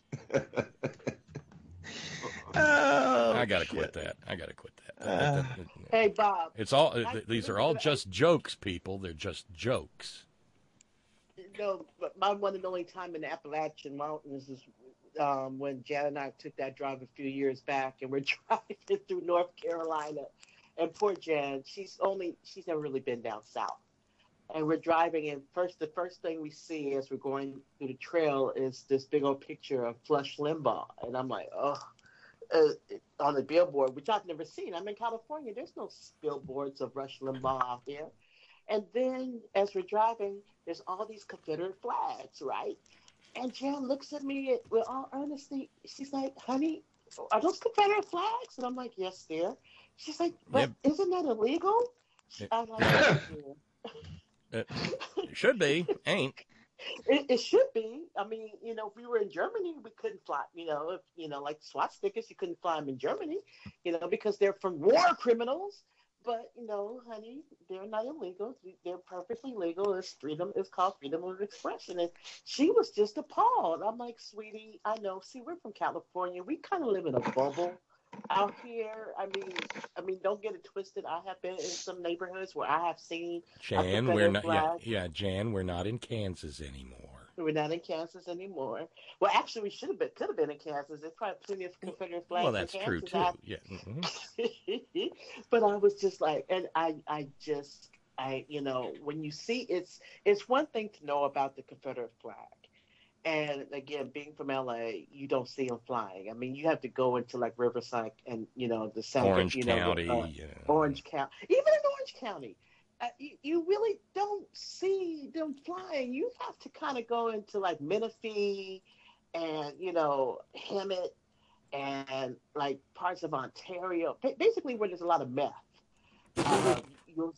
Oh, I gotta shit. quit that. I gotta quit that. Uh, That- that- that- Hey, Bob. It's all. th- These are all just jokes, people. They're just jokes. No, but my one and only time in the Appalachian Mountains is um, when Jan and I took that drive a few years back, and we're driving through North Carolina. And poor Jan, she's only she's never really been down south. And we're driving, and first the first thing we see as we're going through the trail is this big old picture of Flush Limbaugh, and I'm like, oh. Uh, on the billboard, which I've never seen. I'm in California. There's no billboards of Rush Limbaugh out there. And then as we're driving, there's all these Confederate flags, right? And Jan looks at me with all earnestly. She's like, "Honey, are those Confederate flags?" And I'm like, "Yes, dear." She's like, but Yep. isn't that illegal? It, I'm like, yeah. it, it should be. Ain't. It, it should be. I mean, you know, if we were in Germany, we couldn't fly. You know, if you know, like SWAT stickers, you couldn't fly them in Germany. You know, because they're from war criminals. But you know, honey, they're not illegal. They're perfectly legal. It's freedom. It's called freedom of expression. And she was just appalled. I'm like, sweetie, I know. See, we're from California. We kind of live in a bubble out here. I mean, I mean, don't get it twisted. I have been in some neighborhoods where I have seen Jan, a we're not. Yeah, flag. yeah, Jan, we're not in Kansas anymore. We're not in Kansas anymore. Well, actually, we should have been, could have been in Kansas. There's probably plenty of Confederate flags Well, that's in true Kansas. too. I, Yeah. Mm-hmm. but I was just like, and I, I just, I, you know, when you see, it's, it's one thing to know about the Confederate flag, and again, being from L A, you don't see them flying. I mean, you have to go into like Riverside and you know the center, Orange you know, County, the, uh, yeah. Orange County, even in Orange County. Uh, you, you really don't see them flying. You have to kind of go into like Menifee and, you know, Hemet and like parts of Ontario, basically where there's a lot of meth. Uh, you'll,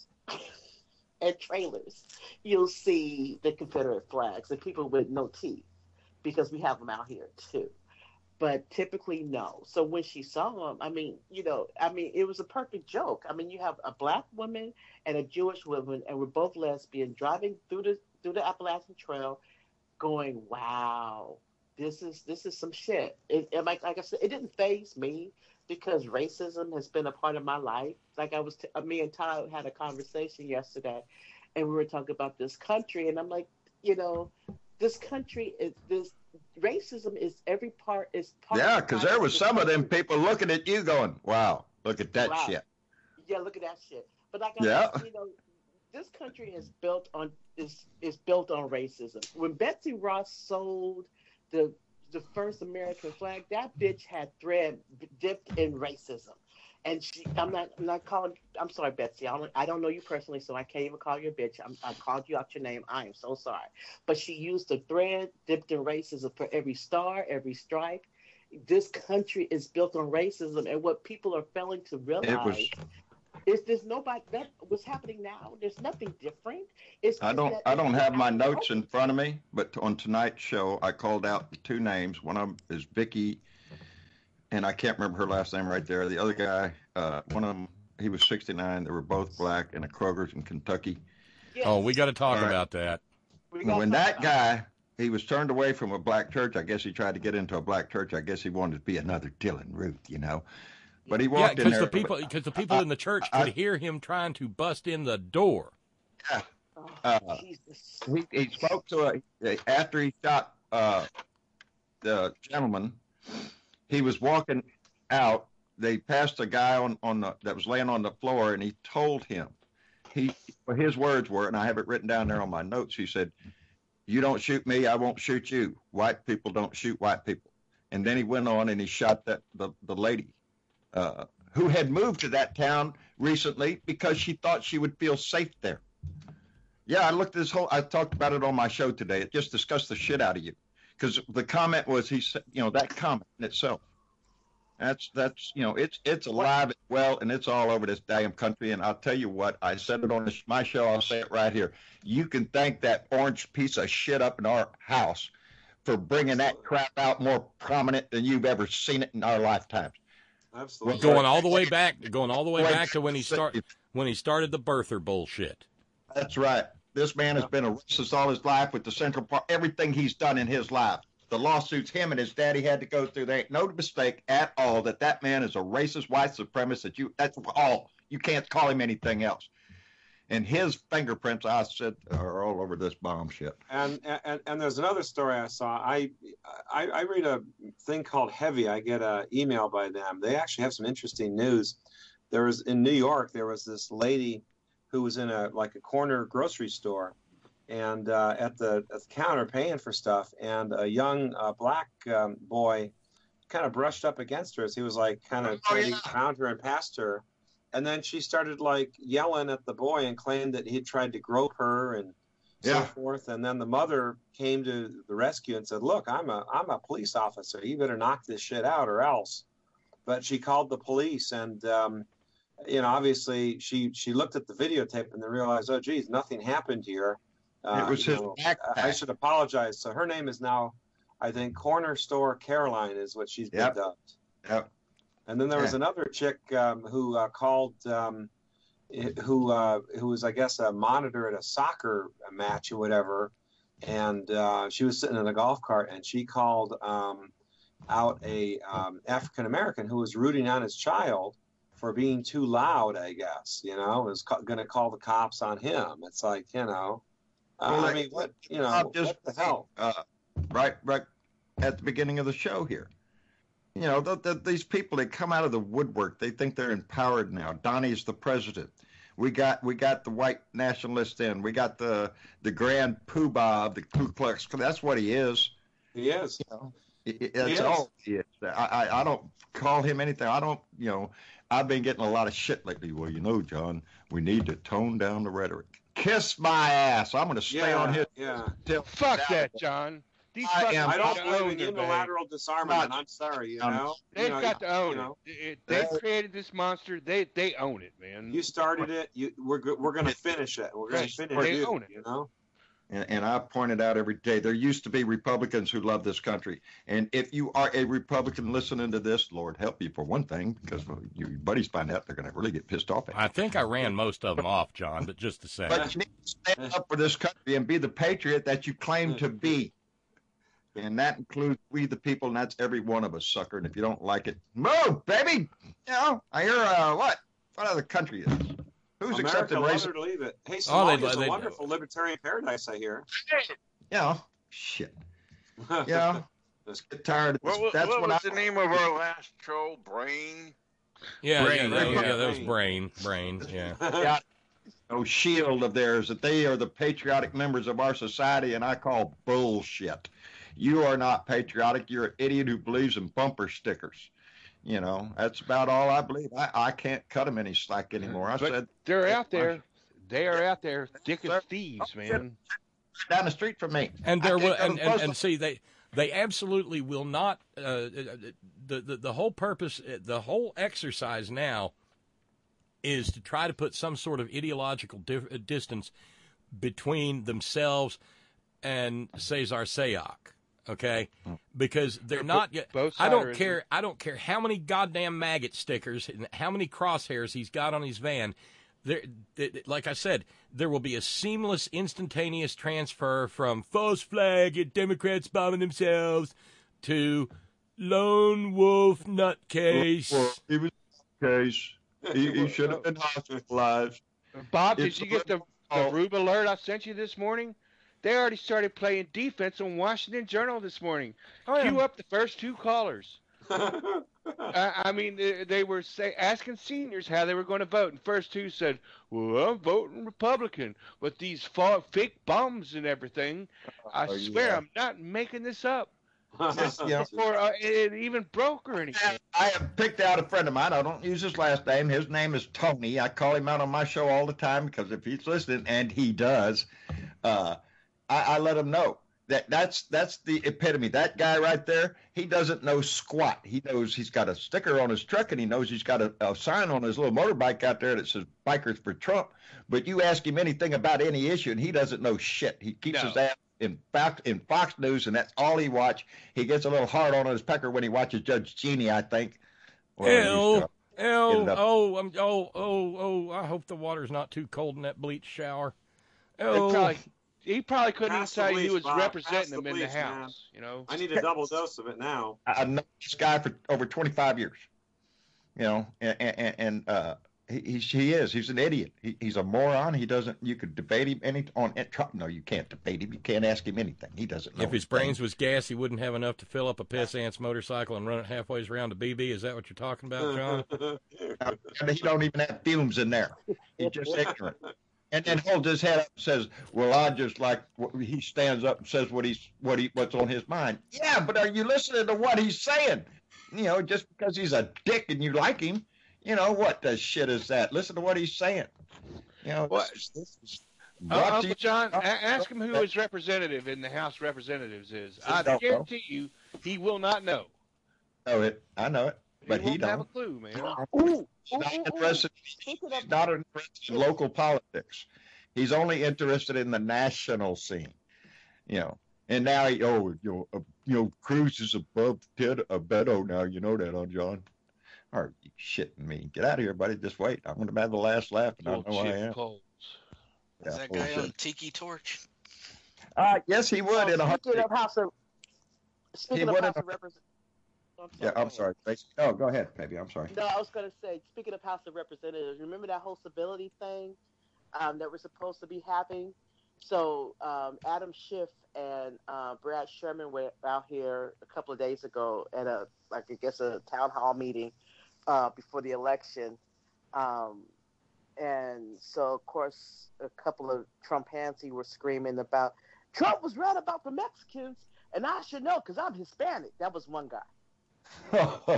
and trailers. You'll see the Confederate flags and people with no teeth because we have them out here too. But typically, no. So when she saw him, I mean, you know, I mean, it was a perfect joke. I mean, you have a black woman and a Jewish woman, and we're both lesbian, driving through the through the Appalachian Trail, going, "Wow, this is this is some shit." It, it like like I said, it didn't faze me because racism has been a part of my life. Like I was, t- me and Todd had a conversation yesterday, and we were talking about this country, and I'm like, you know, this country is this. Racism is every part is part. Yeah, because there was some of them people looking at you going, "Wow, look at that Wow. shit." Yeah, look at that shit. But like I Yeah. said, you know, this country is built on is is built on racism. When Betsy Ross sold the the first American flag, that bitch had thread dipped in racism. And she, I'm not, I'm not calling. I'm sorry, Betsy. I don't, I don't know you personally, so I can't even call you a bitch. I'm, I called you out your name. I am so sorry. But she used the thread dipped in racism for every star, every stripe. This country is built on racism, and what people are failing to realize It was. is there's nobody. That what's happening now. There's nothing different. It's I just don't. that I don't have my I- notes in front of me, but on tonight's show, I called out the two names. One of them is Vicky, and I can't remember her last name right there. The other guy, uh, one of them, he was sixty-nine. They were both black in a Kroger's in Kentucky. Oh, we got to talk All right. about that. When that guy, he was turned away from a black church. I guess he tried to get into a black church. I guess he wanted to be another Dylan Ruth, you know. But he Yeah, walked in because there. the people, because the people in the church I- could hear him trying to bust in the door. Yeah. Uh, he, he spoke to a, after he shot uh, the gentleman, he was walking out. They passed a guy on, on the, that was laying on the floor, and he told him, he his words were, and I have it written down there on my notes, he said, "You don't shoot me, I won't shoot you. White people don't shoot white people." And then he went on and he shot that the, the lady uh, who had moved to that town recently because she thought she would feel safe there. Yeah, I looked at this whole, I talked about it on my show today. It just discussed the shit out of you. Because the comment was, he said, you know, that comment in itself, that's, that's, you know, it's, it's alive and well, and it's all over this damn country. And I'll tell you what, I said it on this, my show, I'll say it right here. You can thank that orange piece of shit up in our house for bringing that crap out more prominent than you've ever seen it in our lifetimes. Absolutely. Going all the way back, going all the way back to when he started, when he started the birther bullshit. That's right. This man has been a racist all his life with the Central Park, everything he's done in his life. The lawsuits him and his daddy had to go through. There ain't no mistake at all that that man is a racist white supremacist. That you, that's all. You can't call him anything else. And his fingerprints, I said, are all over this bomb shit. And, and and there's another story I saw. I, I I read a thing called Heavy. I get an email by them. They actually have some interesting news. There was in New York. There was this lady who was in a like a corner grocery store, and uh, at the at the counter paying for stuff, and a young uh, black um, boy kind of brushed up against her as he was like kind of trying to get around her and past her. And then she started like yelling at the boy and claimed that he had tried to grope her and so Yeah. forth. And then the mother came to the rescue and said, "Look, I'm a I'm a police officer. You better knock this shit out or else." But she called the police, and um, you know, obviously she she looked at the videotape and then realized, oh, geez, nothing happened here. Uh, It was you his know, backpack. I should apologize. So her name is now, I think, Corner Store Caroline is what she's been Yep. dubbed. Yep. And then there was Yeah. another chick um, who uh, called, um, i- who uh, who was, I guess, a monitor at a soccer match or whatever, and uh, she was sitting in a golf cart, and she called um, out a um, African American who was rooting on his child for being too loud. I guess you know was ca- going to call the cops on him. It's like you know, uh, Well, I mean, what you know, I'll just what the hell? Uh, right, right at the beginning of the show here. You know, the, the, these people that come out of the woodwork, they think they're empowered now. Donnie's the president. We got we got the white nationalist in. We got the the grand poobah of the Ku Klux. That's what he is. He is. You know, it, it- that's He is. all he is. I, I I don't call him anything. I don't. You know, I've been getting a lot of shit lately. Well, you know, John, we need to tone down the rhetoric. Kiss my ass. I'm going to stay Yeah, on his. yeah. till- Fuck that, John. These I fucking am- I don't guys believe own in it, man. unilateral disarmament. I'm sorry, you Um, know. They've You know, got to own you know. it. it. They They- created this monster. They they own it, man. You started it. You, we're go- we're going to finish it. We're going Right. to finish They it. own it. You know. And, and I pointed out every day, there used to be Republicans who love this country. And if you are a Republican listening to this, Lord help you for one thing, because your buddies find out they're going to really get pissed off at you. I think I ran most of them off, John, but just to say. But you need to stand up for this country and be the patriot that you claim to be. And that includes we the people, and that's every one of us, sucker. And if you don't like it, move, baby. You know, I hear, uh, what? What other country is? Who's America, accepting love racism? her to leave it. Hey, Oh, they- Somalia's they- a wonderful libertarian paradise, I hear. You know, shit. You know, just get tired of this. What, was- That's what what was I, the name of our last troll? Brain? Yeah, Brain, yeah, that, yeah. yeah, that was brain, brain, yeah. yeah, no shield of theirs that they are the patriotic members of our society, and I call bullshit. You are not patriotic. You're an idiot who believes in bumper stickers. You know, that's about all I believe. I, I can't cut them any slack anymore. I But said they're out there. They are out there, thick as thieves, man. down the street from me. And I there can't will, go and, to and, post and see, they they absolutely will not. Uh, the, the the whole purpose, the whole exercise now, is to try to put some sort of ideological dif- distance between themselves and Cesar Sayoc. Okay, because they're not. both I don't siders. care. I don't care how many goddamn maggot stickers and how many crosshairs he's got on his van. There, th- like I said, there will be a seamless, instantaneous transfer from false flag and Democrats bombing themselves to lone wolf nutcase. Well, he was case. He, he should have been hospitalized. Bob, did It's you get the, the Rube alert I sent you this morning? They already started playing defense on Washington Journal this morning. Oh, yeah. Cue up the first two callers. I, I mean, they, they were say, asking seniors how they were going to vote, and first two said, "Well, I'm voting Republican, but these fa- fake bombs and everything." I Oh, swear, yeah. I'm not making this up. Just, you know, Or uh, it even broke or anything. I have picked out a friend of mine. I don't use his last name. His name is Tony. I call him out on my show all the time because if he's listening, and he does, uh, I, I let him know that that's that's the epitome. That guy right there, he doesn't know squat. He knows he's got a sticker on his truck, and he knows he's got a, a sign on his little motorbike out there that says "Bikers for Trump." But you ask him anything about any issue, and he doesn't know shit. He keeps No. his ass in Fox, in Fox News, and that's all he watch. He gets a little hard on his pecker when he watches Judge Genie, I think. Well, he's, Ew, uh, get ew, it up. oh, I'm, oh, oh, oh! I hope the water's not too cold in that bleach shower. They Oh, probably, he probably couldn't even Pass the tell you who bleach, was Bob. Pass representing the him in the bleach, man. House. You know, I need a double dose of it now. I've known this guy for over twenty-five years. You know, and, and, and uh, he, he he is. He's an idiot. He, he's a moron. He doesn't. You could debate him any on. No, you can't debate him. You can't ask him anything. He doesn't know. if his brains was gas, he wouldn't have enough to fill up a piss ant's motorcycle and run it halfway around to B B. Is that what you're talking about, John? He don't even have fumes in there. He's just ignorant. And then holds his head up and says, "Well, I just like." He stands up and says what he's what he what's on his mind. Yeah, but are you listening to what he's saying? You know, just because he's a dick and you like him, you know what the shit is that? Listen to what he's saying. You know, What? this, this is Uh, brought to Uncle you- John, a- ask him who his representative in the House of Representatives is. I don't know. guarantee you, he will not know. know it. I know it. but he, he, won't don't. have a clue, man. Ooh, He's not ooh, ooh, interested. Speaking He's of- not interested in local politics. He's only interested in the national scene. You know, and now he, oh, you know, uh, you know, Cruz is above Ted uh, Beto now. You know that, huh, John? Are you shitting me? Get out of here, buddy. Just wait. I'm going to have the last laugh, and I know I am. Is Yeah, that guy bullshit. on Tiki Torch? Uh, yes, he would in a Speaking heartbeat. of House of speaking of would in House a- of Representatives. Yeah, I'm sorry. No, go ahead, baby. I'm sorry. No, I was going to say, speaking of House of Representatives, remember that whole civility thing um, that we're supposed to be having? So um, Adam Schiff and uh, Brad Sherman were out here a couple of days ago at a, like I guess, a town hall meeting uh, before the election. Um, and so, of course, a couple of Trumpansi were screaming about, Trump was right about the Mexicans, and I should know because I'm Hispanic. That was one guy.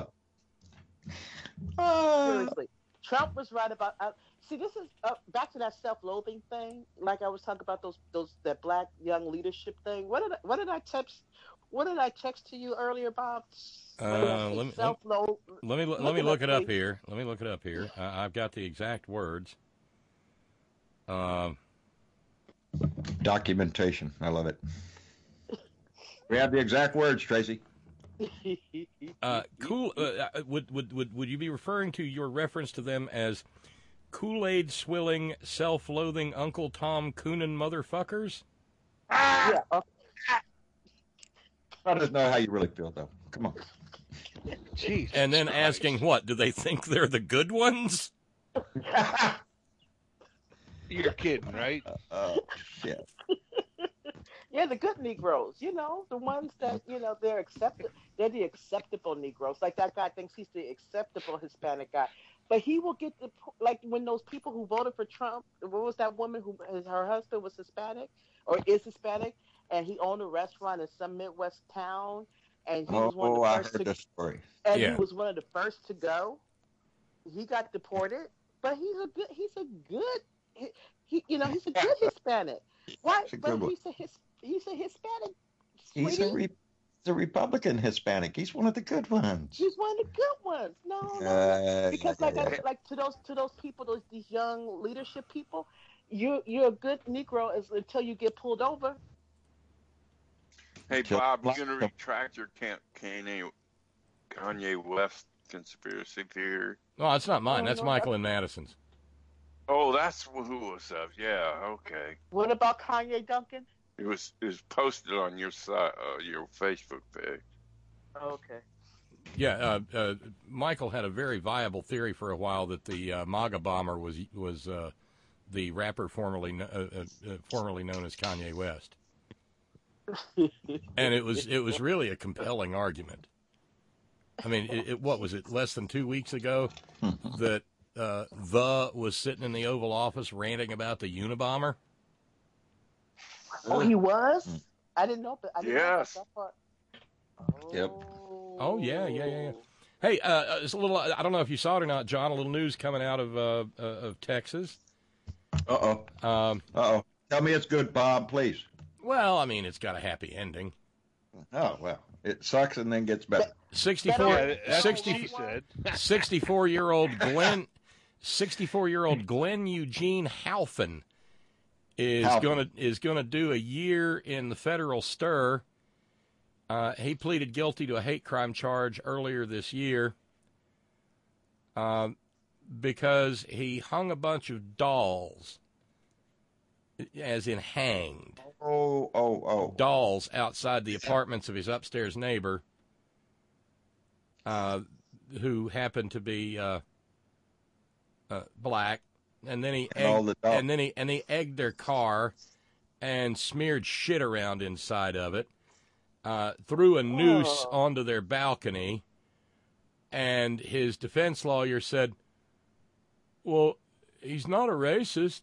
Seriously, Trump was right about. Uh, see, this is uh, back to that self-loathing thing. Like I was talking about those those that black young leadership thing. What did I, what did I text? What did I text to you earlier, Bob? What did I Uh, say? let me let, Self-loathe. let me let Look me it look up, it up please. here. Let me look it up here. I, I've got the exact words. Um, Documentation. I love it. We have the exact words, Tracy. uh, cool. Uh, would would would would you be referring to your reference to them as Kool-Aid swilling, self-loathing Uncle Tom Coonan motherfuckers? Yeah. Okay. I don't know how you really feel, though. Come on. Jeez. And then asking, what do they think they're the good ones? You're kidding, right? Oh, shit. Yeah, the good Negroes, you know, the ones that, you know, they're accepted. They're the acceptable Negroes. Like that guy thinks he's the acceptable Hispanic guy. But he will get the, like when those people who voted for Trump, what was that woman who, her husband was Hispanic or is Hispanic, and he owned a restaurant in some Midwest town, and he Oh, was one of the I first heard to, this story. and Yeah. he was one of the first to go. He got deported, but he's a good, he's a good, he, he you know, he's a good Hispanic. Why? He's a But good one. he's a his, he's a Hispanic. He's sweetie. a, re- he's a Republican Hispanic. He's one of the good ones. He's one of the good ones. No, no, Uh, because like I, like to those to those people, those these young leadership people, you you're a good Negro as, until you get pulled over. Hey, Kill- Bob, you going to retract your Can- Kanye, Kanye West conspiracy theory? No, it's not mine. Oh, That's no, Michael and Madison's. Oh, that's who it was of. Yeah, okay. What about Kanye Duncan? It was it was posted on your side, uh, your Facebook page. Okay. Yeah, uh, uh, Michael had a very viable theory for a while that the uh, MAGA bomber was was uh, the rapper formerly kno- uh, uh, uh, formerly known as Kanye West, and it was it was really a compelling argument. I mean, it, it, what was it? Less than two weeks ago, that uh, the was sitting in the Oval Office ranting about the Unabomber. Oh, he was. I didn't know, but I didn't Yes. know about that part. Yep. Oh yeah, yeah, yeah, yeah. Hey, uh, it's a little. I don't know if you saw it or not, John. A little news coming out of uh, uh, of Texas. Uh oh. Um, Uh oh. Tell me it's good, Bob, please. well, I mean, it's got a happy ending. Oh well, it sucks and then gets better. sixty-four, Yeah, that's sixty, what she said. sixty-four-year-old Glenn, sixty-four-year-old Glenn Eugene Halfin is Halfin. gonna is gonna do a year in the federal stir. Uh, he pleaded guilty to a hate crime charge earlier this year um, because he hung a bunch of dolls, as in hanged. Oh, oh, oh. Dolls outside the apartments of his upstairs neighbor, uh, who happened to be uh, uh, black, and then he And all egged, the dolls. and then he and he egged their car and smeared shit around inside of it, uh, threw a noose Oh. onto their balcony, and his defense lawyer said, "Well, he's not a racist."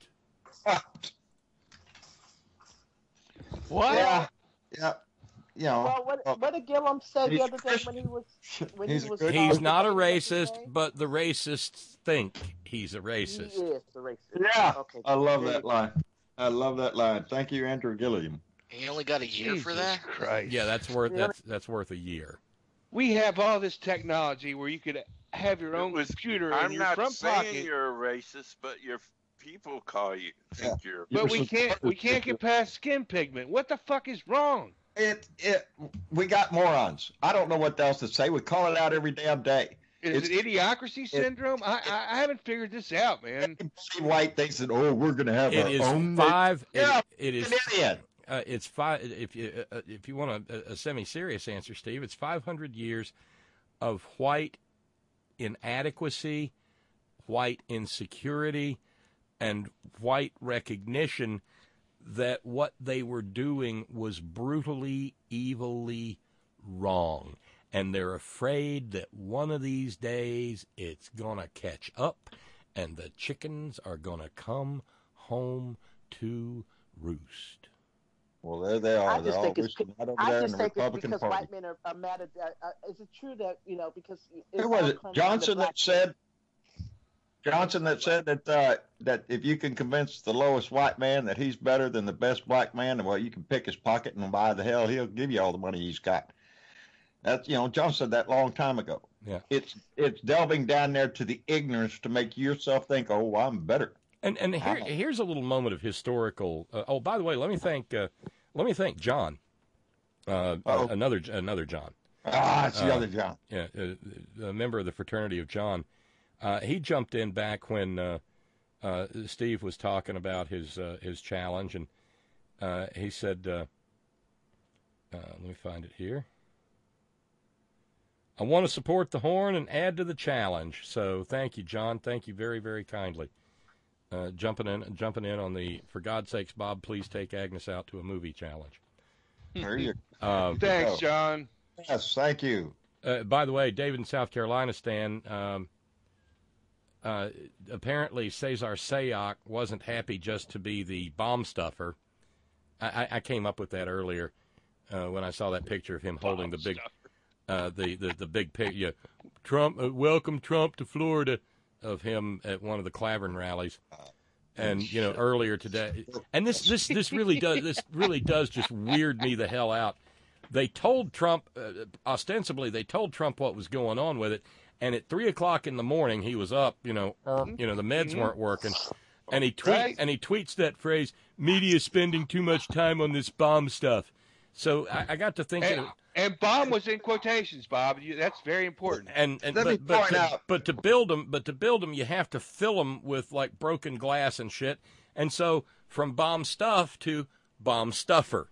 What? Yeah. Yeah. You know. Well, what, oh, what did Gillum say he's the a other day when he was when He's he a was? good- He's uh, not a debating racist, yesterday? but the racists think he's a racist. He is the racist. Yeah. Okay. I love There that you line. I love that line. Thank you, Andrew Gilliam. He only got a year for Jesus that? Christ. Yeah, that's worth Yeah. that's that's worth a year. We have all this technology where you could have your own was, computer I'm in your not front saying pocket. you're a racist, but your people call you think Yeah. you're. But we can't we can't get past skin pigment. What the fuck is wrong? It it we got morons. I don't know what else to say. We call it out every damn day. Is It's- it idiocracy syndrome? I, I I haven't figured this out, man. White thinks that oh we're gonna have It our is own five. Yeah, it, it is. an idiot. Uh, it's five. If you uh, if you want a, a semi-serious answer, Steve, it's five hundred years of white inadequacy, white insecurity, and white recognition that what they were doing was brutally, evilly wrong. And they're afraid that one of these days it's going to catch up and the chickens are going to come home to roost. Well, there they are. I They're just all think it's. roosting right over I there in just the think it's Republican because Party. white men are, are mad at. Uh, uh, is it true that you know because Who was it? Johnson that said. Johnson that said that uh, that if you can convince the lowest white man that he's better than the best black man, then well, you can pick his pocket and by the hell he'll give you all the money he's got. That's you know Johnson said that a long time ago. Yeah. It's it's delving down there to the ignorance to make yourself think, oh, well, I'm better. And and here, here's a little moment of historical. Uh, oh, by the way, let me thank uh, let me thank John, uh, uh, another another John. Ah, it's the Uh, other John. Yeah, uh, a member of the fraternity of John. Uh, he jumped in back when uh, uh, Steve was talking about his uh, his challenge, and uh, he said, uh, uh, "Let me find it here. I want to support the Horn and add to the challenge." So, thank you, John. Thank you very, very kindly. Uh, jumping in, jumping in on the "For God's sakes, Bob, please take Agnes out to a movie" challenge. There you Um, Thanks, John. Yes, thank you. Uh, by the way, David in South Carolina, Stan, um, uh, apparently Cesar Sayoc wasn't happy just to be the bomb stuffer. I, I, I came up with that earlier uh, when I saw that picture of him holding the big, uh, the, the, the big picture. Yeah, Trump, uh, welcome Trump to Florida, of him at one of the Clavern rallies. And you know, earlier today, and this this this really does this really does just weird me the hell out. They told Trump, uh, ostensibly, they told Trump what was going on with it, and at three o'clock in the morning, he was up. You know, er, you know, the meds weren't working, and he tweet Right. and he tweets that phrase: "Media spending too much time on this bomb stuff." So I, I got to thinking. And, and bomb was in quotations, Bob. You, that's very important. And and Let me but, but, point to, out- but to build them, but to build them, you have to fill them with like broken glass and shit. And so from bomb stuff to bomb stuffer.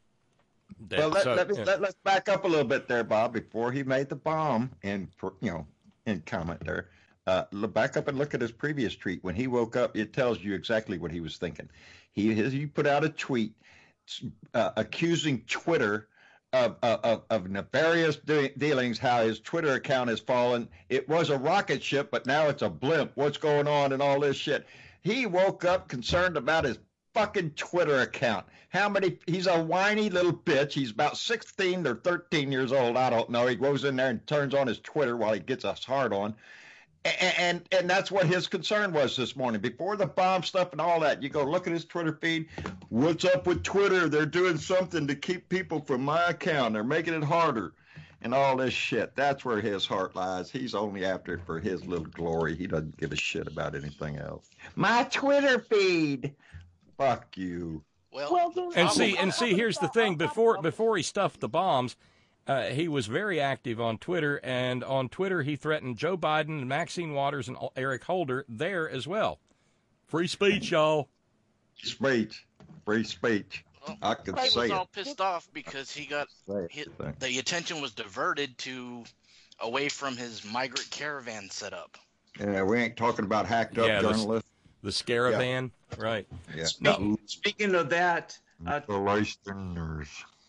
That- Well, let, so, let me, yeah. let, let's back up a little bit there, Bob. Before he made the bomb, and for, you know, in comment there, uh, look back up and look at his previous tweet. When he woke up, it tells you exactly what he was thinking. He his, he put out a tweet uh, accusing Twitter of of, of nefarious de- dealings. How his Twitter account has fallen. It was a rocket ship, but now it's a blimp. What's going on and all this shit? He woke up concerned about his fucking Twitter account. How many? He's a whiny little bitch. He's about sixteen or thirteen years old. I don't know. He goes in there and turns on his Twitter while he gets us hard on. And, and and that's what his concern was this morning. Before the bomb stuff and all that, you go look at his Twitter feed. What's up with Twitter? They're doing something to keep people from my account. They're making it harder. And all this shit. That's where his heart lies. He's only after it for his little glory. He doesn't give a shit about anything else. My Twitter feed. Fuck you. Well, And see, and see, here's the thing. Before before he stuffed the bombs, uh, he was very active on Twitter, and on Twitter he threatened Joe Biden and Maxine Waters and Eric Holder there as well. Free speech, y'all. Speech. Free speech. I can he say was it. all pissed off because he got Say it. hit, the attention was diverted to away from his migrant caravan setup. Yeah, we ain't talking about hacked up Yeah, the- journalists. The Scaravan, right? Yeah. Speaking, speaking of that, uh, The listeners.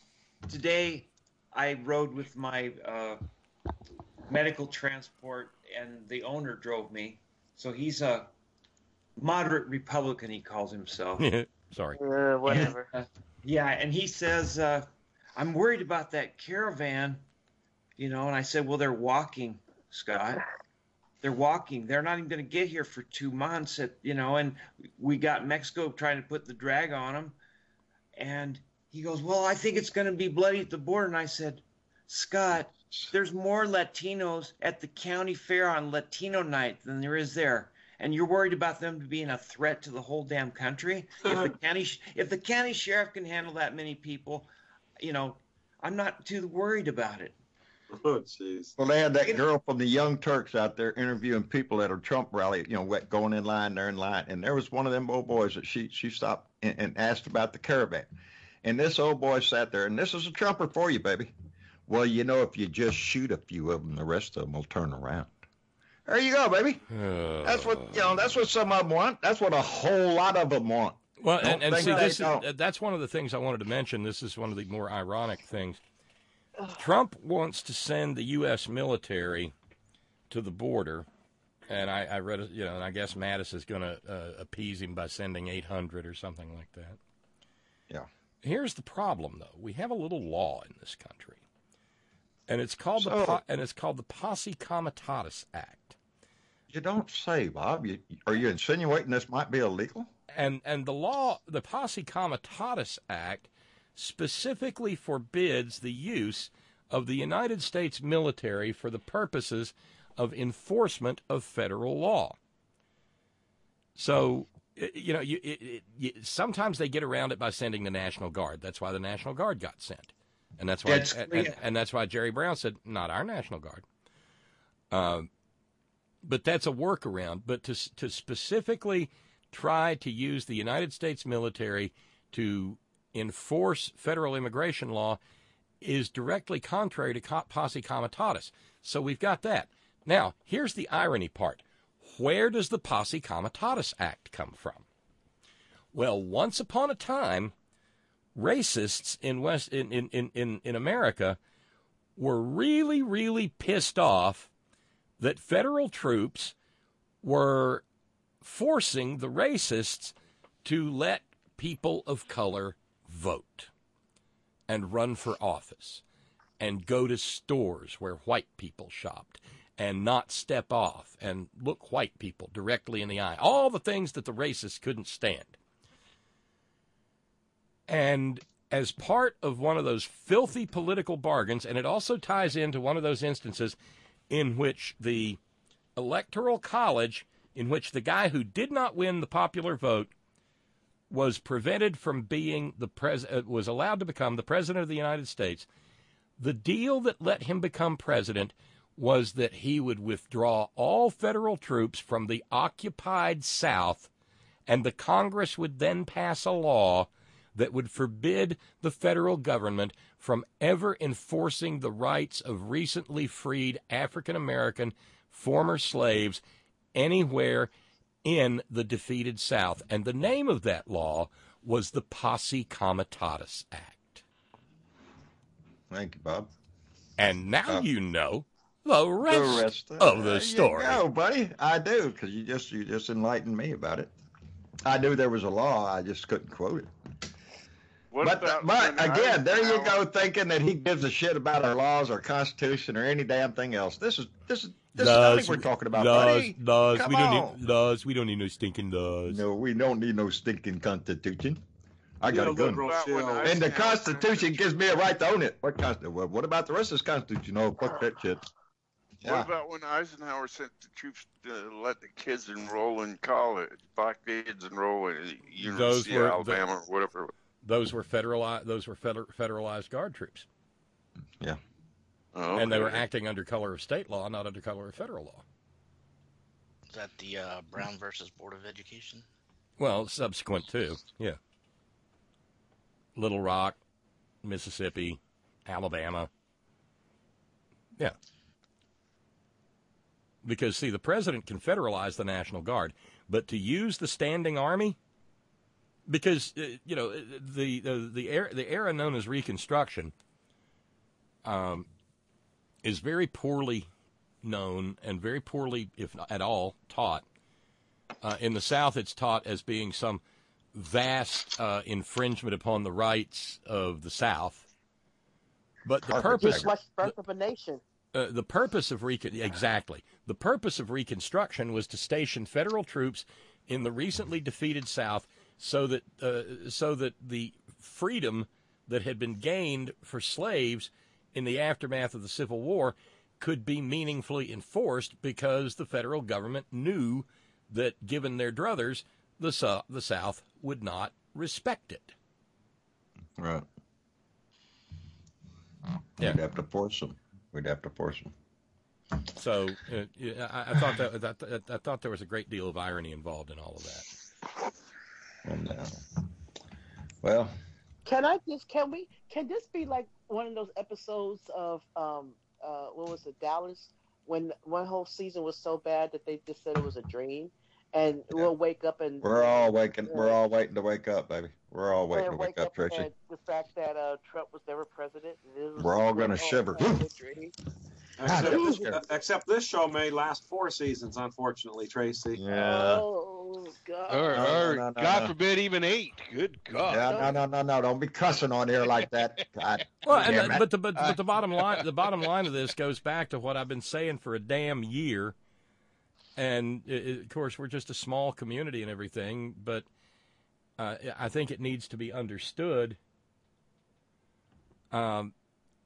today I rode with my uh, medical transport, and the owner drove me. So he's a moderate Republican, he calls himself. Sorry. Uh, whatever. And, uh, yeah, and he says, uh, I'm worried about that caravan, you know, and I said, well, they're walking, Scott. They're walking. They're not even going to get here for two months, at, you know, and we got Mexico trying to put the drag on them. And he goes, well, I think it's going to be bloody at the border. And I said, Scott, there's more Latinos at the county fair on Latino night than there is there. And you're worried about them being a threat to the whole damn country? If the county, if the county sheriff can handle that many people, you know, I'm not too worried about it. Oh, jeez. Well, they had that girl from the Young Turks out there interviewing people at a Trump rally, you know, going in line, there in line. And there was one of them old boys that she, she stopped and, and asked about the caravan. And this old boy sat there, and this is a Trumper for you, baby. Well, you know, if you just shoot a few of them, the rest of them will turn around. There you go, baby. Uh, that's what you know. That's what some of them want. That's what a whole lot of them want. Well, and, and see, this don't. is, that's one of the things I wanted to mention. This is one of the more ironic things. Trump wants to send the U S military to the border, and I, I read, you know, and I guess Mattis is going to uh, appease him by sending eight hundred or something like that. Yeah. Here's the problem, though. We have a little law in this country, and it's called So- the po- and it's called the Posse Comitatus Act. You don't say, Bob. You, are you insinuating this might be illegal? And and the law, the Posse Comitatus Act, specifically forbids the use of the United States military for the purposes of enforcement of federal law. So, you know, you, it, it, sometimes they get around it by sending the National Guard. That's why the National Guard got sent, and that's why That's- and, and, and that's why Jerry Brown said, "Not our National Guard." Uh, but that's a workaround. But to to specifically try to use the United States military to enforce federal immigration law is directly contrary to Posse Comitatus. So we've got that. Now, here's the irony part. Where does the Posse Comitatus Act come from? Well, once upon a time, racists in West in, in, in, in America were really, really pissed off that federal troops were forcing the racists to let people of color vote and run for office and go to stores where white people shopped and not step off and look white people directly in the eye. All the things that the racists couldn't stand. And as part of one of those filthy political bargains, and it also ties into one of those instances in which the Electoral College, in which the guy who did not win the popular vote was prevented from being the pres- uh, was allowed to become the president of the United States. The deal that let him become president was that he would withdraw all federal troops from the occupied South, and the Congress would then pass a law that would forbid the federal government from ever enforcing the rights of recently freed African American former slaves anywhere in the defeated South. And the name of that law was the Posse Comitatus Act. Thank you, Bob. And now Uh, you know the rest, the rest of the there story. You go, buddy. I do, because you just you just enlightened me about it. I knew there was a law, I just couldn't quote it. What but about but when again, there you Eisenhower- go, thinking that he gives a shit about our laws, our Constitution, or any damn thing else. This is this is this Laws, is nothing we're talking about, laws, buddy. laws. Come we don't on. need laws. We don't need no stinking laws. No, we don't need no stinking Constitution. I got Yeah, a gun. liberal About when shell. And the Eisenhower- Constitution gives me a right to own it. What Constitution? Well, what about the rest of this Constitution? Oh, fuck that shit. What Yeah. about when Eisenhower sent the troops to let the kids enroll in college, black kids enroll in the University were of the- Alabama or whatever? Those were federalized. Those were feder- federalized guard troops, Yeah. Oh, and they were okay. acting under color of state law, not under color of federal law. Is that the uh, Brown versus Board of Education? Well, subsequent too, yeah. Little Rock, Mississippi, Alabama. Yeah. Because, see, the president can federalize the National Guard, but to use the standing army, because, uh, you know, the the the era, the era known as Reconstruction um, is very poorly known and very poorly, if not at all, taught. Uh, in the South, it's taught as being some vast uh, infringement upon the rights of the South. But the purpose, Just like birth of a nation. uh, the purpose of recon exactly the purpose of Reconstruction was to station federal troops in the recently defeated South, so that uh, so that the freedom that had been gained for slaves in the aftermath of the Civil War could be meaningfully enforced because the federal government knew that, given their druthers, the, Su- the South would not respect it. Right. Yeah. We'd have to force them. We'd have to force them. So uh, yeah, I, I thought that, that I thought there was a great deal of irony involved in all of that. And, uh, well, Can I just can we can this be like one of those episodes of um uh what was it, Dallas, when one whole season was so bad that they just said it was a dream, and we'll wake up and we're all waking. We're all waiting to wake up, baby. We're all waiting and to wake up, Tracy. and the fact that uh Trump was never president. It was We're all gonna a shiver. dream. Except this, except this show may last four seasons, unfortunately, Tracy. Yeah. Oh God! Or, No, or no, no, God no. forbid, even eight. Good God! Yeah, no, no, no, no! Don't be cussing on here like that. God Well, and damn the, it. but the but, but the bottom line the bottom line of this goes back to what I've been saying for a damn year, and it, it- of course we're just a small community and everything, but uh, I think it needs to be understood. Um,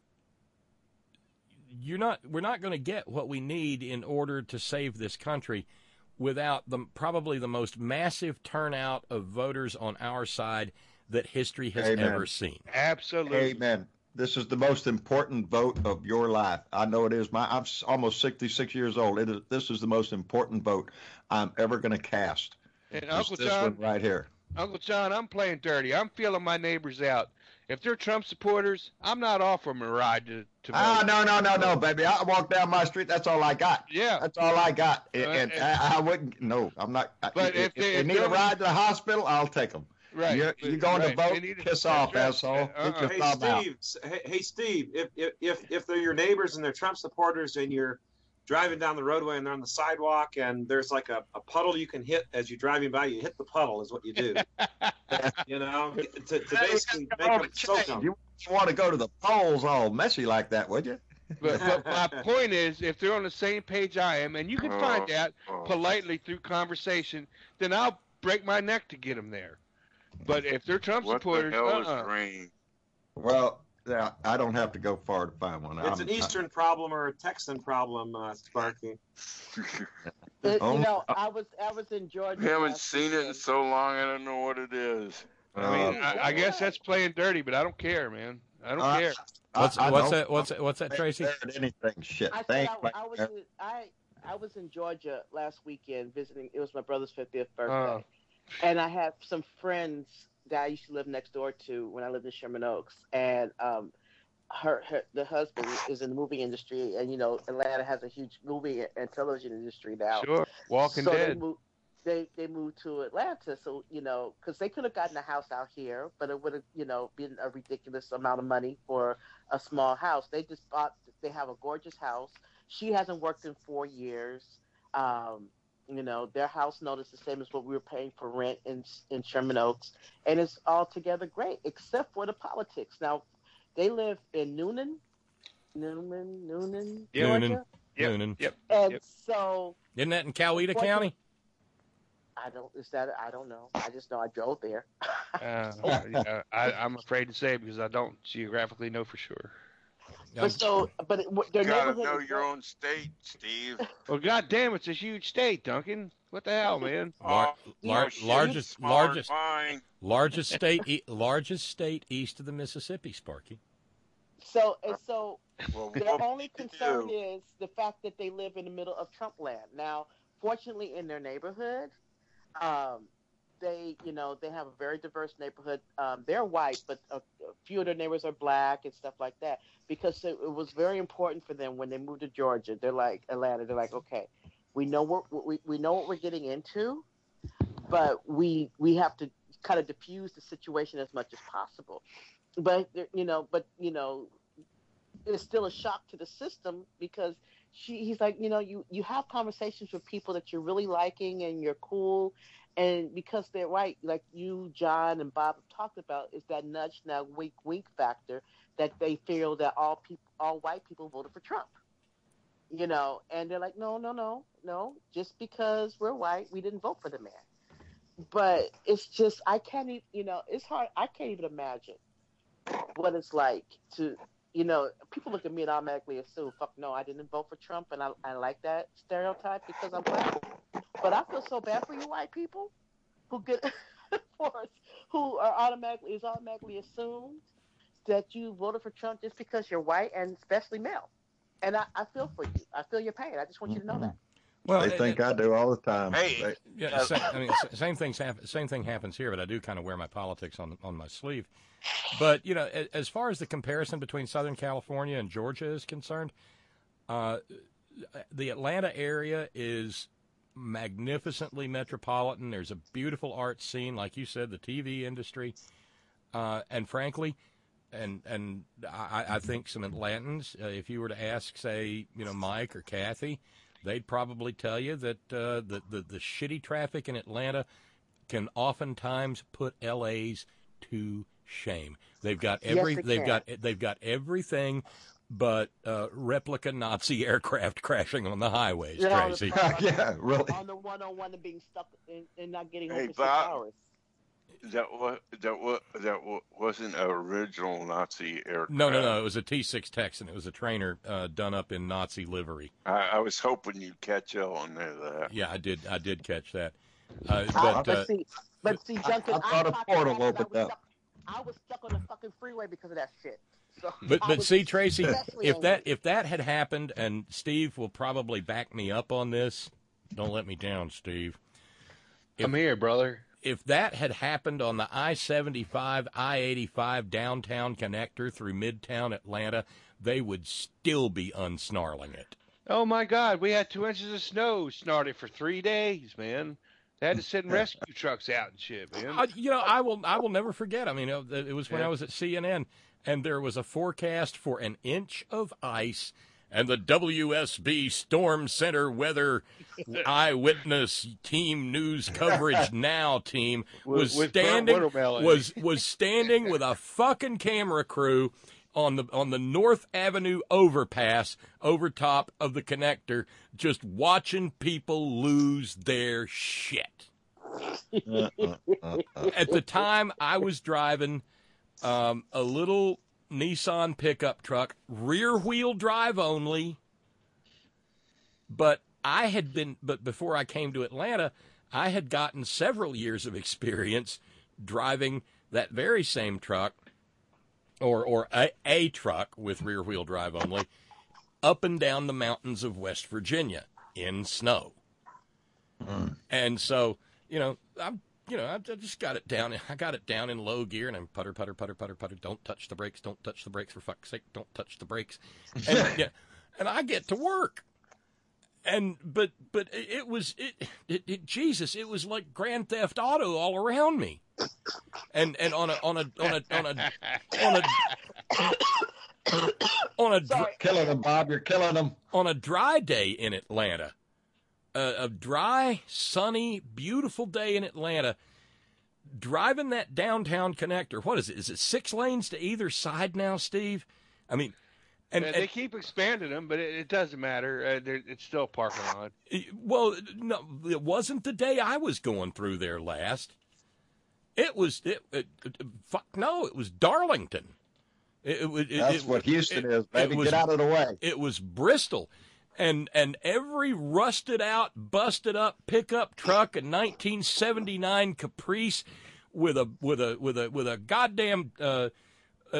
you're not we're not going to get what we need in order to save this country without the probably the most massive turnout of voters on our side that history has Amen. ever seen. Absolutely. Amen. This is the most important vote of your life. I know it is. My I'm s- almost sixty-six years old. It is. This is the most important vote I'm ever going to cast. And It's Uncle this John, one right here. Uncle John, I'm playing dirty. I'm feeling my neighbors out. If they're Trump supporters, I'm not offering them a ride to. to Ah, vote. no, no, no, no, baby. I walk down my street. That's all I got. Yeah. That's all I got. And, Uh, and I, I wouldn't. No, I'm not. But if, if they- they if need a they're- ride to the hospital, I'll take them. Right. You're, but- you going right. to vote? They need to- Piss that's off, right. asshole. Uh-uh. Get your Hey, thumb out. Steve. s- Hey, hey, Steve. If, if if if they're your neighbors and they're Trump supporters, and you're driving down the roadway and they're on the sidewalk, and there's like a, a puddle you can hit as you're driving by, you hit the puddle is what you do. You know, to, to basically make them soak them. You want to go to the polls all messy like that, would you? But, but my point is, if they're on the same page I am, and you can find Oh, that oh. politely through conversation, then I'll break my neck to get them there. But if they're Trump What supporters, the hell uh-uh. is rain? Well, yeah, I don't have to go far to find one. It's I'm- an Eastern problem or a Texan problem, uh, Sparky. It- Oh, you know, I was I was in Georgia. I haven't last seen it in weekend. so long. I don't know what it is. I mean, Uh, I, I guess that's playing dirty, but I don't care, man. I don't Uh, care. What's I- I what's know. that? What's that? What's that, They Tracy? said anything shit. I said Thank I, I was in, I I was in Georgia last weekend visiting. It was my brother's fiftieth birthday, Uh, and I had some friends that I used to live next door to when I lived in Sherman Oaks, and um, her, her the husband is in the movie industry, and you know Atlanta has a huge movie and television industry now. sure. Walking so Dead. They moved, they they moved to Atlanta, so you know, because they could have gotten a house out here, but it would have you know been a ridiculous amount of money for a small house. They just bought. They have a gorgeous house. She hasn't worked in four years. Um, you know, their house note is the same as what we were paying for rent in in Sherman Oaks, and it's altogether great, except for the politics. Now, they live in Noonan, Noonan, Noonan, Noonan. Georgia, Yep. Noonan. Yep. and Yep. so. Isn't that in Coweta County? I don't. Is that? I don't know. I just know I drove there. Uh, yeah, I, I'm afraid to say because I don't geographically know for sure. But so, but it, their You gotta neighborhood. know is your great. own state, Steve. Well, goddamn, it's a huge state, Duncan. What the hell, man? Lar- Oh, lar- your shit's largest, smaller than largest, mine. largest state, e- largest state east of the Mississippi, Sparky. So and so, Well, their what only would you concern do? is the fact that they live in the middle of Trump land. Now, fortunately, in their neighborhood, um, they, you know, they have a very diverse neighborhood. Um, they're white, but a, a few of their neighbors are black and stuff like that. Because it, it was very important for them when they moved to Georgia. They're like Atlanta. They're like, okay, we know what we we know what we're getting into, but we we have to kind of diffuse the situation as much as possible. But you know, but you know, it's still a shock to the system because she he's like, you know, you you have conversations with people that you're really liking and you're cool, and because they're white, like you, John, and Bob have talked about, is that nudge, now wink, wink factor that they feel that all people, all white people voted for Trump. You know, and they're like, no, no, no, no. Just because we're white, we didn't vote for the man. But it's just, I can't even, you know, it's hard. I can't even imagine what it's like to, you know, people look at me and automatically assume, fuck no, I didn't vote for Trump, and I, I like that stereotype because I'm black. But I feel so bad for you white people who get for us, who are automatically is automatically assumed that you voted for Trump just because you're white and especially male. And I, I feel for you. I feel your pain. I just want you to know that. Well, they think I do all the time. Hey, They- Yeah, same, I mean, s- same things happen. Same thing happens here, but I do kind of wear my politics on on my sleeve. But you know, a- as far as the comparison between Southern California and Georgia is concerned, uh, the Atlanta area is magnificently metropolitan. There's a beautiful art scene, like you said, the T V industry, uh, and frankly, and and I, I think some Atlantans, uh, if you were to ask, say, you know, Mike or Kathy, they'd probably tell you that uh, the, the the shitty traffic in Atlanta can oftentimes put L A's to shame. They've got every Yes, it they've can. got they've got everything but uh, replica Nazi aircraft crashing on the highways, Yeah, on Tracy. the- yeah, really. On the one on one and being stuck and, and not getting home Hey, for six Bob. hours. That was that was that wa- wasn't an original Nazi aircraft. No, no, no. It was a T six Texan. It was a trainer uh, done up in Nazi livery. I, I was hoping you'd catch on there. That. Yeah, I did. I did catch that. Uh, I, but but uh, see, but see, Junkin, I thought a caught portal that because opened I was up. Stuck, I was stuck on the fucking freeway because of that shit. So But I but was see, Tracy, especially if angry. that if that had happened, and Steve will probably back me up on this. Don't let me down, Steve. I'm here, brother. If that had happened on the I seventy-five, I eighty-five downtown connector through Midtown Atlanta, they would still be unsnarling it. Oh my God, we had two inches of snow, snarled it for three days, man. They had to send rescue trucks out and shit, man. Uh, you know, I will I will never forget. I mean, it it was when Yeah. I was at C N N, and there was a forecast for an inch of ice, and the W S B Storm Center Weather Eyewitness Team News Coverage Now team was With- with burnt standing watermelon. was was standing with a fucking camera crew on the on the North Avenue overpass over top of the connector, just watching people lose their shit. Uh, uh, uh, uh. At the time, I was driving um, a little Nissan pickup truck, rear wheel drive only. But I had been, but before I came to Atlanta, I had gotten several years of experience driving that very same truck, or or a, a truck with rear wheel drive only, up and down the mountains of West Virginia in snow. Mm. And so, you know, I'm, you know, I just got it down. I got it down in low gear, and I'm putter, putter, putter, putter, putter. Don't touch the brakes. Don't touch the brakes. For fuck's sake, don't touch the brakes. And, yeah, and I get to work. And but but it, it was it, it, it Jesus. It was like Grand Theft Auto all around me. And and on a on a on a on a on a on a dr- Killing them, Bob. You're killing them. on a dry day in Atlanta. A, a dry, sunny, beautiful day in Atlanta, driving that downtown connector. What is it? Is it six lanes to either side now, Steve? I mean, and, Uh, and they keep expanding them, but it, it doesn't matter. Uh, they're- it's still a parking lot. well, no, it wasn't the day I was going through there last. It was it, it, it- fuck no, it was Darlington. It, it, it, That's it- what Houston it- is, baby. it was- Get out of the way. It was Bristol. And and every rusted out, busted up pickup truck, a nineteen seventy-nine Caprice with a with a with a with a goddamn uh, uh,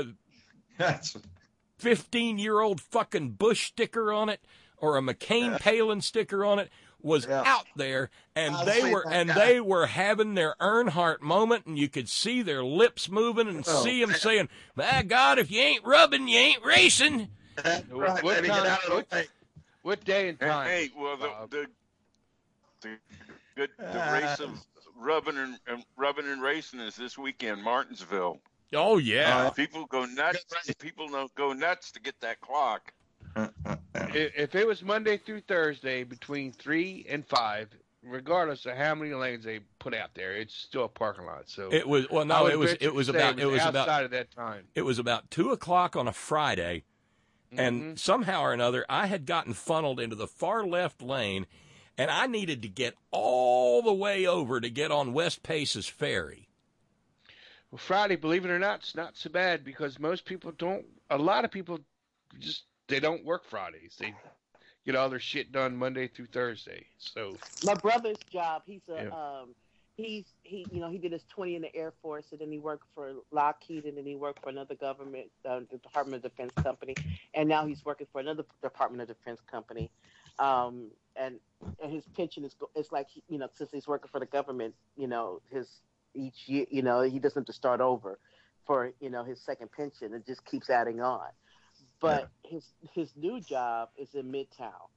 fifteen year old fucking Bush sticker on it, or a McCain Palin sticker on it, was out there, and I've they seen were that and guy. they were having their Earnhardt moment, and you could see their lips moving and Oh, see them saying, "My God, if you ain't rubbing, you ain't racing." What, what, baby, get time- out of the what- way. what day and Hey, time? hey, well, the Bob? the the, good, the race of rubbing and, and rubbing and racing is this weekend, Martinsville. Oh yeah, People go nuts. People don't go nuts to get that clock. If if it was Monday through Thursday between three and five, regardless of how many lanes they put out there, it's still a parking lot. So It was well, I no, would it was venture it was to say about it was outside about of that time. it was about two o'clock on a Friday, and Mm-hmm. somehow or another, I had gotten funneled into the far left lane, and I needed to get all the way over to get on West Pace's ferry. Well, Friday, believe it or not, it's not so bad because most people don't a lot of people just they don't work Fridays. They get all their shit done Monday through Thursday. So my brother's job, he's a Yeah. um, he's he you know he did his twenty in the Air Force, and then he worked for Lockheed, and then he worked for another government, uh, the Department of Defense company, and now he's working for another Department of Defense company, um, and and his pension is it's like you know since he's working for the government, you know his each year you know he doesn't have to start over for you know his second pension. It just keeps adding on, but yeah. his his new job is in Midtown.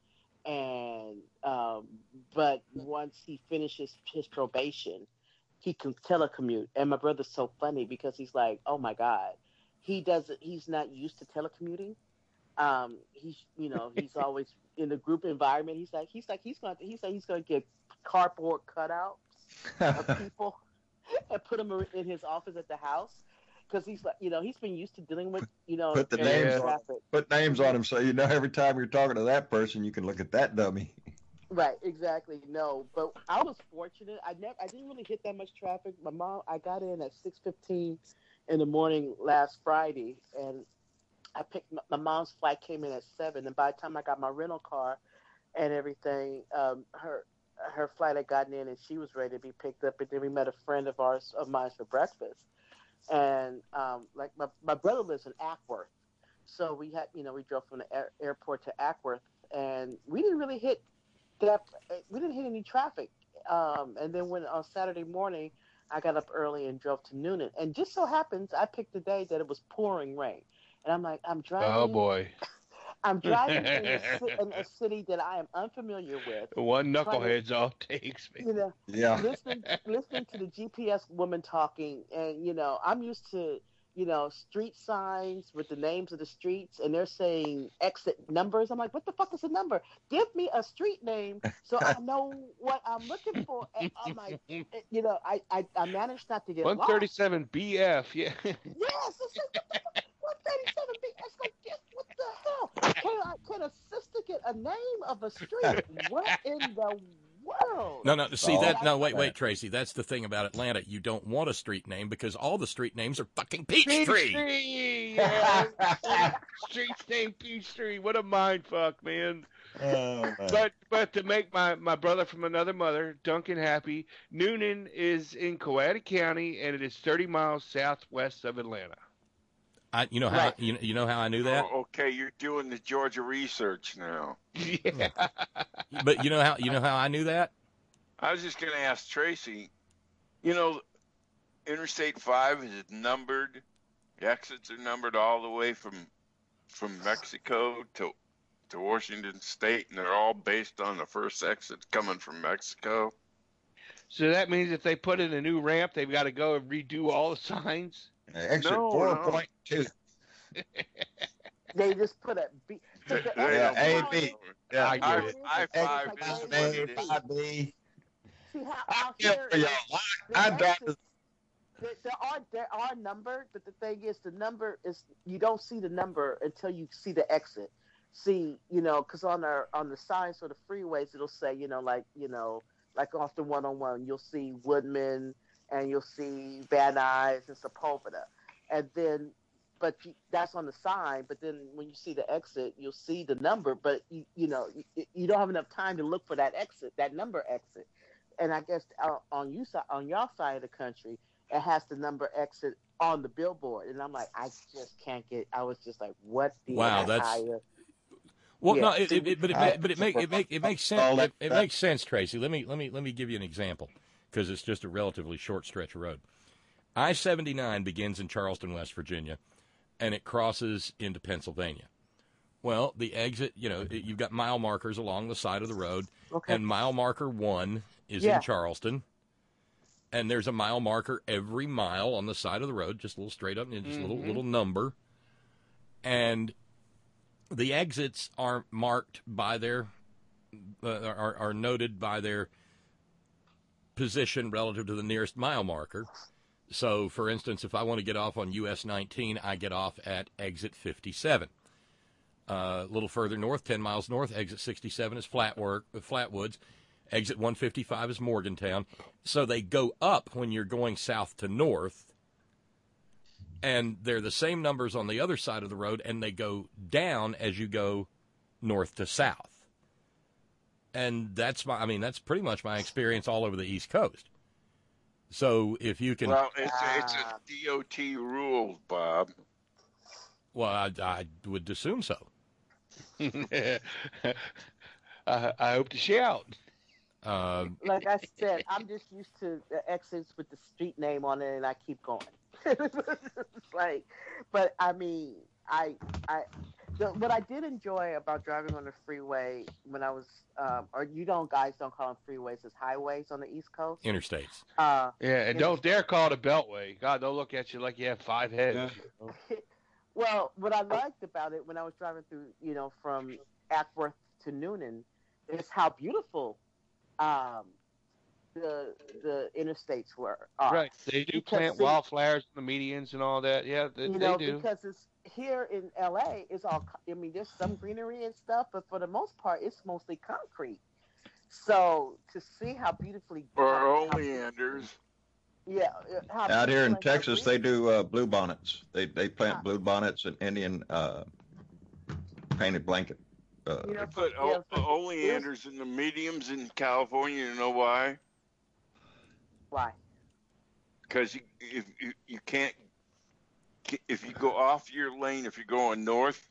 And um, but once he finishes his probation, he can telecommute. And my brother's so funny because he's like, "Oh my God, he doesn't. He's not used to telecommuting. Um, he's you know he's always in a group environment. He's like he's like he's going to he's like he's going to get cardboard cutouts of people and put them in his office at the house." Because he's like, you know, he's been used to dealing with, you know, put the names on, put names on him so you know every time you're talking to that person, you can look at that dummy. Right, exactly. No, but I was fortunate. I never, I didn't really hit that much traffic. My mom, I got in at six fifteen in the morning last Friday, and I picked my mom's flight came in at seven. And by the time I got my rental car and everything, um, her her flight had gotten in, and she was ready to be picked up. And then we met a friend of ours of mine for breakfast. And um, like my, my brother lives in Ackworth, so we had you know we drove from the air, airport to Ackworth, and we didn't really hit that we didn't hit any traffic. Um, and then when on Saturday morning, I got up early and drove to Noonan, and just so happens I picked the day that it was pouring rain, and I'm like I'm driving. Oh boy. I'm driving in, a, in a city that I am unfamiliar with. One knucklehead's all it takes me. You know, yeah. Listening, listening to the G P S woman talking, and you know, I'm used to, you know, street signs with the names of the streets, and they're saying exit numbers. I'm like, what the fuck is a number? Give me a street name so I know what I'm looking for. And I'm like, you know, I I, I managed not to get one thirty-seven lost. B F, yeah. Yes, it's like, one thirty-seven B F. It's like, yes, what the hell? Can, I, can a sister get a name of a street? What in the world? No, no. See oh, that? No, wait, wait, Tracy. That's the thing about Atlanta. You don't want a street name because all the street names are fucking Peachtree. Peachtree, yeah. Street's named Peachtree. What a mind fuck, man. Oh, but but to make my, my brother from another mother, Duncan, happy, Noonan is in Coati County, and it is thirty miles southwest of Atlanta. I, you know how right. you, you know how I knew that? Oh, okay, you're doing the Georgia research now. Yeah. But you know how you know how I knew that? I was just going to ask Tracy. You know, Interstate five is numbered. The exits are numbered all the way from from Mexico to to Washington State, and they're all based on the first exit coming from Mexico. So that means if they put in a new ramp, they've got to go and redo all the signs. Exit no, four no. point two. They just put a B. The, the yeah, A, B. Yeah, I I, get it. I five A, is five, B. See how out Yeah, here, for y'all. I, I drive there, there are there are numbered, but the thing is, the number is you don't see the number until you see the exit. See, you know, because on our on the signs for the freeways, it'll say, you know, like you know, like off the one on one, you'll see Woodman. And you'll see Van Nuys and Sepulveda. And then, but you, that's on the sign. But then when you see the exit, you'll see the number. But, you, you know, you, you don't have enough time to look for that exit, that number exit. And I guess uh, on you on your side of the country, it has the number exit on the billboard. And I'm like, I just can't get, I was just like, what the wow, that's higher? Well, yeah. no, it, it, it, but it, but it make it make it makes sense. It, it makes sense, Tracy. Let me let me let me give you an example. Because it's just a relatively short stretch of road. I seventy-nine begins in Charleston, West Virginia, and it crosses into Pennsylvania. Well, the exit, you know, you've got mile markers along the side of the road, okay. and mile marker one is yeah. in Charleston, and there's a mile marker every mile on the side of the road, just a little straight up, and just mm-hmm. a little little number, and the exits are marked by their, uh, are are noted by their position relative to the nearest mile marker. So, for instance, if I want to get off on U S nineteen, I get off at exit fifty-seven. Uh, a little further north, ten miles north, exit sixty-seven is Flatwork, Flatwoods. Exit one fifty-five is Morgantown. So they go up when you're going south to north, and they're the same numbers on the other side of the road, and they go down as you go north to south. And that's my, I mean, that's pretty much my experience all over the East Coast. So if you can, well, it's it's a D O T rule, Bob. Well, I, I would assume so. I, I hope to shout. Uh, Like I said, I'm just used to the exits with the street name on it, and I keep going. It's like, but I mean, I, I, the, what I did enjoy about driving on the freeway when I was, um, or you don't guys don't call them freeways, it's highways on the East Coast. Interstates. Uh, Yeah, and don't dare call it a beltway. God, they'll look at you like you have five heads. Yeah. Well, what I liked about it when I was driving through, you know, from Ackworth to Noonan, is how beautiful um, the the interstates were. Are. Right, they do Because, plant see, wildflowers in the medians and all that. Yeah, they, you they know, do. because it's here in L A, it's all. I mean, there's some greenery and stuff, but for the most part, it's mostly concrete. So to see how beautifully Or how, oleanders. Yeah, how Out here in beautiful and how Texas, green- they do uh, blue bonnets. They they plant blue bonnets and Indian uh, painted blanket. Uh, They put o- oleanders in the mediums in California. You know why? Why? Because you, if you, you can't, if you go off your lane, if you're going north,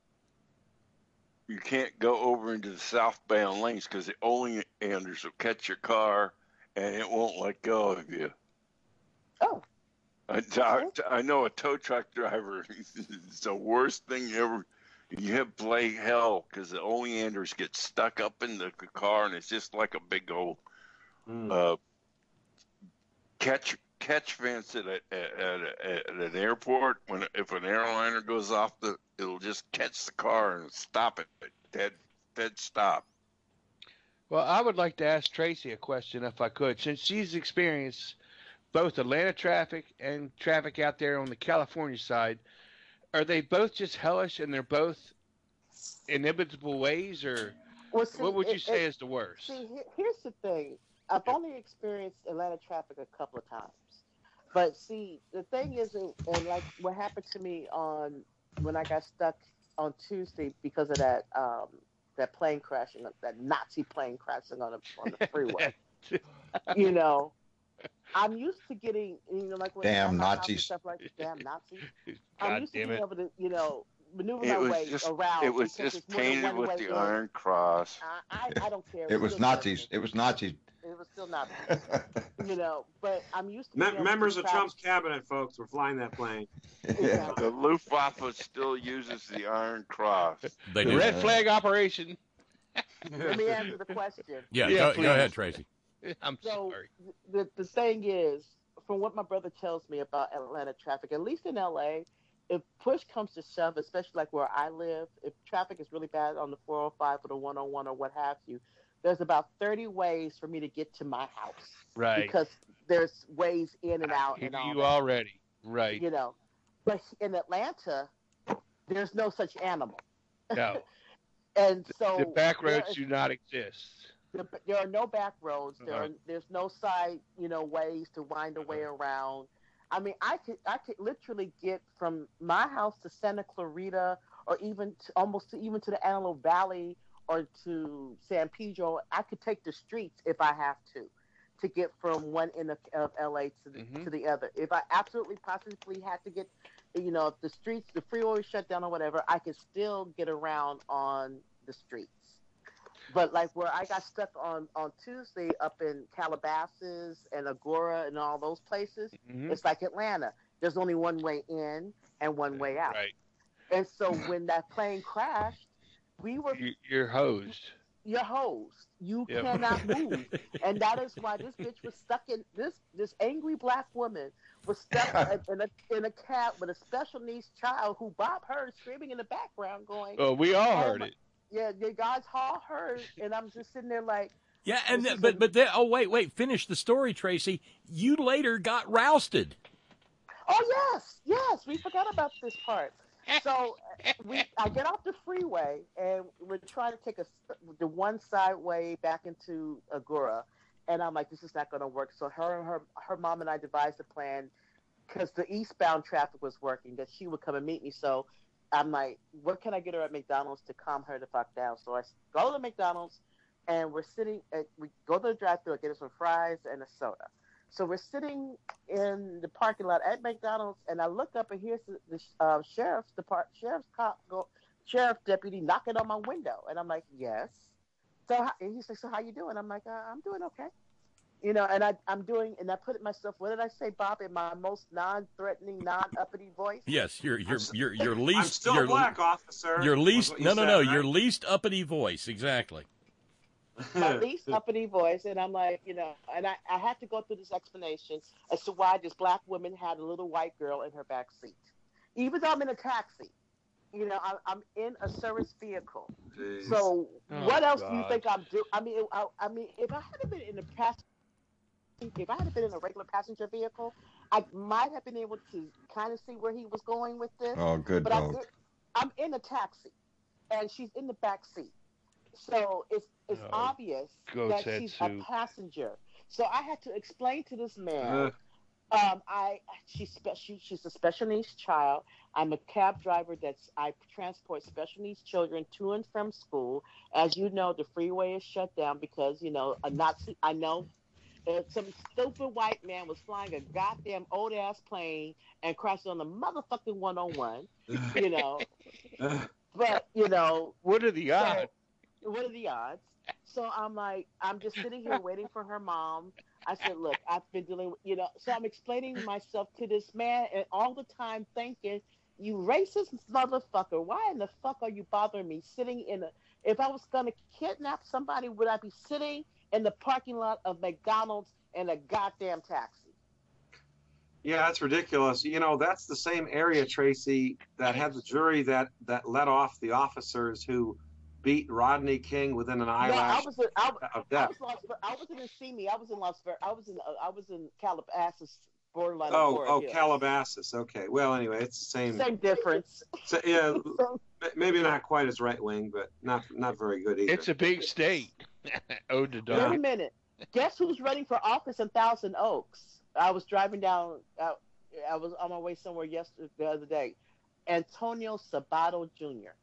you can't go over into the southbound lanes because the oleanders will catch your car and it won't let go of you. Oh. I, I, I know a tow truck driver. It's the worst thing ever. You have play hell because the oleanders get stuck up in the car, and it's just like a big old uh, catch catch fence at, a, at, a, at an airport. When if an airliner goes off, the it'll just catch the car and stop it. Dead dead stop. Well, I would like to ask Tracy a question if I could, since she's experienced both Atlanta traffic and traffic out there on the California side. Are they both just hellish and they're both inimitable ways, or Well, see, what would you it- say it- is the worst? See, he- here's the thing. I've only experienced Atlanta traffic a couple of times. But see, the thing is, and and like what happened to me on when I got stuck on Tuesday because of that um, that plane crashing, that Nazi plane crashing on the, on the freeway. You know, I'm used to getting, you know, like when Damn I'm at my house and Nazis. stuff like damn Nazis. I'm God used to damn being it. able to, you know, maneuver It my was way just around. it was because just there's more than painted one with way the in. Iron Cross. I, I, I don't care. it was still Nazis. It was Nazis. It was still not, you know, but I'm used to Me- being able members to of travel- Trump's cabinet, folks, were flying that plane. The Luftwaffe still uses the Iron Cross. They the do. red flag operation. Let me answer the question. Yeah, Yeah, go, please. go ahead, Tracy. I'm So sorry. the the thing is, from what my brother tells me about Atlanta traffic, at least in L A, if push comes to shove, especially like where I live, if traffic is really bad on the four oh five or the one oh one or what have you, there's about thirty ways for me to get to my house. Right. Because there's ways in and out Hear and all you that. already. Right. You know, but in Atlanta, there's no such animal. No. And so The back there roads is- do not exist. There, there are no back roads. There are, Uh-huh. there's no side, you know, ways to wind a way around. I mean, I could I could literally get from my house to Santa Clarita, or even to, almost to even to the Antelope Valley or to San Pedro. I could take the streets if I have to, to get from one end of, of L A to the, Mhm. to the other. If I absolutely positively had to get, you know, if the streets, the freeway was shut down or whatever, I could still get around on the streets. But like where I got stuck on, on Tuesday up in Calabasas and Agora and all those places, Mhm. it's like Atlanta. There's only one way in and one way out. Right. And so when that plane crashed, we were You, you're hosed. your hosed. You Yep. cannot move. And that is why this bitch was stuck in this this angry black woman was stuck in, in a in a cab with a special needs child who Bob heard screaming in the background going, Oh, we all "Oh heard my-" it. Yeah, the guys all heard, and I'm just sitting there like, Yeah, and This th- is but a- but then, oh wait wait finish the story, Tracy. You later got rousted. oh yes, yes, we forgot about this part. So uh, we, I get off the freeway and we're trying to take a, the one side way back into Agora, and I'm like, this is not going to work. So her and her her mom and I devised a plan. because the eastbound traffic was working, that she would come and meet me. So I'm like, what can I get her at McDonald's to calm her the fuck down? So I go to McDonald's, and we're sitting at, we go to the drive-thru, I get us some fries and a soda. So we're sitting in the parking lot at McDonald's, and I look up, and here's the, the uh, sheriff's depart, sheriff's cop, go, sheriff deputy knocking on my window, and I'm like, yes. So how, and he's like, so how you doing? I'm like, uh, I'm doing okay. You know, and I, I'm doing, and I put it myself. What did I say, Bob? In my most non-threatening, non-uppity voice. Yes, your your your your least. I'm still your, a black officer. Your least. You No, said, no, no. right? Your least uppity voice. Exactly. My least uppity voice, and I'm like, you know, and I, I had to go through this explanation as to why this black woman had a little white girl in her back seat, even though I'm in a taxi. You know, I'm, I'm in a service vehicle. Jeez. So Oh, what else do you God. think I'm doing? I mean, I, I mean, if I had been in a passenger, if I had been in a regular passenger vehicle, I might have been able to kind of see where he was going with this. Oh, good but I dog. did, I'm in a taxi, and she's in the back seat. So it's it's Oh, obvious go that she's a Tetsu. passenger. So I had to explain to this man. Uh. Um, I she's spe- she, she's a special needs child. I'm a cab driver that's I transport special needs children to and from school. As you know, the freeway is shut down because you know a Nazi. I know uh, some stupid white man was flying a goddamn old ass plane and crashed on the motherfucking one oh one. You know, but you know What are the so- odds? what are the odds? So I'm like, I'm just sitting here waiting for her mom. I said, look, I've been dealing with, you know, so I'm explaining myself to this man and all the time thinking, you racist motherfucker, why in the fuck are you bothering me sitting in a, if I was going to kidnap somebody, would I be sitting in the parking lot of McDonald's in a goddamn taxi? Yeah, that's ridiculous. You know, that's the same area, Tracy, that had the jury that, that let off the officers who beat Rodney King within an Yeah, I eyelash was, in, I, of I death. was, Las, I wasn't in Simi. I was in Las Vegas. I was in, uh, I was in Calabasas, borderline. of Oh, Florida oh, Hills. Calabasas. Okay. Well, anyway, it's the same. Same difference. So, yeah, m- maybe not quite as right wing, but not not very good either. It's a big state. Ode to Wait a Don. minute. Guess who's running for office in Thousand Oaks? I was driving down. Uh, I was on my way somewhere yesterday, the other day. Antonio Sabato Junior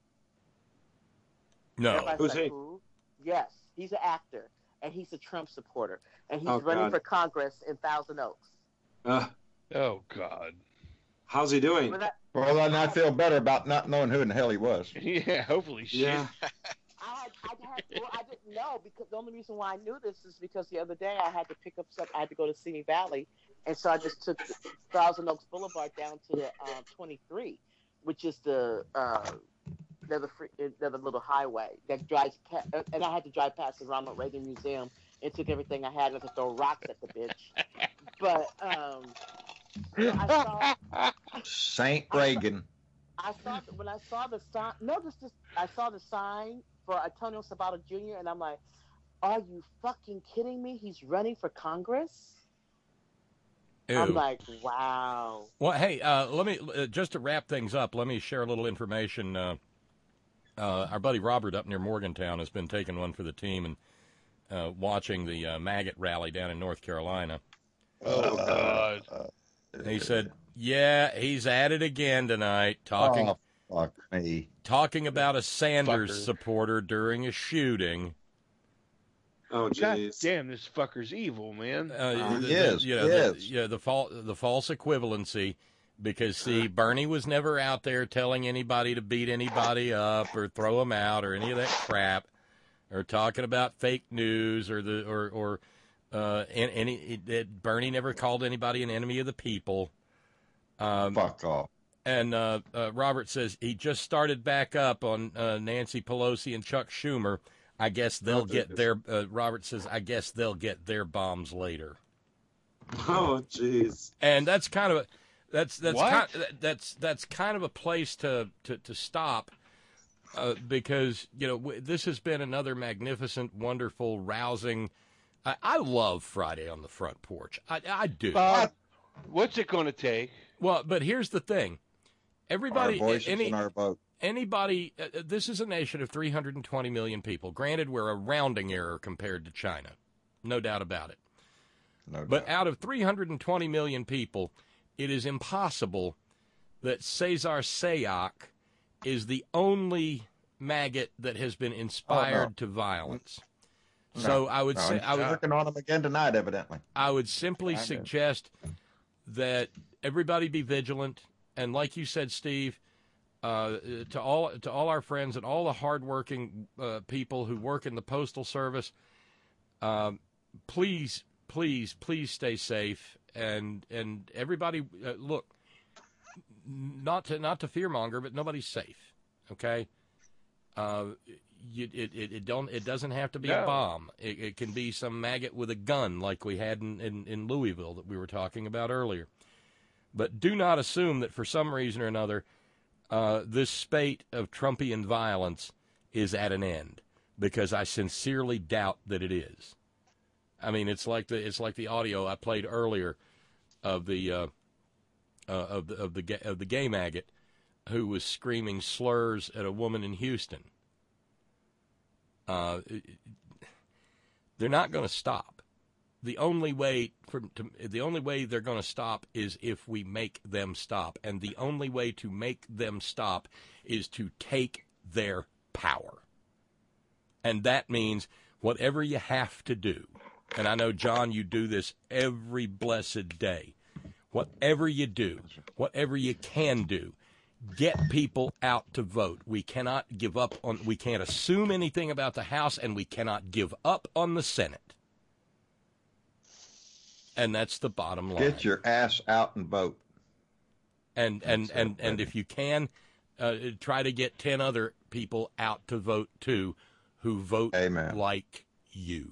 No. Everybody's Who's like, he? Who? Yes, he's an actor, and he's a Trump supporter, and he's Oh, running God. for Congress in Thousand Oaks. Uh, Oh God. how's he doing? But I, Well, then I feel better about not knowing who in the hell he was. Yeah, hopefully shit. Yeah. I had, I had, well, I didn't know because the only reason why I knew this is because the other day I had to pick up some. I had to go to Simi Valley, and so I just took the Thousand Oaks Boulevard down to the um, twenty-three, which is the uh, the free, the little highway that drives. Pa- and I had to drive past the Ronald Reagan Museum and took everything I had and to throw rocks at the bitch. But um, I saw. Saint Reagan. I saw when I saw the sign. No, this just I saw the sign for Antonio Sabato Junior and I'm like, "Are you fucking kidding me? He's running for Congress." Ew. I'm like, "Wow." Well, hey, uh, let me uh, just to wrap things up. Let me share a little information. Uh, uh, our buddy Robert up near Morgantown has been taking one for the team and uh, watching the uh, maggot rally down in North Carolina. Oh God. He said, "Yeah, he's at it again tonight, talking Oh, fuck me. talking about a Sanders Fucker. supporter during a shooting." Oh, God jeez. damn, this fucker's evil, man. Uh, He the, is, the, you know, he the, is. yeah, the, fal- the false equivalency, because, see, Bernie was never out there telling anybody to beat anybody up or throw them out or any of that crap, or talking about fake news or the or or uh, and, any it, it, Bernie never called anybody an enemy of the people. Um, Fuck off. And uh, uh, Robert says he just started back up on uh, Nancy Pelosi and Chuck Schumer. I guess they'll get their. Uh, Robert says, I guess they'll get their bombs later. Oh, jeez. And that's kind of a, that's that's What? kind, that's that's kind of a place to to, to stop, uh, because you know w- this has been another magnificent, wonderful, rousing. I, I love Friday on the Front Porch. I, I do. Bob, what's it going to take? Well, but here's the thing. Everybody, Our voices any, in our vote. anybody, uh, this is a nation of three hundred twenty million people. Granted, we're a rounding error compared to China. No doubt about it. No But doubt. out of three hundred twenty million people, it is impossible that Cesar Sayoc is the only maggot that has been inspired Oh, no. to violence. No, So I would no, say he's I would working on him again tonight, evidently. I would simply I did. suggest that everybody be vigilant, and like you said, Steve, uh, to all to all our friends and all the hardworking uh, people who work in the Postal Service, um, please, please, please stay safe, and and everybody uh, look, not to not to fearmonger, but nobody's safe, okay? Uh, you, it, it it don't it doesn't have to be No. a bomb. It, it can be some maggot with a gun, like we had in, in, in Louisville that we were talking about earlier. But do not assume that for some reason or another, uh, this spate of Trumpian violence is at an end, because I sincerely doubt that it is. I mean, it's like the it's like the audio I played earlier of the uh, uh, of the of the ga- of the gay maggot who was screaming slurs at a woman in Houston. Uh, they're not going to stop. The only way for to, the only way they're going to stop is if we make them stop, and the only way to make them stop is to take their power. And that means whatever you have to do. And I know, John, you do this every blessed day. Whatever you do, whatever you can do, get people out to vote. We cannot give up on, we can't assume anything about the House, and we cannot give up on the Senate. And that's the bottom line. Get your ass out and vote. And and, and, and if you can, uh, try to get ten other people out to vote too, who vote Amen. like you.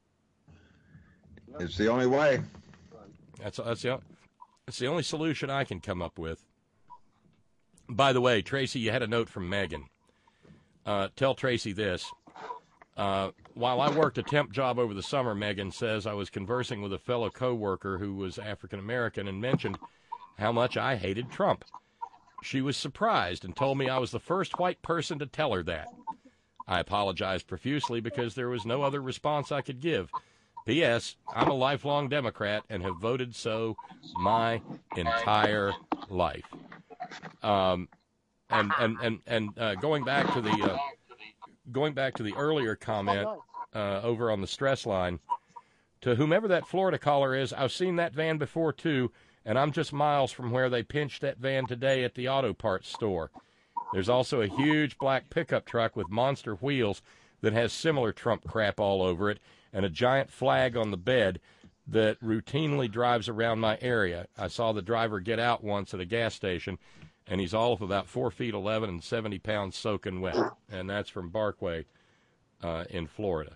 It's the only way. That's that's the that's the only solution I can come up with. By the way, Tracy, you had a note from Megan. Uh, tell Tracy this. Uh, while I worked a temp job over the summer, Megan says, I was conversing with a fellow coworker who was African American and mentioned how much I hated Trump. She was surprised and told me I was the first white person to tell her that. I apologized profusely because there was no other response I could give. P S. I'm a lifelong Democrat and have voted so my entire life. Um, and and and and uh, going back to the uh, going back to the earlier comment uh, over on the stress line, to whomever that Florida caller is, I've seen that van before too, and I'm just miles from where they pinched that van today at the auto parts store. There's also a huge black pickup truck with monster wheels that has similar Trump crap all over it, and a giant flag on the bed that routinely drives around my area. I saw the driver get out once at a gas station, and he's all of about four feet eleven and seventy pounds soaking wet. And that's from Barkway uh, in Florida.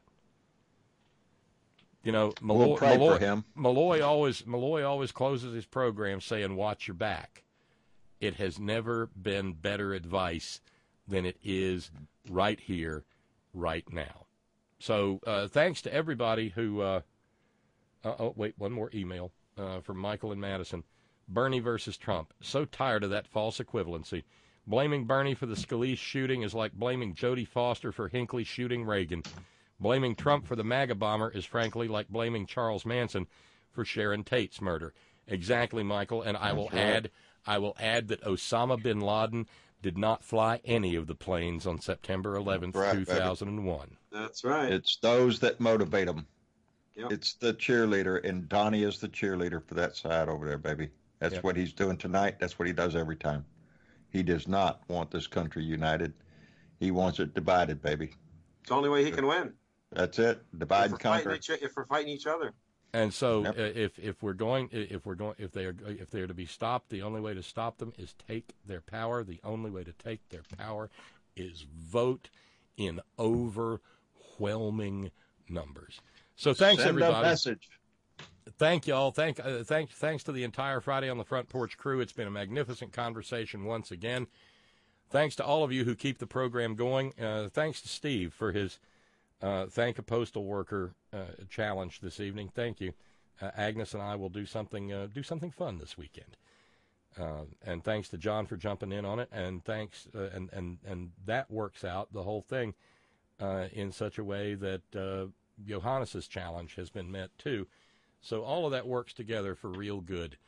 You know, Malloy, We'll pray Malloy, for him. Malloy always Malloy always closes his program saying, "Watch your back." It has never been better advice than it is right here, right now. So uh, thanks to everybody who. Uh, uh, oh, wait, one more email uh, from Michael in Madison. Bernie versus Trump. So tired of that false equivalency. Blaming Bernie for the Scalise shooting is like blaming Jodie Foster for Hinckley shooting Reagan. Blaming Trump for the MAGA bomber is frankly like blaming Charles Manson for Sharon Tate's murder. Exactly, Michael. And I will That's right. add, I will add that Osama bin Laden did not fly any of the planes on September eleventh, Right, two thousand one. That's right. It's those that motivate them. Yep. It's the cheerleader, and Donnie is the cheerleader for that side over there, baby. That's Yep. what he's doing tonight. That's what he does every time. He does not want this country united. He wants it divided, baby. It's the only way he can win. That's it. Divide If we're and conquer. fighting each, if we're fighting each other. And so, Yep. uh, if if we're going, if we're going, if they are if they are to be stopped, the only way to stop them is take their power. The only way to take their power is vote in overwhelming numbers. So thanks Send everybody. a message. Thank y'all. Thank uh, thank thanks to the entire Friday on the Front Porch crew. It's been a magnificent conversation once again. Thanks to all of you who keep the program going. Uh, thanks to Steve for his uh, Thank a Postal Worker uh, challenge this evening. Thank you. Uh, Agnes and I will do something uh, do something fun this weekend. Uh, and thanks to John for jumping in on it. And thanks uh, and and and that works out the whole thing uh, in such a way that uh, Johannes's challenge has been met too. So all of that works together for real good.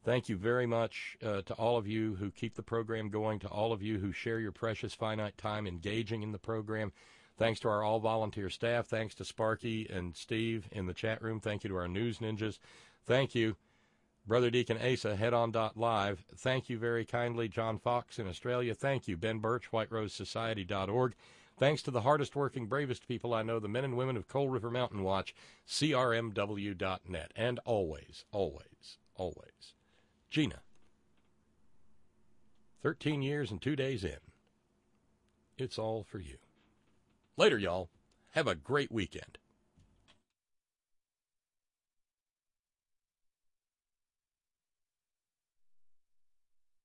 Thank you very much uh, to all of you who keep the program going, to all of you who share your precious finite time engaging in the program. Thanks to our all-volunteer staff. Thanks to Sparky and Steve in the chat room. Thank you to our news ninjas. Thank you, Brother Deacon Asa, headon.live. Thank you very kindly, John Fox in Australia. Thank you, Ben Birch, white rose society dot org. Thanks to the hardest-working, bravest people I know, the men and women of Coal River Mountain Watch, C R M W dot net. And always, always, always, Gina. thirteen years and two days in. It's all for you. Later, y'all. Have a great weekend.